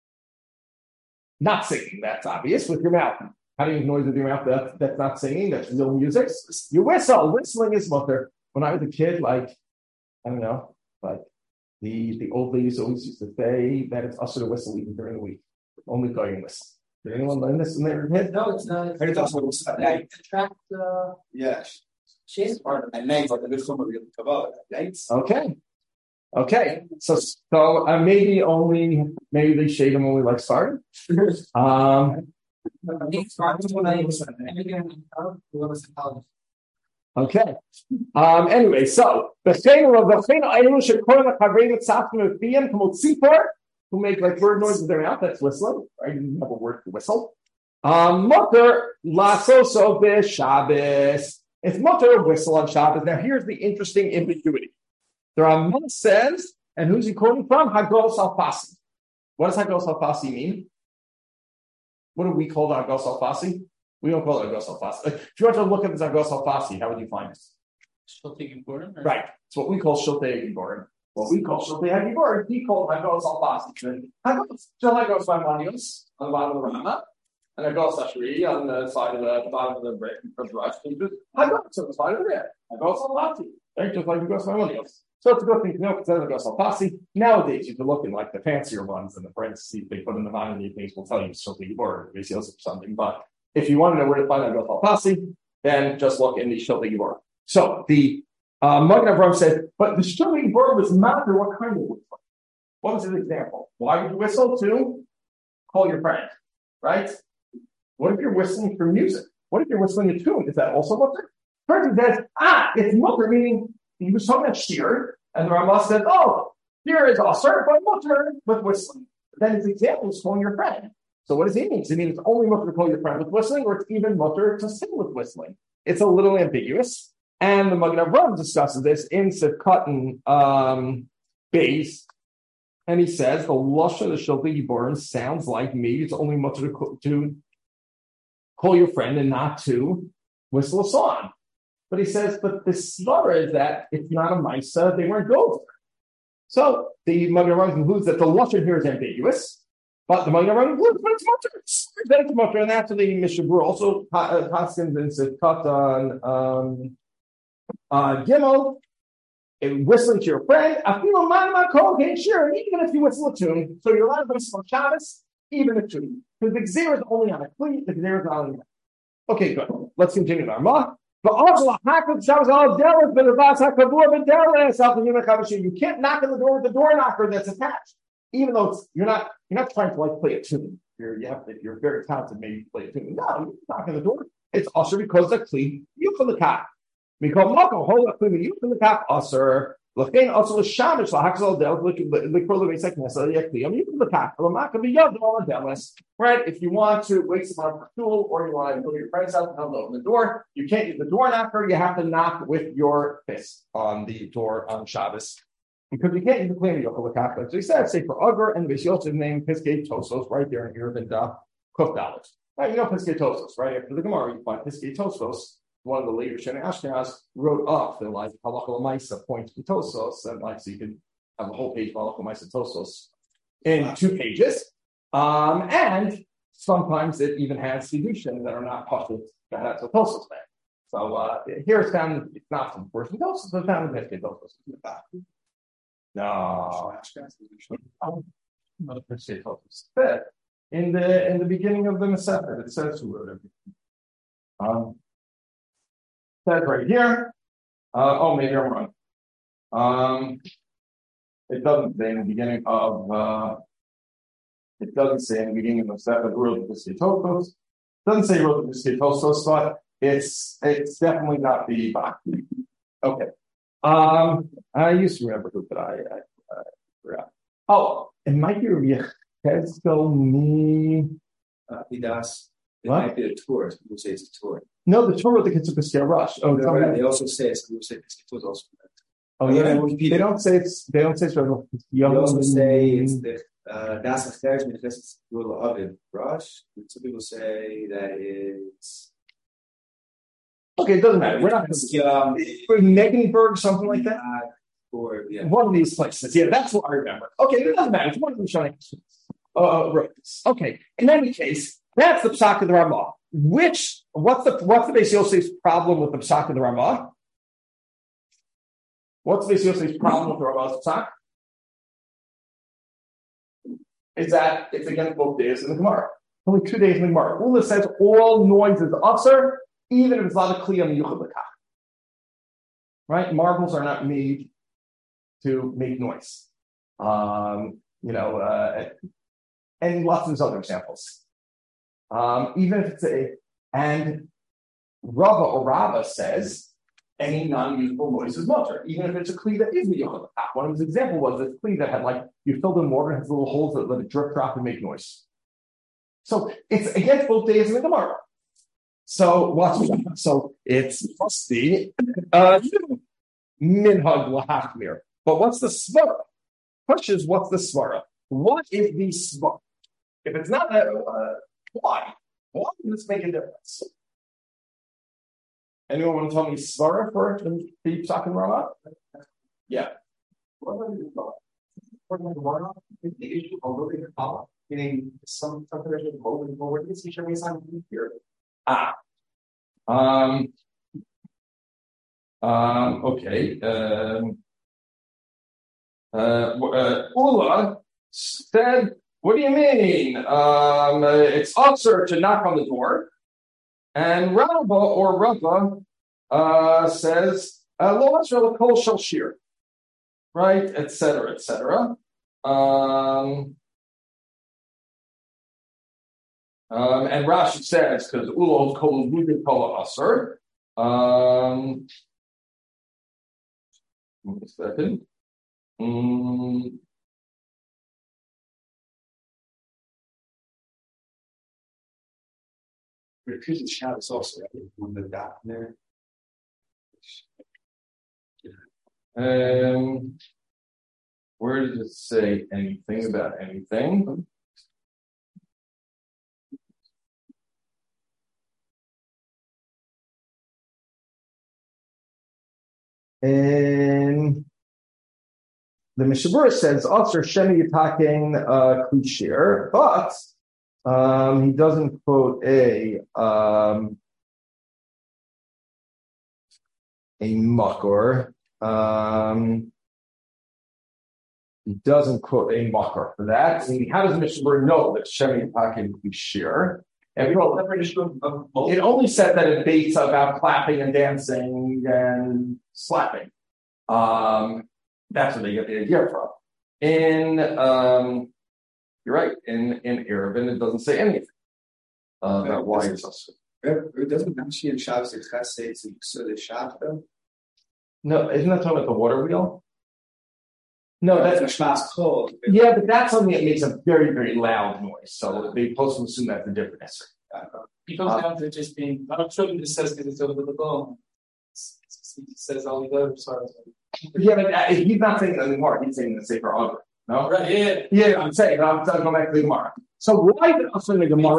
Not singing, that's obvious, with your mouth. How do you make noise with your mouth? That, that's not singing, that's real music. You whistle, whistling is mutter. When I was a kid, like, I don't know, like the, the old ladies always used to say that it's usher to whistle even during the week. Only going whistle. Did anyone learn this in their head? No, it's not. I thought it was like, Attract, uh, yeah. she's Part of my name, like there's somebody in the Kabbalah, right? Okay. Okay. So, so uh, maybe only, maybe they shade them only like starting. Um, Okay. Um, anyway, so the channel of the channel I should call the Kavrevet Safim of Biyam Kamotzipor, who make like word noises with their mouth, that's whistling, right? You have a word to whistle. Um Mutter Lasoso Be Shabbos. It's mutter to whistle on Shabbos. Now here's the interesting ambiguity. The Ramah says, and who's he quoting from? Hagos Alfasi. What does Hagos Alfasi mean? What do we call the Hagos Alfasi? We don't call it Hagos Alfasi. Like, if you want to look at this Hagos Alfasi, how would you find it? Shiltei Giborim? Right. It's what we call Shiltei Giborim. What we call Shiltei Giborim, he called Hagos Alfasi. Hagos, so Hagos Maimonios on the bottom of the Ramah, and Hagos Ashri on the side of the bottom of the brick from the right. Hagos on the side of the red. Hagos Alfasi. Right? Just like Hagos Maimonios. So it's a good thing to know because Hagos Alfasi. Nowadays, you can look in like the fancier ones and the parentheses they put in the bottom of the things will tell you Shiltei Giborim, maybe or something, but if you want to know where to find Hagos Alfasi, then just look in the Shiltei Giborim. So the uh, Magen Avraham said, but the Shiltei Giborim was matter what kind of whistle. What was his example? Why would you whistle to call your friend, right? What if you're whistling for music? What if you're whistling a tune? Is that also mutter? First he says, ah, it's mutter, meaning he was talking about shear, and the Ramah said, oh, shear is also but mutter with whistling. But then his example is calling your friend. So what does he mean? Does he mean it's only mutter to call your friend with whistling, or it's even mutter to sing with whistling? It's a little ambiguous. And the Magen Avraham discusses this in Sefkatan um, base, and he says the lashon of Shiltei Giborim sounds like maybe it's only mutter to, to call your friend and not to whistle a song. But he says, but the svara is that it's not a Maisa, they weren't gozer. So the Magen Avraham concludes that the lashon here is ambiguous. But the Magen Avraham concludes, but it's mutter. Then it's mutter, and after the Mishabur also Paskins and Sefkatan um, uh, Gimel, whistling to your friend, even if you whistle a tune, so you're allowed to whistle on Shabbos, even a tune. Because the Gzir is only on a cleat, the Gzir is not on a Okay, good. Let's continue our Ramah. You can't knock on the door with the door knocker that's attached. Even though it's, you're not you're not trying to like play a tune. You're you have you're very talented, maybe play a tune. No, you knock on the door. It's usher because the cleat you from the cop. Because Malcolm hold up clean you from the cop usher. Lachain also the shamish lahaxal del look look for the basic necessary clean you from the cop. Lamaka be yod all delis. Right? If you want to wake someone for tool or you want to go to your friend's house and help open the door, you can't use the door knocker, you have to knock with your fist on the door on Shabbos. Because you can't even claim Yochel L'Kafka. So he said, say for Ugar and Vishyotiv name Piskei Tosos right there in Irvin Da Kuf Dalit. Right, you know Piskei Tosos, right? After the Gemara, you find Piskei Tosos, one of the later Sheni Ashkenaz, wrote up the like Halacha L'Maisa points to Tosos, and like so you can have a whole page of Halacha L'Maisa Tosos in two pages. Um, and sometimes it even has Sidushin that are not public, that's what Tosos meant. So uh, here it's found, it's not from Portion Tosos, but it's found in Piskei Tosos. No, in the in the beginning of the Masechet, it says who wrote everything. Um, says right here. Uh, oh, maybe I'm wrong. Um, it doesn't say in the beginning of, uh, it doesn't say in the beginning of Sefer Ruach V'Skitosos. It doesn't say Ruach V'Skitosos, but it's, it's definitely not the Bach. Okay. Um, I used to remember who, but I, I, I forgot. Oh, it might be Rabbi Yechezkel me. Uh, Midas. It What? might be a tour. Some people say it's a tour. No, the Torah, the Ketsukas Rush. Oh, No, right. They also say, some people say it's also. oh yeah. They don't say it's, they don't say it's Rabbi They also say it's the, uh, Das Acheres Minchas Rula Aviv Rush. Some people say that it's. Okay, it doesn't matter. We're not Um, for Megenberg, something like that. uh, or, yeah. One of these places. Yeah, that's what I remember. Okay, it doesn't matter. It's one of them showing. Uh, right. Okay. In any case, that's the Psak of the Ramah. Which what's the what's the Beis Yosef's problem with the Psak of the Ramah? What's the Beis Yosef's problem with the Ramah's Psak? Is that it's against both days in the Gemara. Only two days in the Gemara. Ula says all noise is usher, even if it's not a kliya miyuchad l'kach. Right? Marbles are not made to make noise. Um, you know, uh, and lots of other examples. Um, even if it's a, and Rava or Rava says any non-usable noise is mutter, even if it's a kli that is miyuchad l'kach. One of his examples was this kli that had like, you filled in water and has little holes that let it drip, drop, and make noise. So it's against both days in the Gemara. So what's so it's musty uh minhag lahachmir. But what's the svara? Question is, what's the svara? What is the svara? If it's not that, uh, why? Why does this make a difference? Anyone want to tell me svara for the the Psak and Ramah? Yeah. The issue of living Allah, meaning some subdivision moving forward, this issue is on here. Ah. Um. Um. Okay. Um. Uh. uh Ula said, "What do you mean? Um. Uh, it's usher to knock on the door." And Rava or Rava uh, says, "Lo usher l'kol shel shir," right, et cetera, et cetera. Um. Um, and Rashi says, because Ulo Kol Rubin Kol Asr. Um, one second. Um, Repeated shadows also on the dot there. Um, where does it say anything about anything? And the Mishabura says, "Otzer Shemi Yitaking uh, Klishir," but um, he doesn't quote a um, a makor. Um, he doesn't quote a makor for that. I mean, how does Mishabura know that Shemi Yitaking Klishir? And we don't. It only said that it debates about clapping and dancing and slapping. Um, that's where they get the idea from. In um, you're right. In in Eruvin, it doesn't say anything uh, about why it's also. It doesn't Rashi and Shabbos Express say it's so the Shabbos though? No, isn't that talking about the water wheel? No, that's that's a Shabbos cold. yeah, but that's something that makes a very very loud noise. So they supposed to assume that's the difference. He comes Uh, down to just being. I'm sure he just says because it's over the bone. He says all the other sorry. Yeah, but uh, he's not saying that anymore. He's saying the Sefer Agro. No, Right? Yeah. yeah, I'm saying. I'm talking back to the Gemara. So why did also the Gemara?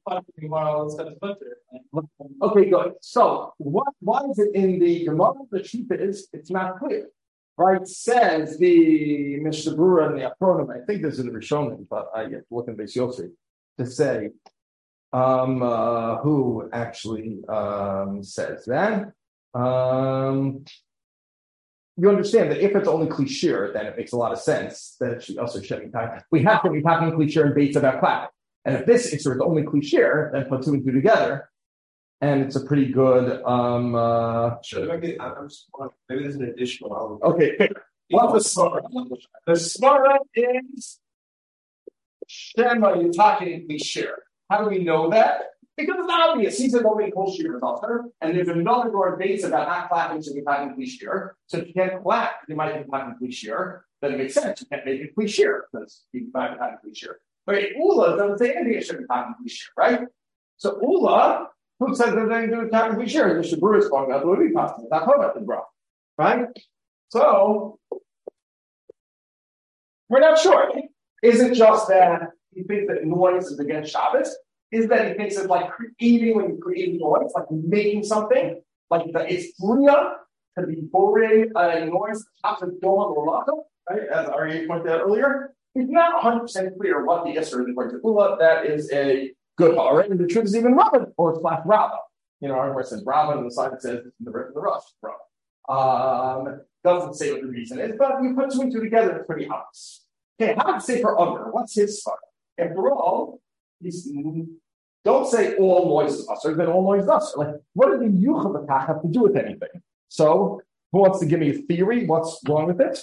Okay, good. So what? Why is it in the Gemara? The Shita is it's not clear, right? Says the Mishnah Berurah and the Achronim. I think this is the Rishonim, but I have to look in Beis Yosef to say um, uh, who actually um, says that. Um, you understand that if it's only klishir, then it makes a lot of sense that it should also shedding time. We have to be talking klishir and baits about clapping. And if this is only klishir, then put two and two together, and it's a pretty good. Um, uh, Sure. Maybe, I'm just, maybe there's an additional. okay, fair. What's the svara? The svara is Shema Yitake Lishir. How do we know that? Because it's obvious. He said nobody calls Shir is author, and there's another door debates about not clapping to Yitake Lishir. So if you can't clap, you might be Yitake Lishir. Then it makes sense. You can't make it Lishir because you can find Yitake Lishir. But Ula doesn't say anything it should be Yitake Lishir, right? So Ula, who says there's anything to do with Yitake Lishir? The Shabur is talking about the Levi Pastor. That's not the bro, right? So we're not sure. Is it just that he thinks that noise is against Shabbos? Is that he thinks it's like creating when you create noise, like making something, like it's Bria to be boring a noise top of Doma or Laka, right? As Aryeh pointed out earlier. He's not one hundred percent clear what the Isser is according to Ula. That is a good ha'ara, and the truth is even Rabba or slash Rabba. You know, where it says Rabba and the side it says the the Rush, Rabba. Um, doesn't say what the reason is, but you put two and two together, it's pretty obvious. Okay, how to say for other? What's his svara? After all, he's, don't say all noise is usher, then all noise is usher. Like, what does the yuchah b'kach have to do with anything? So, who wants to give me a theory? What's wrong with it?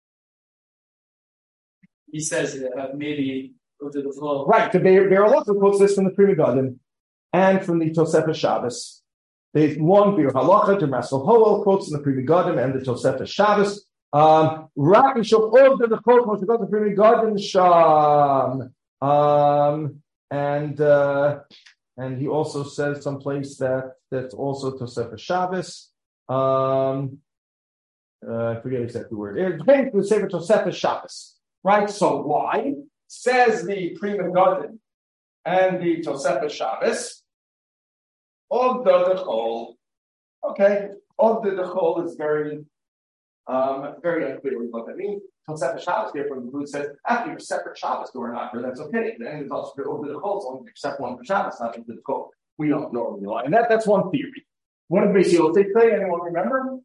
He says that maybe go to the flow. Right, the Be'er Halacha quotes this from the Pri Megadim and from the Tosefes Shabbos. There's one Be'er Halacha, the Masel Howell quotes in the Pri Megadim and the Tosefes Shabbos. Um, Rak Yishov Order the quote when she got the Pri Megadim Sham. Um, and uh, and he also says someplace that that's also Tosefes Shabbos. Um, uh, I forget exactly the word. It's to say Tosefes Shabbos. Right, so why? Says the Pri Megadim and the Tosefes Shabbos of the Dechol. Okay, of the Dechol is very, um, very unclear what that means. Tosefes Shabbos here from the Bud says after your separate Shabbos door knocker, that's okay. Then it's also over the Dechol, so only except one for Shabbos, not over the Dechol. We don't normally lie, and that that's one theory. What did Beis Hillel say? Anyone remember?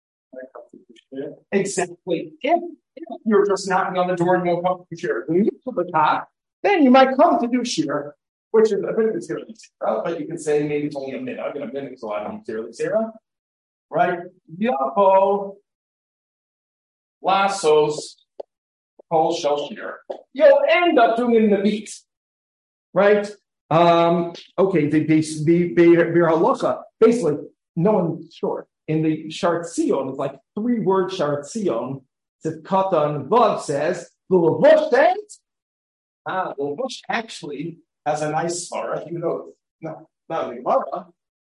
Exactly. If If you're just knocking on the door and you won't come to shir, when you get to the top, then you might come to do shir, which is a bit of a serious zera, but you can say maybe it's only a minute. I'm going to minute, so I don't serious zera. Right? Yavo lassos kol shel shir. You'll end up doing it in the beat. Right? Um, okay, the the Be'er Halacha, basically, no one's sure. In the Sharat Zion, it's like three word Sharat Zion. Says Katan Vav says the Lavush says ah the Lavush actually has a nice svara. You know, no, not the Gemara.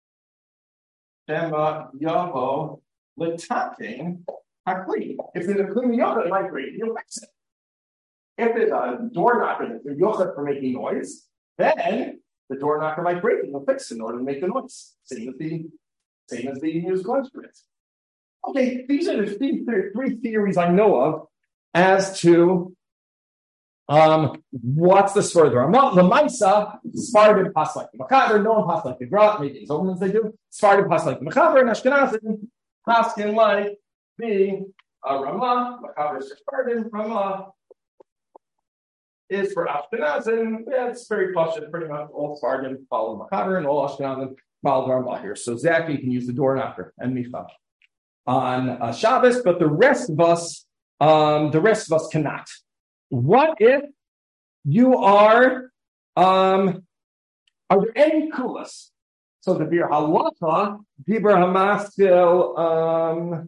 Shema Yavo L'Taking Hakli. If there's a clean yochad, it might break. You'll fix it. If there's a door knocker that's a yochad for making noise, then the door knocker might break. You'll fix it in order to make the noise. Same as the same as the musical instrument. Okay, these are the three, three theories I know of as to um, what's this further. The Maisa, Sfardim pass like the Mechaber, no one pass like the Grat, maybe it's Omens they do. Sfardim pass like the Mechaber, and Ashkenazim passing like the uh, Ramah, Mechaber is for Sfardim, Ramah is for Ashkenazim. Yeah, it's very posh, pretty much all Sfardim follow Mechaber, and all Ashkenazim follow Ramah here. So Zach, you can use the door knocker and Michal on uh, Shabbos, but the rest of us, um, the rest of us cannot. What if you are, um, are there any kulas? So the Be'er Halacha, Dibur Hamaskil, um,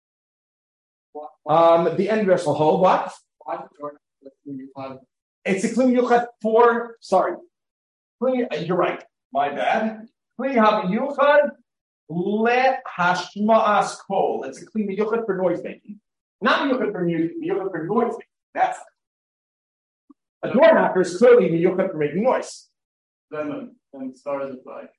um, the end vessel hole, what? It's a Kli Yuchat for, sorry, you're right, my bad. Kli HaMiyuchad Let hashma'as kol. It's a clean miyuchad for noise making. Not miyuchad for music, miyuchad for noise making. That's it. A door knocker is clearly miyuchad for making noise. Then when it starts with like.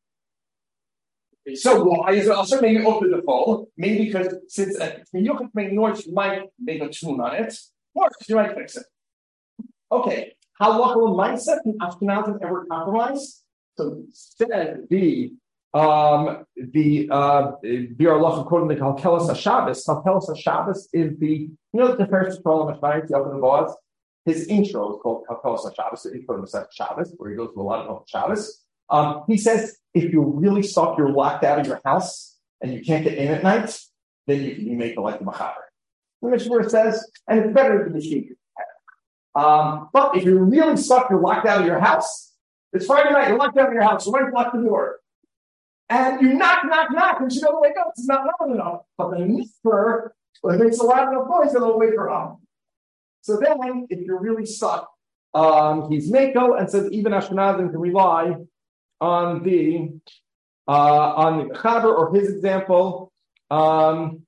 So why is it also maybe open the fold? Maybe because since a miyuchad for making noise, you might make a tune on it, or you might fix it. Okay. Halacha mindset and Ashkenazim ever compromise? So instead the Um, the uh, Be'er Halacha quoting the Kalkelas HaShabbos. Kalkelas HaShabbos is the, you know, the first Shalom HaShmayim, the Open Boaz. His intro is called Kalkelas HaShabbos. The intro to Shabbos, where he goes to a lot of Shabbos. Um, he says if you really suck, you're locked out of your house and you can't get in at night, then you can make the like the Mechaber. The Mishnah says, and it's better than the sheep. Um, but if you're really stuck, you're locked out of your house. It's Friday night, you're locked out of your house. Somebody locked the door. And you knock, knock, knock, and she doesn't wake up. It's not loud enough. But the whisper, well, it makes a loud enough noise, and it'll wake her up. So then, if you're really stuck, um, he's Mako and says even Ashkenazim can rely on the uh, on the Chaber, or his example um,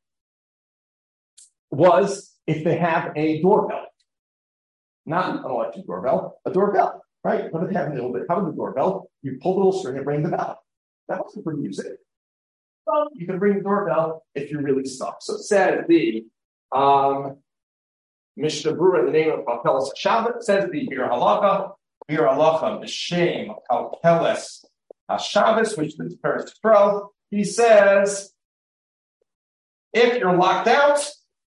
was if they have a doorbell, not an electric doorbell, a doorbell, right? What do they have a little bit? How about the doorbell? You pull the little string and ring the bell. That wasn't for music. Well, you can ring the doorbell if you're really stuck. So it says the um, Mishnah Berurah in the name of Kalkeles Shabbat says the Bir Halacha, Bir Halacha, the shame of Kalkeles Shabbos, which is first twelve. He says, if you're locked out,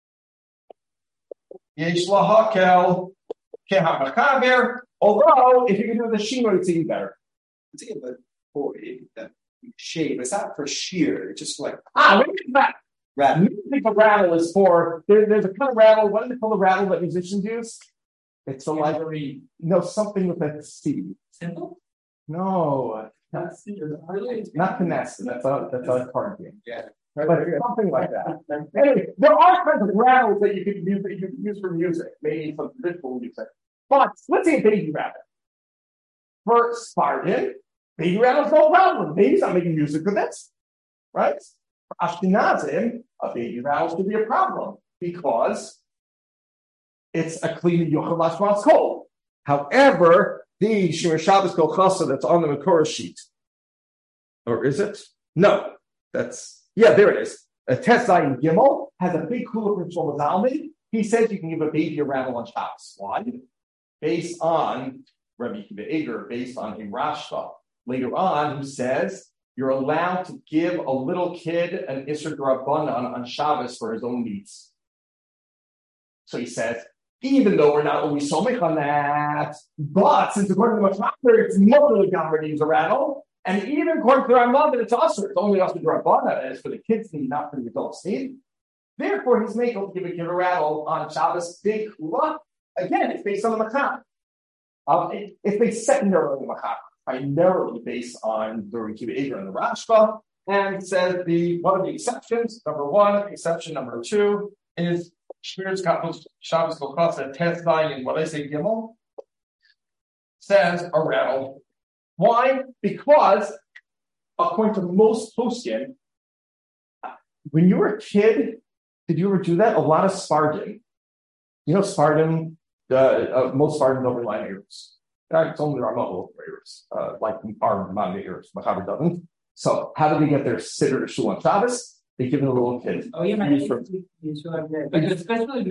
Yesh Lahakel Kehamachaber. Although, if you can do the Shino, it's even better. It's even but for that shave. It's not for shear. It's just like ah, what is that? Rattle. I think a rattle is for there, there's a kind of rattle. What do they call the rattle that musicians use? It's a like no something with a C. Simple? No, not, not finesse. That's a that's a card game. Yeah. But something like that. Anyway, there are kinds of rattles that you can use that you can use for music, maybe some traditional music. But let's say a baby rattle. For Spartan, baby rattle's no problem. Baby's not making music with it, right? For Ashkenazim, a baby rattle could be a problem because it's a clean yochel lashmas kol. However, the Shemir Shabbos Kol Chasa that's on the Makora sheet, or is it? No, that's yeah, there it is. A Tesai Gimel has a big kula from Shlomo Zalman. He says you can give a baby a rattle on Shabbos. Why? Based on Rabbi Akiva Eger, based on a Rashba later on, who says you're allowed to give a little kid an Isser D'Rabbanan on Shabbos for his own needs. So he says, even though we're not always somich on that, but since according to the Machmacher, it's motherly God needs a rattle, and even according to the Rambam, it's also it's only Isser D'Rabbanan, it's for the kids' need, not for the adults' need. Therefore, he's making give a give a rattle on Shabbos big kula. Again, it's based on the Machmacher. Um, it, it's based secondarily on the Machmacher, primarily based on the Rabbi Akiva Eger and the Rashba, and says the one of the exceptions, number one, exception number two, is Shmir's Shabbos Kol Chasa Tesvai and what I say Gimel says a rattle. Why? Because according to most poskim, when you were a kid, did you ever do that? A lot of Spartan. You know, Spartan, uh, uh, most Spartans don't rely on ears. It's only our mobile ears, uh, like our modern ears. Machaber doesn't. So, how do they get their sitter to shul on Shabbos? They give it a little kid. Oh, yeah, man. Especially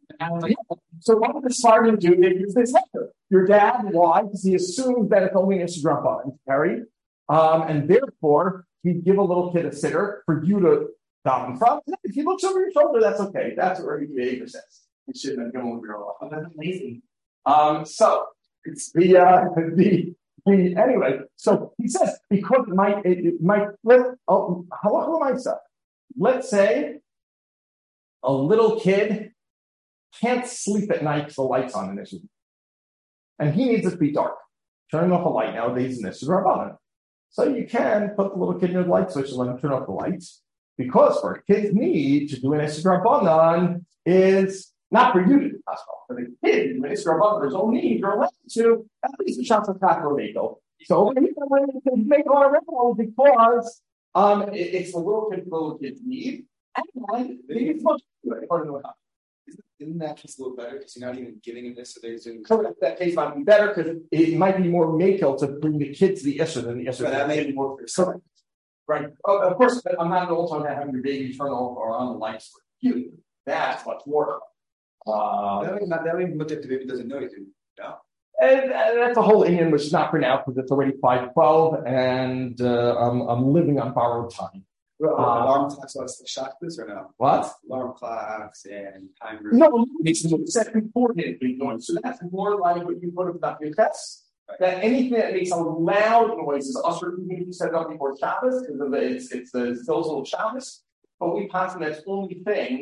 so, what did the Spartan do? They use this heter. Your dad, why? Because he assumes that it's only an Instagram button to carry. Um, and therefore, he'd give a little kid a sitter for you to down in front. If he looks over your shoulder, that's okay. That's what Rabbi Akiva says. You shouldn't have given him your life. Oh, that's lazy. Um, so it's the uh, the the anyway. So he says because it might it, it might let oh halacha l'maisa. Let's say a little kid can't sleep at night because the light's on in issue, and he needs it to be dark. Turning off a light nowadays in this is rabbanan. So you can put the little kid in your light switch and let him turn off the lights. Because for a kid's need to do an Isser D'Rabbanan is not for you to do as well. For the kid, an Isser D'Rabbanan for his own need, you're allowed to at least a shot of Taka or Mako. So when you can make on a rebel because um, it, it's the little kid, the little kid's need, and it's much according to the Isn't that just a little better because you're not even giving him this? So there's in correct. That case might be better because it, it might be more Mako to bring the kid to the Isser than the Isser. But that may be more for yourself. Right. Oh, of course, but I'm not also having your baby turn off or on the lights for you. That's much more. Uh, that ain't not that ain't much if the baby doesn't know you. No. And, and that's a whole Indian which is not for now because it's already five twelve and uh, I'm I'm living on borrowed time. Well, uh, alarm clocks are shock this or no? What? Alarm clocks and time. No, it's second coordinate doing. So that's more like what you put about your tests. That anything that makes a loud noise is usher community set up before Shabbos because it's it's the those little Shabbos. But we pass them as only things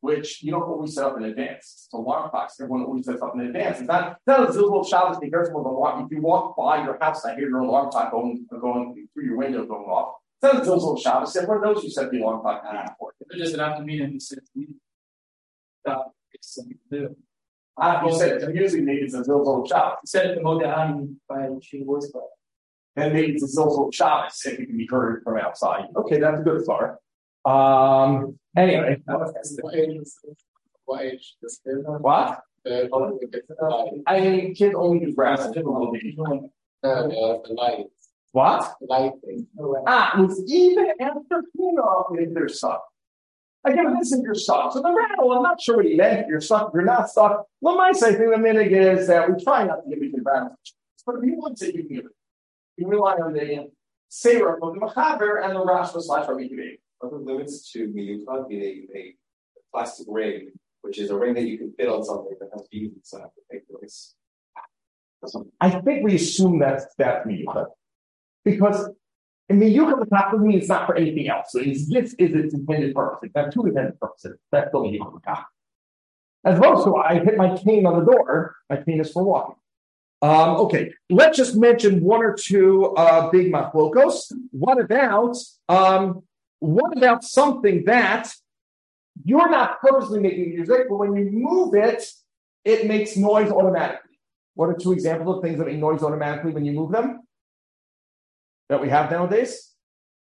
which you don't always set up in advance. It's alarm clocks. Everyone always sets up in advance. It's not, it's not a Zilzal Shabbos. Be careful of alarm. If you walk by your house, I hear your alarm clock going, going through your window going off. It's not a Zilzal Shabbos. Everyone knows you set the alarm clock for. It doesn't have to mean anything. That it's something to do. Ah, you said it. Usually maybe it's a Zilzal Shabbos. You said it the Moda'an by Sheen Voice Club. Then maybe it's a Zilzal Shabbos if it can be heard from outside. Okay, that's a good start. Um. Anyway. What age? What? I mean, kids only do grass. Uh, the light. What? The light thing. Ah, it was even after Pinot if they're stuck. Again, this is your stuck. So the rattle, I'm not sure what he meant. If you're stuck, if you're not stuck. Well, my say thing the minute is that we try not to give you the rattle. But if you want to, you can give it. You rely on the Seirah of the Machaber and the Rashba slash Rabbi Kiva. What limits to miyukad meaning a plastic ring, which is a ring that you can fit on something that has beads inside to make noise. I think we assume that's that's miyukad. Because in miyukad, the top doesn't mean it's not for anything else. So it's, this is its intended purpose. It has two intended purposes. That's the miyukad. As opposed to I hit my cane on the door, my cane is for walking. Um, okay, let's just mention one or two uh, big machlokos. What about um, what about something that you're not purposely making music, but when you move it, it makes noise automatically? What are two examples of things that make noise automatically when you move them that we have nowadays?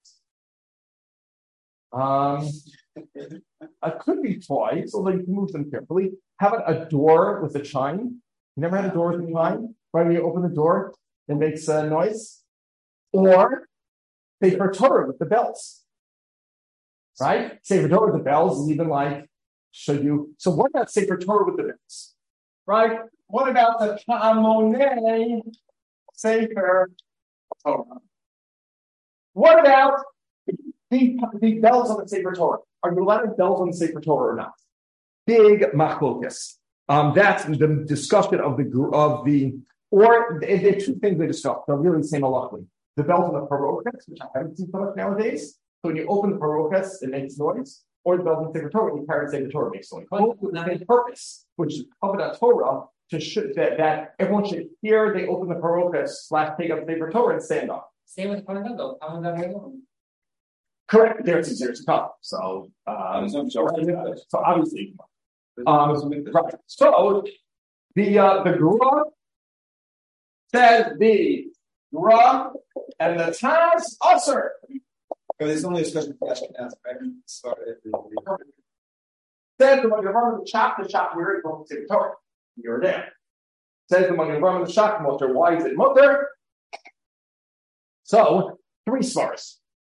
Um, it could be toys, although you can move them carefully. How about a door with a chime? You never had a door with a chime? Right when you open the door, it makes a noise. Or Sefer Torah with the bells. Right? Sefer Torah with the bells is even like, should you? So what about Sefer Torah with the bells? Right? What about the Ta'amonei Sefer Torah? What about the, the bells on the Sefer Torah? Are you allowed to have bells on the Sefer Torah or not? Big machlokas. Um, that's the discussion of the of the or there are two things they discuss. They're really the same halachically. The bells on the parochas, which I haven't seen so much nowadays. So when you open the parochas, it makes noise. Or the bells in Sefer Torah, when you carry the Sefer Torah, it makes noise. Both with the same purpose, which is Kavod Torah, to should, that, that everyone should hear. They open the parochas slash take up the Sefer Torah and stand up. Same with Kavod. Correct. There's there's a couple. So um, so, so obviously. Um, right. So the uh, the Gra says the Gra and the Taz Usher. There's only a special question to ask, right? Started. Says the when you run the shop, the shop where it's going to Torah. You're there. Says the when you run the shop motor. Why is it motor? So three svars.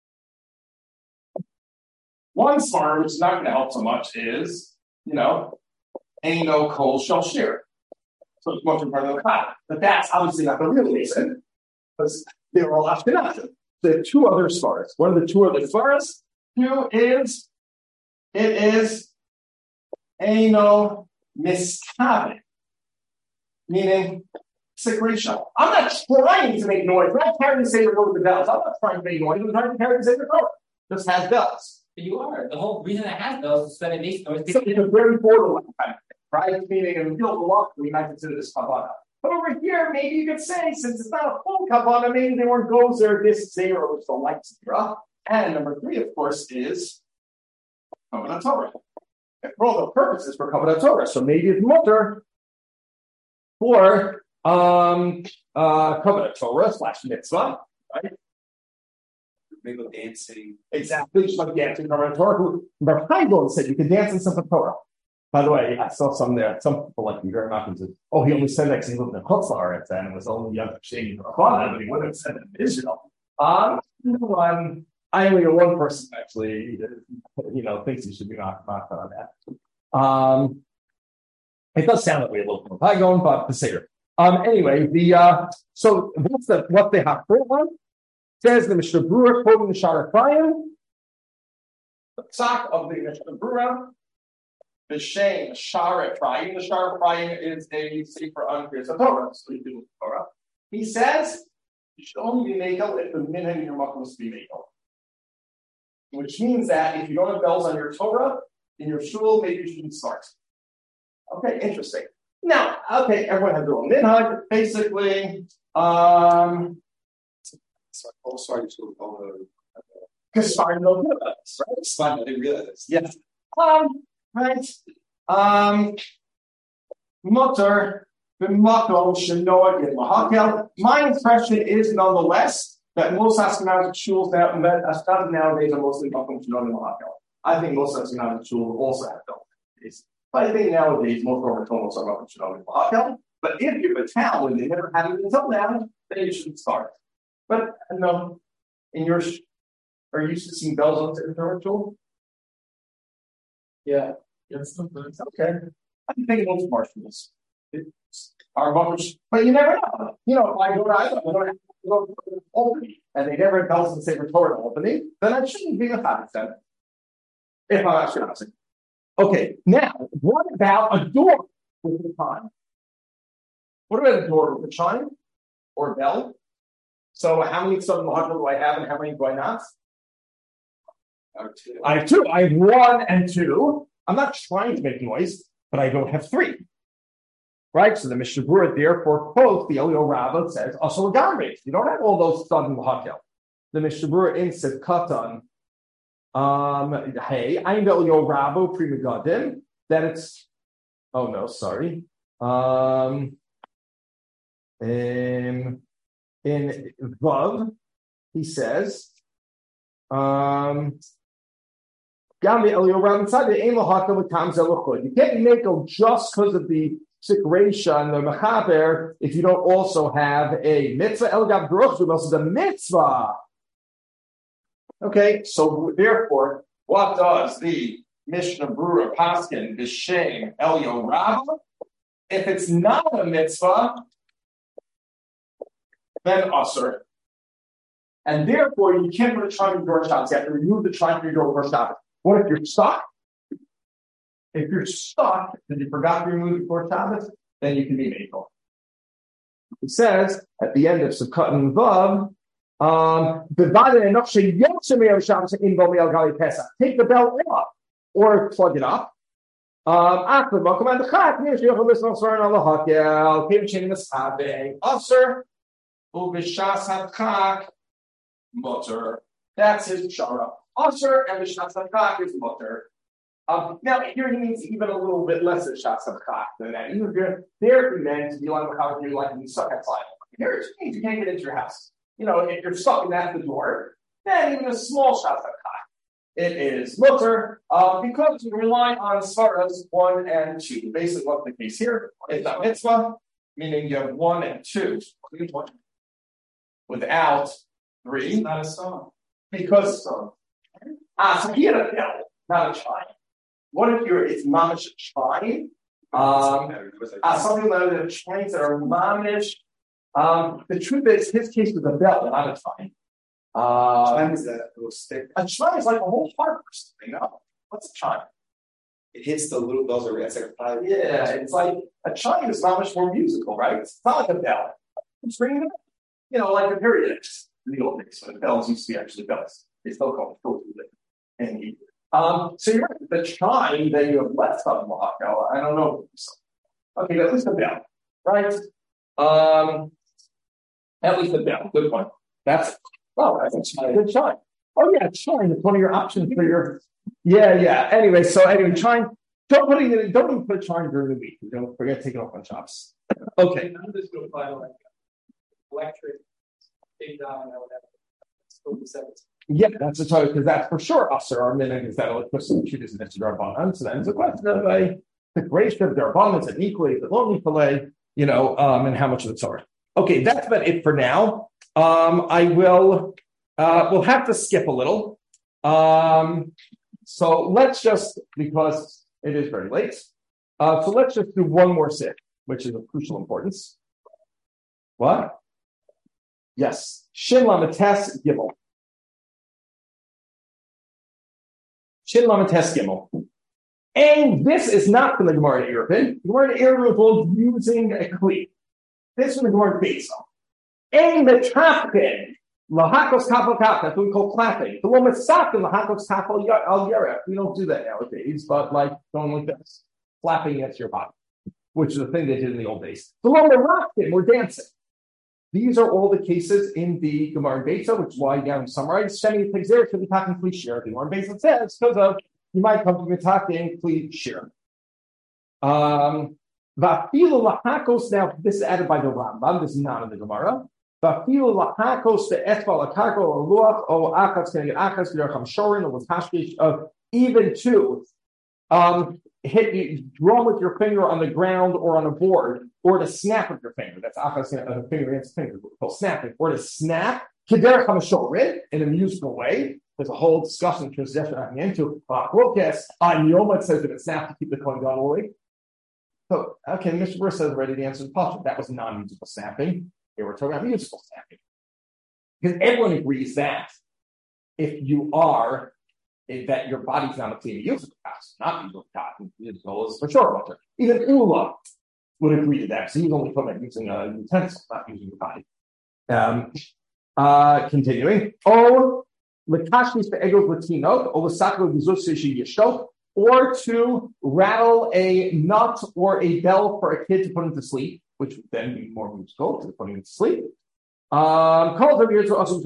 One svar, which is not going to help so much, is you know, ain't no kol shel shir. So it's much part of the path. But that's obviously not the real reason, because they're all Ashkenazim. The two other svaras. What are the two other svaras? Two is, it is Eino Miskaveh, meaning secretion. I'm not trying to make noise. I'm not trying to say the word with the bells. I'm not trying to make noise. I'm trying to carry the sacred Torah. Just has bells. But you are. The whole reason it has those is that it makes noise. So it's a very borderline kind of thing, right? Meaning in the field of luck, we might consider this Kavanah. But over here, maybe you could say, since it's not a full Kavanah, maybe they weren't gozer, this zero, which the light zero. And number three, of course, is Kavanah Torah. For all the purposes for Kavanah Torah. So maybe it's mutter for um, uh, Kavanah Torah slash mitzvah, right? Maybe dancing. Exactly, just like dancing in the Torah. Who Rav Chaim said you can dance in Sefer Torah. By the way, I saw some there. Some people like me very much and said, "Oh, he only said that because he lived in Chutz La'aretz and it was only young Shane Rabbanan, but he wouldn't have said it in Israel." Um, one, I only know one person actually, you know, thinks he should be knocked on that. Um, it does sound like we have a little more high going, but the Seder. Um, anyway, the uh, so what's the what they have for one? Says the Mishnah Berurah, quoting the Sha'ar Ephraim, the psak of the Mishnah Berurah, the Shem Sha'ar Ephraim. The Sha'ar Ephraim is a sefer on Kriyas Torah, so you do Torah. He says you should only be mekel if the minhag in your makom must be mekel, which means that if you don't have bells on your Torah, in your shul, maybe you shouldn't start. Okay, interesting. Now, okay, everyone has their own minhag. Basically, um, Oh, sorry, to oh, because sorry, no good about this, right? it's fine. I didn't realize this. Yes. Um, right. Um, mutter b'makom shenoag in lahakel. My impression is, nonetheless, that most Ashkenazic shuls now, Ashkenazim nowadays are mostly makom shenoag in lahakel. I think most Ashkenazic shuls also have done. But I think nowadays most Romatomos are makom shenoag in lahakel. But if you're a town and they never had it until now, then you shouldn't start. But no, in your, are you used to seeing bells on the ritual? Yeah. Yes. Okay. I think it looks marshmallows. Our mothers, but you never know. You know, if I go to I go to go to Albany and they never bells and say Torah to Albany, then I shouldn't be a habit then. If I'm actually honest. Okay, now what about a door with a chime? What about a door with a chime or a bell? So how many Southern Lahakal do I have and how many do I not? I have two. I have two. I have one and two. I'm not trying to make noise, but I don't have three. Right? So the Mishnah Berurah therefore quotes the Elio Rabbah says, also a garbage. You don't have all those Southern Lahakal. The Mishnah Berurah in Sid Katan, um, hey, I'm Elio Rabbah Primigadim, that it's, oh no, sorry. Um, um, in Vav, he says, um, you can't make a just because of the Sikresha and the Mechaber if you don't also have a mitzvah. El Gav Baruch is a mitzvah. Okay, so therefore, what does the Mishnah Berurah Paskin B'Shem Elio Rabbah? If it's not a mitzvah, then usher. And therefore, you can't put a chime in your Shabbos. You have to remove the chime from your door for Shabbos. What if you're stuck? If you're stuck and you forgot to remove it for Shabbos, then you can be makel. It says at the end of Sukkot and Vav, um, take the bell off or plug it up. Um, Mutter. That's his shara. Usher and the Shatzachak is mutter. Um, now here he means even a little bit less of Shatzachak than that. Even if you're there, he meant you want to how you like you stuck outside. Here it means you can't get into your house. You know, if you're stuck and that's the door, then even a small Shatzachak. It is mutter uh, because you rely on svaras one and two. Basically, what's the case here? It's a mitzvah, meaning you have one and two. Without three. It's not a song. Because ah, so he had a bell, not a chime. What if you're it's mamish chime? Um uh, something like the chimes that are mamish. Um the truth is his case was a bell, not a chime. Uh Chime is that little stick. a chime is like a whole harp or something. No. What's a chime? It hits the little bells over. It's like a five. Yeah, it's like a chime is mamish more musical, right? It's not like a bell. It's ringing the bell. You know, like a period. In the old days, when bells used to be actually bells. They still call it and he, um, so you're right. The chime that you have left on the Lahakal, I don't know. Okay, at least the bell, right? Um, at least the bell. Good one. That's well, that's a good chime. Oh yeah, chime. It's one of your options for your. Yeah, yeah. Anyway, so anyway, chime. Don't put it in. Don't even put chime during the week. Don't forget to take it off on chops. Okay. None of this would apply to like electric. Yeah, that's a choice because that's for sure. Usher, our minute is that electricity shoot is an Darbanan. So then it's a question of a the creation of Darbanan and equally the lonely fillet, you know, um, and how much of it's are. Okay, that's about it for now. Um, I will. Uh, we'll have to skip a little. Um, so let's just because it is very late. Uh, so let's just do one more sit, which is of crucial importance. What? Yes. Shin Lamates Gimel. Shin Lamates Gimel. And this is not from the Gemara in Eruvin. The Gemara in Eruvin was using a kli. This is from the Gemara in Beisam. And the Tafkin Lahakos kafel kaf, that's what we call clapping. The one with sakin, lahakos kafel al yerech. We don't do that nowadays, but like going like this, flapping against your body, which is the thing they did in the old days. The one with rocking, we're dancing. These are all the cases in the Gemara and Beitza, which is why you have summarized. Shemi Pigzer should be talking please share. The Gemara and Beitza says because of you might come to be talking please share. Um, Vafilu lahakos. Now this is added by the Rambam. This is not in the Gemara. Vafilu lahakos the etval akarko or luach or akas can get akas v'dercham shorin or with hashkish of even to um hit you draw with your finger on the ground or on a board or to snap with your finger. That's akas a finger against finger. Called snapping or to snap k'dercham shorin in a musical way. There's a whole discussion transition I'm into. Lokas on Yom it says that it snapped to keep the coin going away. So okay, Mister Burr says already the answer to the question. That was non-musical snapping. They were talking about musical snapping. Because everyone agrees that if you are, if that your body's not a clean musical house, not musical cotton, musical is for sure water. Even Ula would agree to that. So he's only talking about using a utensil, not using your body. Um, uh, continuing. Oh, Lakashmis for Egos Latino, or Lasako Gizusishi Yeshok, or to rattle a nut or a bell for a kid to put him to sleep, which would then be more musical to put him to sleep. Um, okay, that's a whole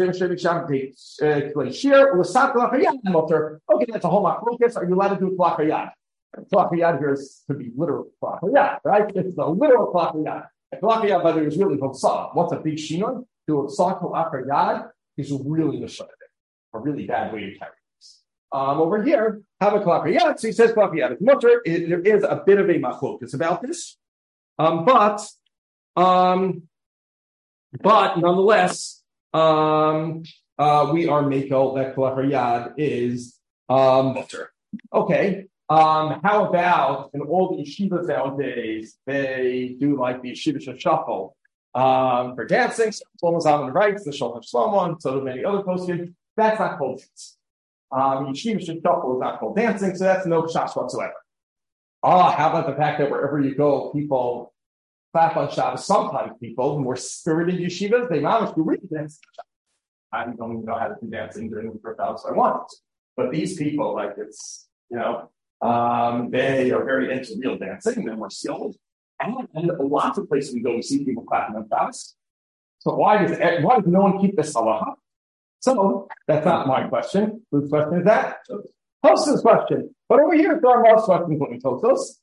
machlokas. Are you allowed to do klachayad? Klachayad here is to be literal klachayad, right? It's the literal klachayad. Klachayad, by the way, is really from saw. What's a big shinon? Do a saw klachayad is really the shot. A really bad way to carry this. Um, over here, have a klachayad. So he says klachayad is mutter. There is a bit of a machlokas about this, um, but. Um, but nonetheless, um, uh, we are makel that klachayad is um, mutter. Okay. Um, how about in all the yeshivas nowadays, they do like the yeshiva shuffle um, for dancing. Shlomo Zalman writes the Shulchan Shlomo, and so do many other posted. That's not called dance. Um, yeshiva shuffle is not called dancing, so that's no shas whatsoever. Ah, how about the fact that wherever you go, people clap on Shabbos? Sometimes people, more spirited yeshivas, they manage to really dance. I don't even know how to do dancing during the first hours I want. But these people, like it's, you know, um, they are very into real dancing, they're more skilled. And, and lots of places we go, we see people clapping on Shabbos. So why does why does no one keep this halacha? So that's not my question. Whose question is that? Tos's question. But over here, there are most questions when we Tosos.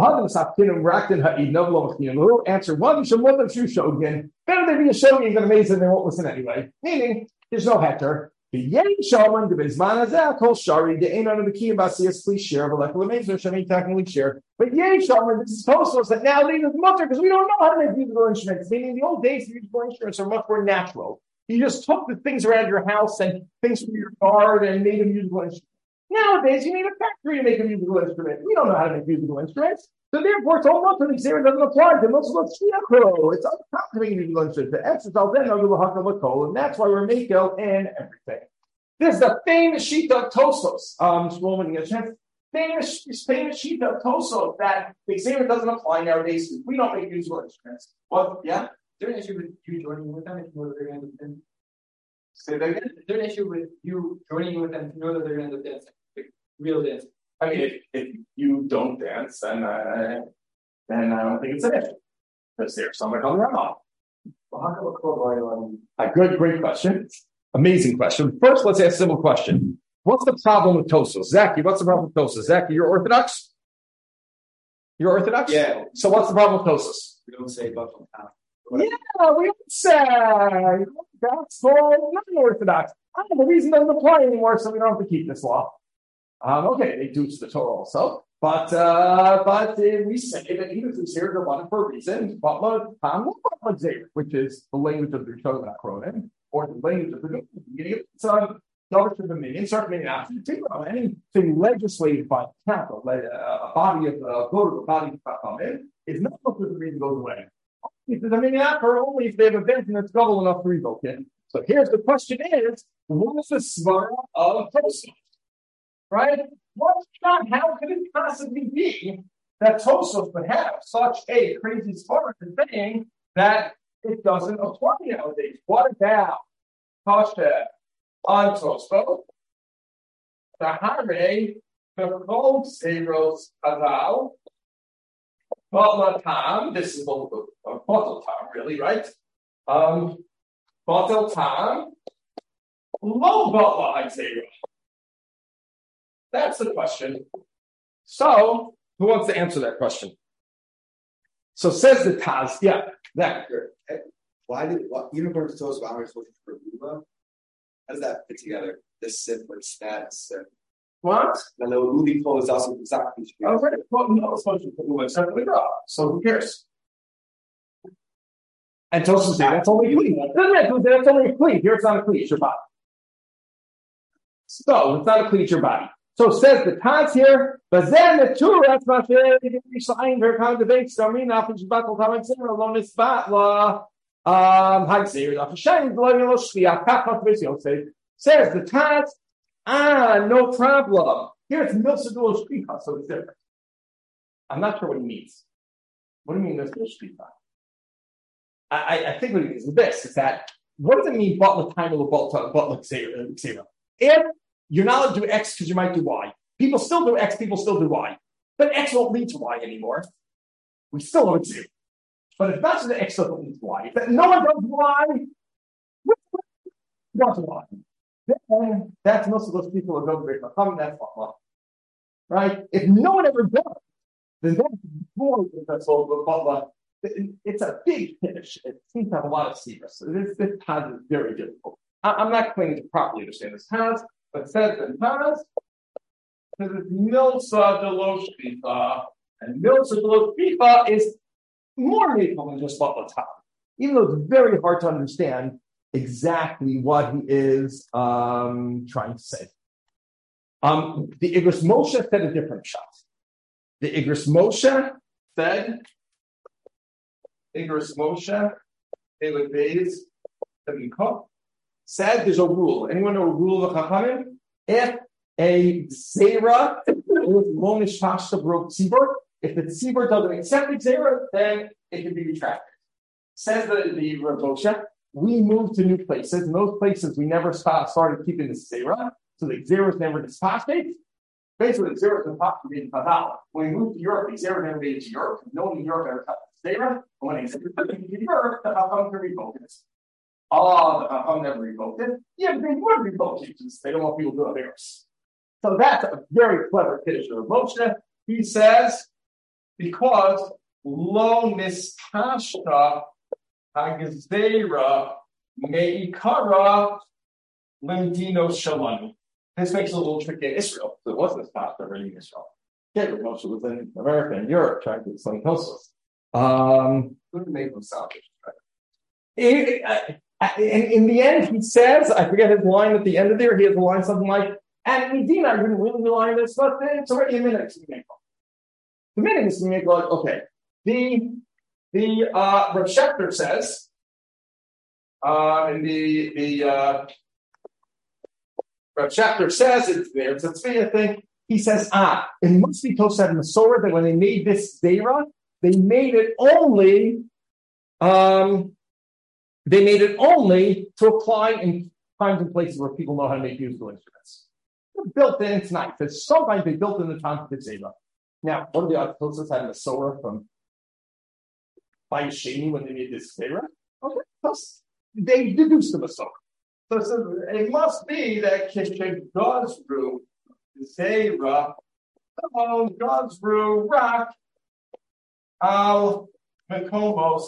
Answer one, Shogin. Better they be a Shogin than amazing they won't listen anyway. Meaning, there's no heter. The Yen Shaman, the Bizman Azak, Kol Shari, the Ain on the Key about C S, please share, but like the Mazer, Shami technically share. But Yen Shaman, this is Tosos that now leave with mutter because we don't know how to make musical instruments. Meaning, the old days, the musical instruments are much more natural. You just took the things around your house and things from your garden and made a musical instrument. Nowadays, you need a factory to make a musical instrument. We don't know how to make musical instruments. So therefore, it's all much of the Xer doesn't apply to most of the Shiachro. It's uncommon to make a musical instrument. The exercise then over the Hakam, and that's why we're making and everything. This is the famous sheet of Tosos. Um, famous, famous sheet of Tosos that the Xer doesn't apply nowadays. We don't make musical instruments. What? Yeah? Is there an issue with you joining with them if you know that they're going to end up dancing? Say that again? Is there an issue with you joining with them to know that they're going to end up dancing? Like real dancing? I mean, if, if you don't dance, then, uh, then I don't think it's an issue. Because there's someone coming around. Well, how come a Kohen A good, great question. Amazing question. First, let's ask a simple question. What's the problem with Tosos? Zaki, what's the problem with Tosos? Zaki, you're Orthodox? You're Orthodox? Yeah. So what's the problem with Tosos? We don't say but from town. Yeah, we don't say that's for non-Orthodox. Oh, the reason doesn't apply anymore, so we don't have to keep this law. Um, okay, they do to the Torah also, but uh, but uh, we say that even if we say the one for a reason, which is the language of the Rishonim Akronim, or the language of the it's a knowledge of dominion, certainly after the Torah. Anything legislated by the capital, like a body of the vote of a body of Chachamim, is not what the reason goes away. If the dominion after only if they have a bench and it's double enough to revoke it. So here's the question: Is what is the svara of Tosos? Right? What's not? How could it possibly be that Tosos would have such a crazy svara saying that it doesn't apply nowadays? What about Kosher on Tosfot. The Hare, the Kol Seros Hazal, Botla Tam, this is a bottle Tam, really, right? Um, bottle Tam, low Botla Hazera. That's the question. So, who wants to answer that question? So says the Taz, yeah, that. Why did what universe tells about how we're supposed to prove? How does that fit together? This simple stats. What? And the Luli code is also exactly true. Oh, right. Well, no, it's supposed to be except for the draw. So who cares? And Tosin say that's only a cleat. That's only a cleat. Here it's not a cleat, it's your body. So it's not a cleat, it's your body. So it says the Taz here, but then the two that's not there, they can be signed her kind of debate, so I mean, after you battle time and say, alone is batla. Um, how say it? After shine, blood and shliach, half video says the Taz, ah, no problem. Here it's milsadul shliach, so it's different. I'm not sure what he means. What do you mean milsadul shliach? I, I think what he means is this: is that what does it mean? Butler time or butler butler xera? If you're not allowed to do X because you might do Y. People still do X, people still do Y. But X won't lead to Y anymore. We still have zero. But if that's the X doesn't lead to Y, if no one does Y, does Y. Then that's most of those people who go to the Chacham, that's what. Right? If no one ever does, then that's more than that's all the it's a big finish. It seems to have a lot of secrets. So this, this Taz is very difficult. I, I'm not claiming to properly understand this Taz. But says the Taz, because it's Milsa de lo Shlicha, and Milsa de lo Shlicha is more meaningful than just Butla Tam. Even though it's very hard to understand exactly what he is um, trying to say. Um, the Igros Moshe said a different shot. The Igros Moshe said, Igros Moshe, David Bays, said there's a rule. Anyone know a rule of the Chachamim? If a Zera with Lonish Pashta broke Tzibur, if the Tzibur doesn't accept the Zera, then it can be retracted. Says the, the Rav Moshe, we moved to new places. In those places, we never start, started keeping the Zera, so the Zera is never dispostate. Basically, the Zera is impossible to be in Padal. When we moved to Europe, the Zera never made it to Europe. No one in Europe ever cut the Zera. And when they said, in Europe, the Chacham can revoke it. Oh, the Chacham never revoked it. Yeah, but they would revoke it because they don't want people to do theirs. So that's a very clever Kiddush of Moshe. He says, because lo nistashta hagzera meikara limdino shalanu. This makes it a little tricky in Israel. So it wasn't nistashta really in Israel. Yeah, Moshe was in America and Europe trying to do something else. Um, couldn't make them salvage, right? It, uh, In, in the end, he says, I forget his line at the end of there, he has a line something like, and Medina, I didn't really rely on this, but it's already a minute to make one. The minute is to make like, okay. The the uh Rav Schechter says, uh in the the uh Rav Schechter says it's there, it's a Tzvi, I think. He says, ah, it must be Tosad Masorah that when they made this Zera, they made it only um They made it only to apply in times and places where people know how to make musical instruments. They're built in, it's nice. But sometimes they built in the time of the Zera. Now, what are the Artosos had a Masorah from Bayesheni when they made this Zera? Okay, plus they deduced the Masorah. So, so it must be that Kishin Gazru, Zera, oh, Gazru, Rak, Al, Mekomos,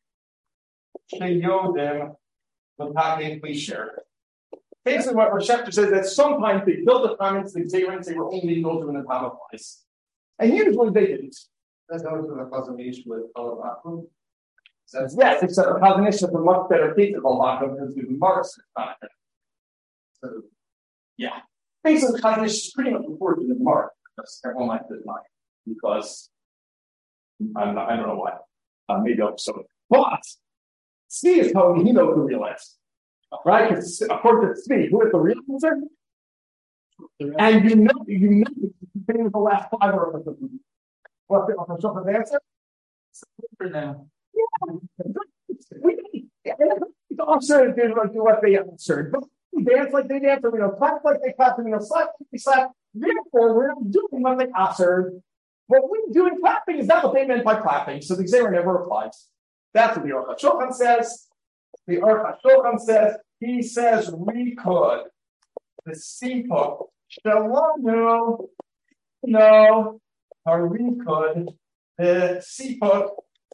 Basically, what Rav Schechter says that sometimes they build the comments, they say they were only go to an Atama place. And usually they didn't. That's how it's a combination with Alabakum. Yes, except the combination of a much better case of Alabakum because the Mars So yeah. Basically the combination is pretty much reported in the Mars. Everyone likes this line. Because I'm not, I don't know why. Uh, maybe I'll so but Tzvi is telling me he knows the real answer. Right? Because according to Tzvi, who is the real answer? And you know, you know, the last five or of them. What's the official answer? For now. Yeah. We, it's usher did what they answered. But we dance like they dance, or we know, clap like they clap, and we know, slap like they slap. Therefore, we're not doing what they answered. What we're doing clapping is not what they meant by clapping. So the Xera never applies. That's what the Aruch HaShulchan says. The Aruch HaShulchan says, he says we could. The Sipuk, Shalom, no, or we could. The Sipuk,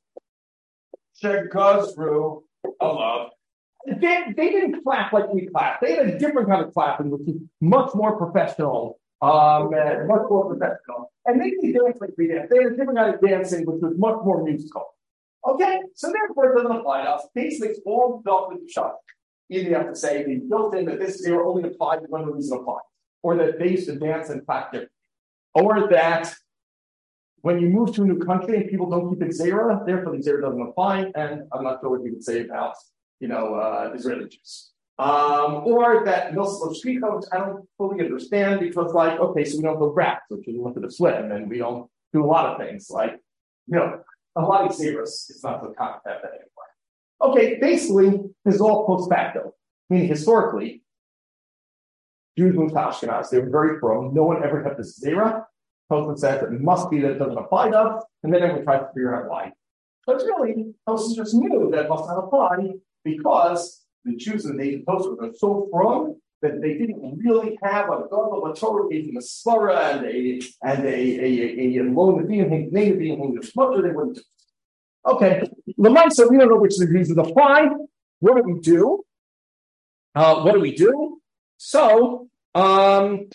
Shegazru, Allah. They, they didn't clap like we clap. They had a different kind of clapping, which is much more professional. Um, and much more professional. And they didn't dance like we dance. They had a different kind of dancing, which was much more musical. Okay, so therefore it doesn't apply to us. Basically, it's all built into shot. Either you have to say they built in that this they were only applied when the reason applies, or that they used to dance and clap differently, or that when you move to a new country and people don't keep Xera, therefore the Xera doesn't apply. And I'm not sure what you could say about, you know, uh, Israeli Jews. Um, or that Milsal of Shkika, which I don't fully understand because, like, okay, so we don't go rap, which is look at the swim, and we don't do a lot of things like, you know, a lot of Xeras. It's not the concept that anymore. Okay, basically, this is all post facto, meaning historically, Jews moved to Ashkenaz. They were very firm. No one ever had this Xera. Tosfos says it must be that it doesn't apply to us, and then everyone tries to figure out why. But really, Tosfos just knew that it must not apply because the Jews in the nation Tosfos were so firm that they didn't really have a God of a Torah gave them a svara and a and a a a loan to be and name to be and a smother. They wouldn't do it. Okay, Lamaisa, we don't know which of these would apply. What do we do? Uh, what do we do? So, um,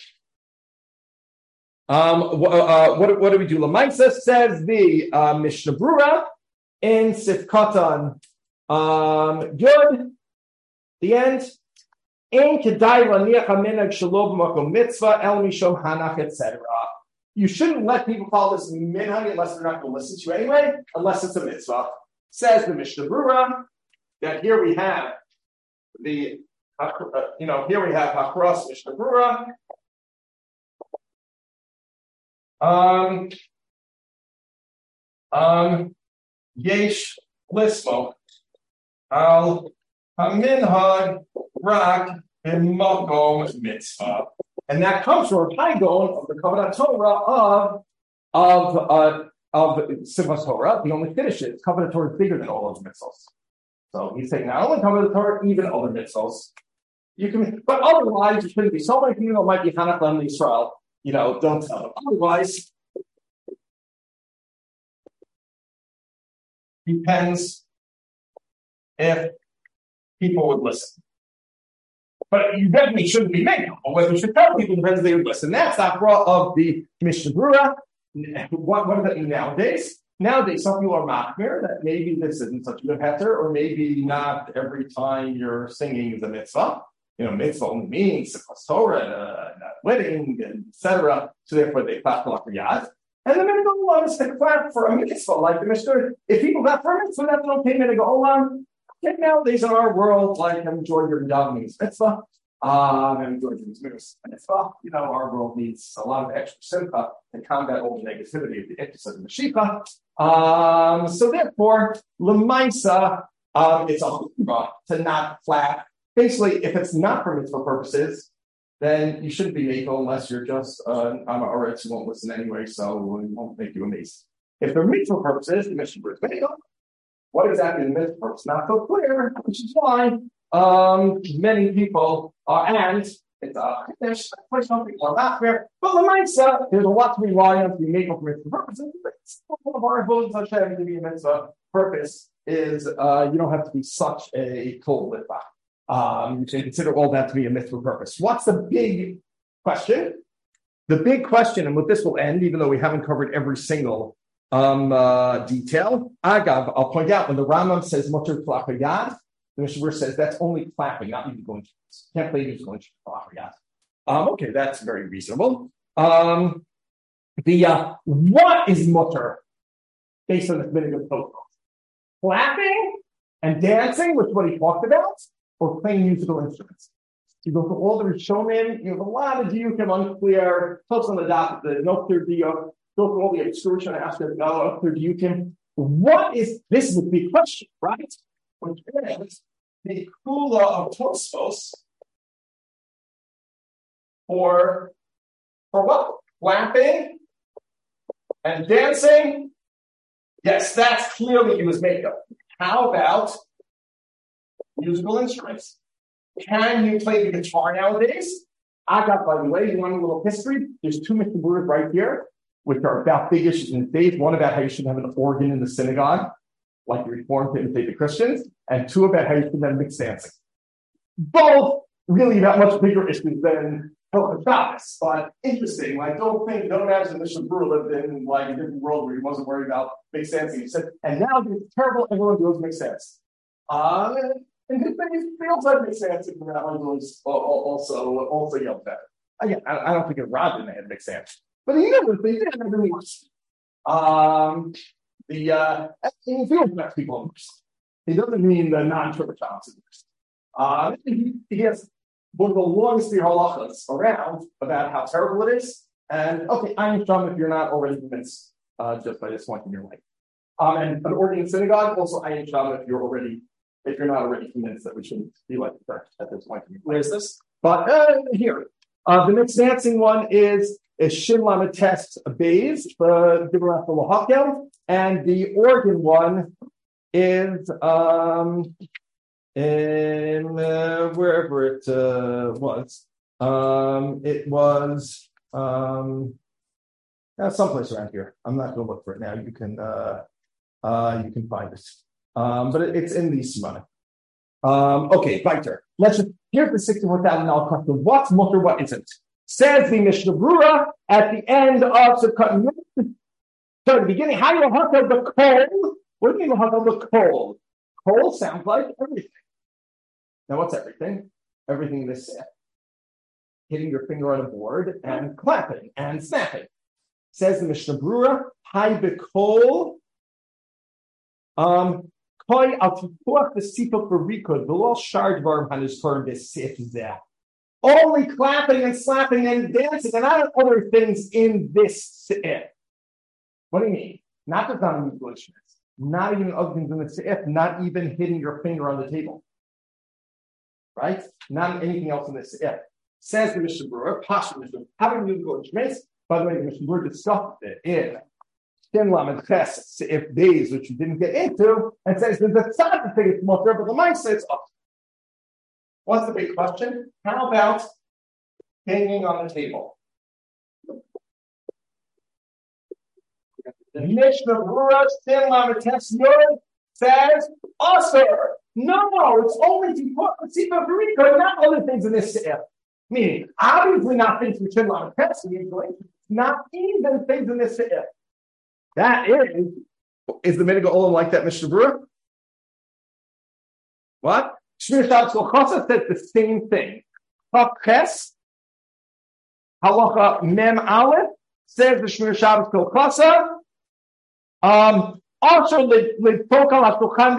um, uh, what what do we do? Lamaisa says the uh, Mishnah Brura in Sifkatan um, Yud. The end. In kedai laniach haminhag shelo b'makom mitzvah el mishom hanach et cetera. You shouldn't let people follow this minhag unless they're not going to listen to you anyway, unless it's a mitzvah. Says the Mishnah Brura that here we have the, uh, you know, here we have Hakros Mishnah Brura. Um, um, Yesh Lismo Al Haminhag Rak B'makom Mitzvah. And that comes from a Paigon of the Kavanah Torah of of uh, of Simchas Torah. He only finishes. Kavanah Torah is bigger than all those mitzvahs. So he's saying not only Kavanah Torah, even other mitzvahs. You can, but otherwise, it shouldn't be. So many people might be Hanach Lem Yisrael. You know, don't tell them. Otherwise, depends if people would listen. But you definitely shouldn't be making them. But whether you should tell people depends if they would listen. That's the opera of the Mishnah Brura. What, what does that mean nowadays? Nowadays, some people are machmir that maybe this isn't such a good heter, or maybe not every time you're singing is a mitzvah. You know, mitzvah only means Simchas Torah, uh, wedding, and et cetera. So therefore, they clap for yad. And the minute go is to clap for a mitzvah, like the Mishnah. If people got for a mitzvah, that's no payment to go on. Okay, nowadays in our world, like enjoy your davening mitzvah, um, and enjoy your mitzvah. You know, our world needs a lot of extra simcha to combat all the negativity of the iktus and the shifa. Um, so therefore, lemaisa, um, it's a chumrah to not clap. Basically, if it's not for mitzvah purposes, then you shouldn't be makel unless you're just uh, I'm a oretz who won't listen anyway, so we won't make you a mace. If they're mitzvah purposes, the Mishnah Brura is makel. What exactly the mitzvah purpose? Not so clear, which is why um, many people are, and it's uh, there's some people are not clear. But the mindset, there's a lot to rely on to be makel for mitzvah purposes. It's one of our abilities Hashem to be a mitzvah purpose is uh, you don't have to be such a kol litva. Um, you can consider all that to be a mitzvah purpose. What's the big question? The big question, and with this will end, even though we haven't covered every single um, uh, detail. Agav, I'll point out when the Rambam says mutter klachayad, the Mishnah Brura says that's only clapping, not even going to. Can't play music going to klachayad. Um, okay, that's very reasonable. Um, the uh, what is mutter based on this minute of Tosfos? Clapping and dancing, which is what he talked about. Or playing musical instruments. You go through all the Rishonim, you have a lot of diukim unclear, folks on the dot, the no clear diuk, go through all the excursion, ask them, no, unclear diukim. What is, this is a big question, right? Which is, the kula of Tosfos for, for what? Clapping and dancing? Yes, that's clearly used makeup. How about musical instruments? Can you play the guitar nowadays? I got, by the way, you want a little history? There's two Mishnah Berurah right here, which are about big issues in faith. One about how you should have an organ in the synagogue, like the Reformed to imitate the Christians, and two about how you should have mixed dancing. Both really about much bigger issues than Hilchos Shabbos, but interesting. Like, don't think, don't imagine Mishnah Berurah lived in like a different world where he wasn't worried about mixed dancing. He said, and now it's terrible, everyone goes mixed dance. Uh, and his thing feels like mixed dancing, and that one was also, also yelled at. Again, I, I don't think it robbed him they had mixed dance, but he never, they did never really was. Um, the, uh, he feels about people in this. He doesn't mean the non-Church in this. Uh, he, he has one of the longest halachas around about how terrible it is. And okay, I'm Sham if you're not already convinced uh, just by this point in your life. Um, and an organ in synagogue, also I am Sham if you're already, if you're not already convinced that we shouldn't be like the church at this point in your life. Where's this? But uh, here, uh, the mixed dancing one is is Shin Lamed Tes Beis, the Dibur Lahakel, and the organ one is um. in uh, wherever it uh, was. Um, it was um, uh, someplace around here. I'm not going to look for it now. You can uh, uh, you can find it. Um, but it, it's in the Simon. Um, okay, weiter. Let's just, here's the sixty-four thousand dollars question. What's mutter, what isn't? Says the Mishnah Berurah at the end of Sukkot. So at the beginning, how do you hook up the coal? What do you mean hook up the coal? Coal sounds like everything. Now, what's everything? Everything this set. Hitting your finger on a board and clapping and snapping. Says the Mishnah Berurah, Hai B'Kol, um, Koi al Tipuach V'Sipok V'Rikod V'Lo Shar Dvarim HaNizkarim B'Sif Zeh. Only clapping and slapping and dancing and not other things in this se'if. What do you mean? Not just on musical instruments. Not even other things in the se'if. Not even hitting your finger on the table. Right? Not anything else in this se'if. Says the Mishnah Berurah, Pasha Mishnah, having musical instruments. By the way, the Mishnah Berurah discussed it in Shin Lamed Tes Se'if days, which you didn't get into, and says there's a tzad to think it's mutter, but the mind says off. What's the big question? How about hanging on the table? The Mishnah Berurah Shin Lamed Tes Yod says asur. No, it's only to put the Sifa Barika, not other things in this se'if. Meaning, obviously not things which Shin Lamed Tes, not even things in this se'if. That is, is the Minhag Olam like that, Mishnah Berurah? What? Shmir Shabbos Kolchasa said the same thing. Hakes, Halacha Mem Aleph, says the Shmir Shabbos Kolchasa. Um, also, you're not on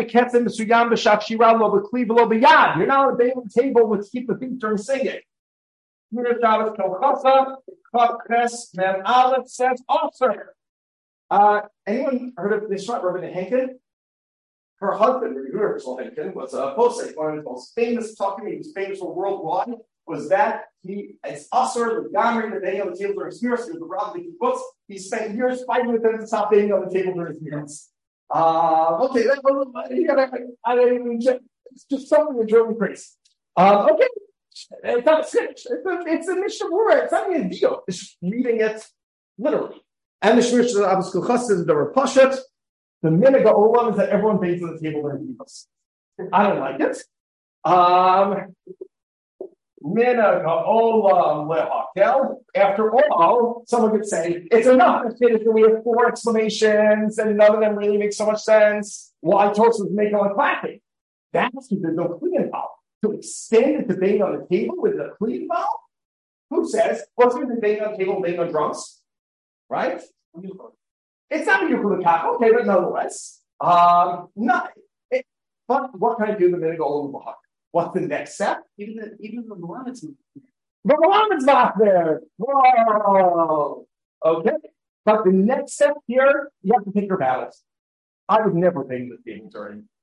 the table with keep the feet during singing. Shmir Shabbos Kolchasa, Hakes Mem Aleph says also. Uh, anyone heard of this short Rabbi Henkin? Her husband, Rabbi Henkin, was a posek, one of the most famous talking. He was famous for worldwide. Was that he? It's usher the gamer the day on the table during his meals. He was the rabbi of books. He spent years fighting with them to stop being on the table during his meals. Uh, okay, that, I don't even. It's just something that drove me crazy. Um, okay, it's not a sketch. It's a, it's a Mishnah Berurah. It's not even a deal. It's just reading it literally. And the Shmir Shabbos Kolchasa says the Rapashat, the Minhag Olam is that everyone bangs on the table during meals. I don't like it. Um, Minhag Olam lehakel. After all, someone could say it's enough to finish. We have four exclamations, and none of them really make so much sense. Why Tosfos make on clapping? That's because there's no kli involved. To extend it to bang on the table with a kli involved? Who says what's going to be banging on the table, banging on drums? Right? It's not a ukulele cap, okay, but nonetheless. Um, not, it, but what can I do the Minhag Olam Bahak? What's the next step? Even the even the Malamad's The Malamad's not there. Whoa. Okay. But the next step here, you have to pick your battles. I would never bang the table during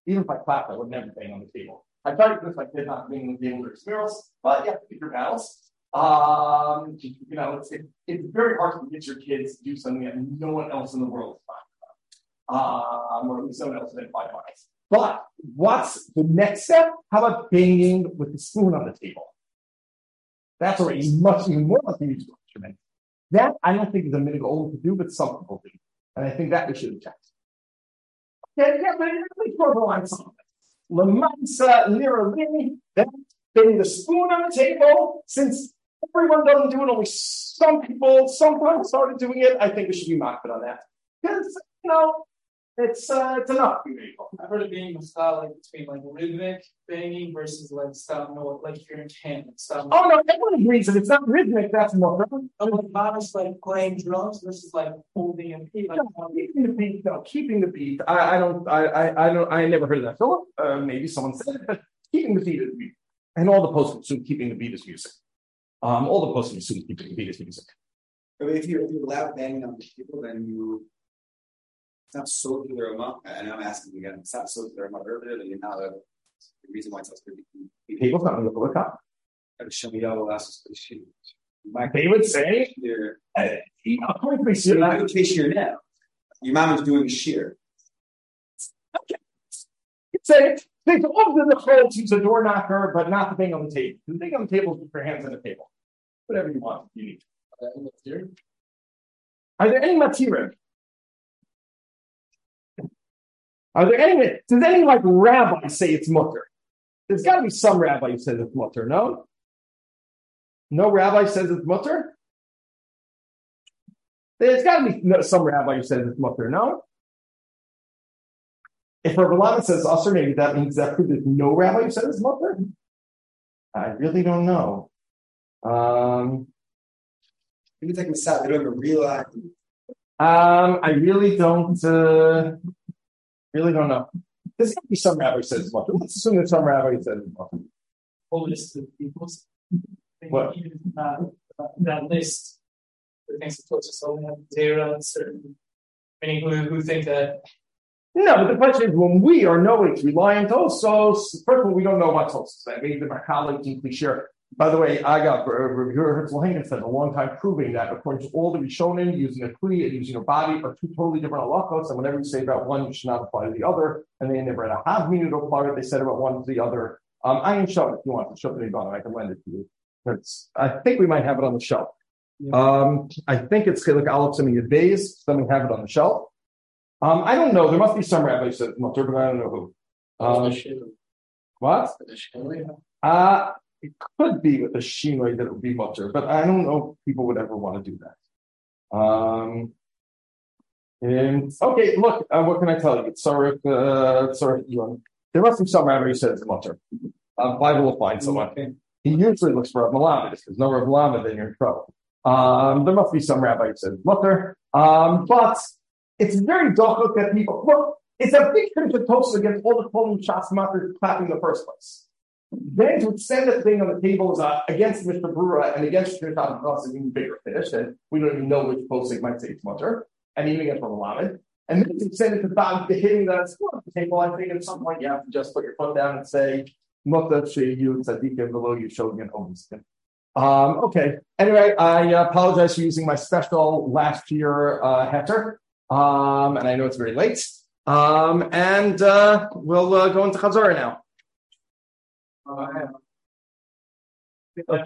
Even if I clap, I would never bang on the table. I try to do this my kid not being on the table or spirals, but you have to keep your balance. Um, you know, it's it, it's very hard to get your kids to do something that no one else in the world is talking about. Um, or at least someone else in five miles. But what's the next step? How about banging with the spoon on the table? That's already much even more like a musical instrument. That I don't think is a minhag old to do, but some people do. And I think that we should check. Yeah, yeah, but let me throw the line something. Lamansa lira lini, then bang the spoon on the table. Since everyone doesn't do it, only some people sometimes started doing it. I think we should be mocked on that. Because, you know, it's uh, it's enough. I've heard it being a style like between like rhythmic banging versus like style, no, like if you're in tandem style. Oh no, everyone agrees that it's not rhythmic. That's more. Oh, like Bonis like playing drums versus like holding a beat. Like, no, keeping the beat. No, keeping the beat. I, I don't. I, I. I don't. I never heard of that. Philip. Uh, maybe someone said it, but keeping the beat is music. And all the posts assume keeping the beat is music. Um, all the posts assume keeping the beat is music. But if you if you allow banging on people, then you. It's not so to their amount, and I'm asking you again, it's not so to their amount earlier, then you're not a the reason why it's supposed to be. People's not going to look up. Show me all the last shit. They would say, Shear. uh, according to You're not my doing shear now. Your mom is doing shear. okay. Say, think of the whole to use a door knocker, but not the thing on the table. The thing on the table is with your hands on the table. Whatever you want, you need. Are there any material? Are there any, does any like rabbi say it's mutter? There's got to be some rabbi who says it's mutter, no? No rabbi says it's mutter? There's got to be no, some rabbi who says it's mutter, no? If Rabbi Lama says usher, maybe that means that there's no rabbi who says it's mutter? I really don't know. Um, Maybe it's like Masad, they don't even realize. um, I really don't, uh, really don't know. There's got to be some rabbi who says it's mutter. Let's assume that some rabbi says it's mutter. whole list of people's. What? Even uh, that list, the things that Tosfos only have zero and certain, many who, who think that. No, but the question is, when we are knowing to rely on Tosfos, first of all, we don't know about Tosfos. I mean, my colleague deeply share. By the way, I got reviewer Herzl Hagen spent a long time proving that according to all the Rishonim, using a kli and using a body are two totally different halachos, and whenever you say about one, you should not apply to the other. And they never had a half minute to apply it. They said about one to the other. Um, I can show it if you want to show it to I can lend it to you. It's, I think we might have it on the shelf. Yeah. Um, I think it's like Aleph Semi Yudbeis. Then we have it on the shelf. Um, I don't know. There must be some rabbis that mutter, but I don't know who. Um, what? Uh, it could be with a shinoi that it would be mutter, but I don't know if people would ever want to do that. Um, and okay, look, uh, what can I tell you? Sorry, uh, sorry, there must be some rabbi who says mutter. Uh, Bible will find someone. Okay. He usually looks for a Malamed. If there's no Rav Malamed, then you're in trouble. Um, there must be some rabbi who says mutter. Um, but it's very difficult that people look. It's a big thing to toast against all the Kolim Shas Matter clapping in the first place. Then to extend that thing on the table is uh, against Mister Brura and against Mister Tav is even bigger finish, and we don't even know which posting might say it's mutter, and even against Rav Malamed. And then to extend it to Tav, hitting the table, I think at some point you have to just put your foot down and say, Mutter Sheyu Tzadikim below you showing an own skin. Um, okay. Anyway, I uh, apologize for using my special last year uh, heter. Um, and I know it's very late. Um, and uh, we'll uh, go into Chazorah now. Uh,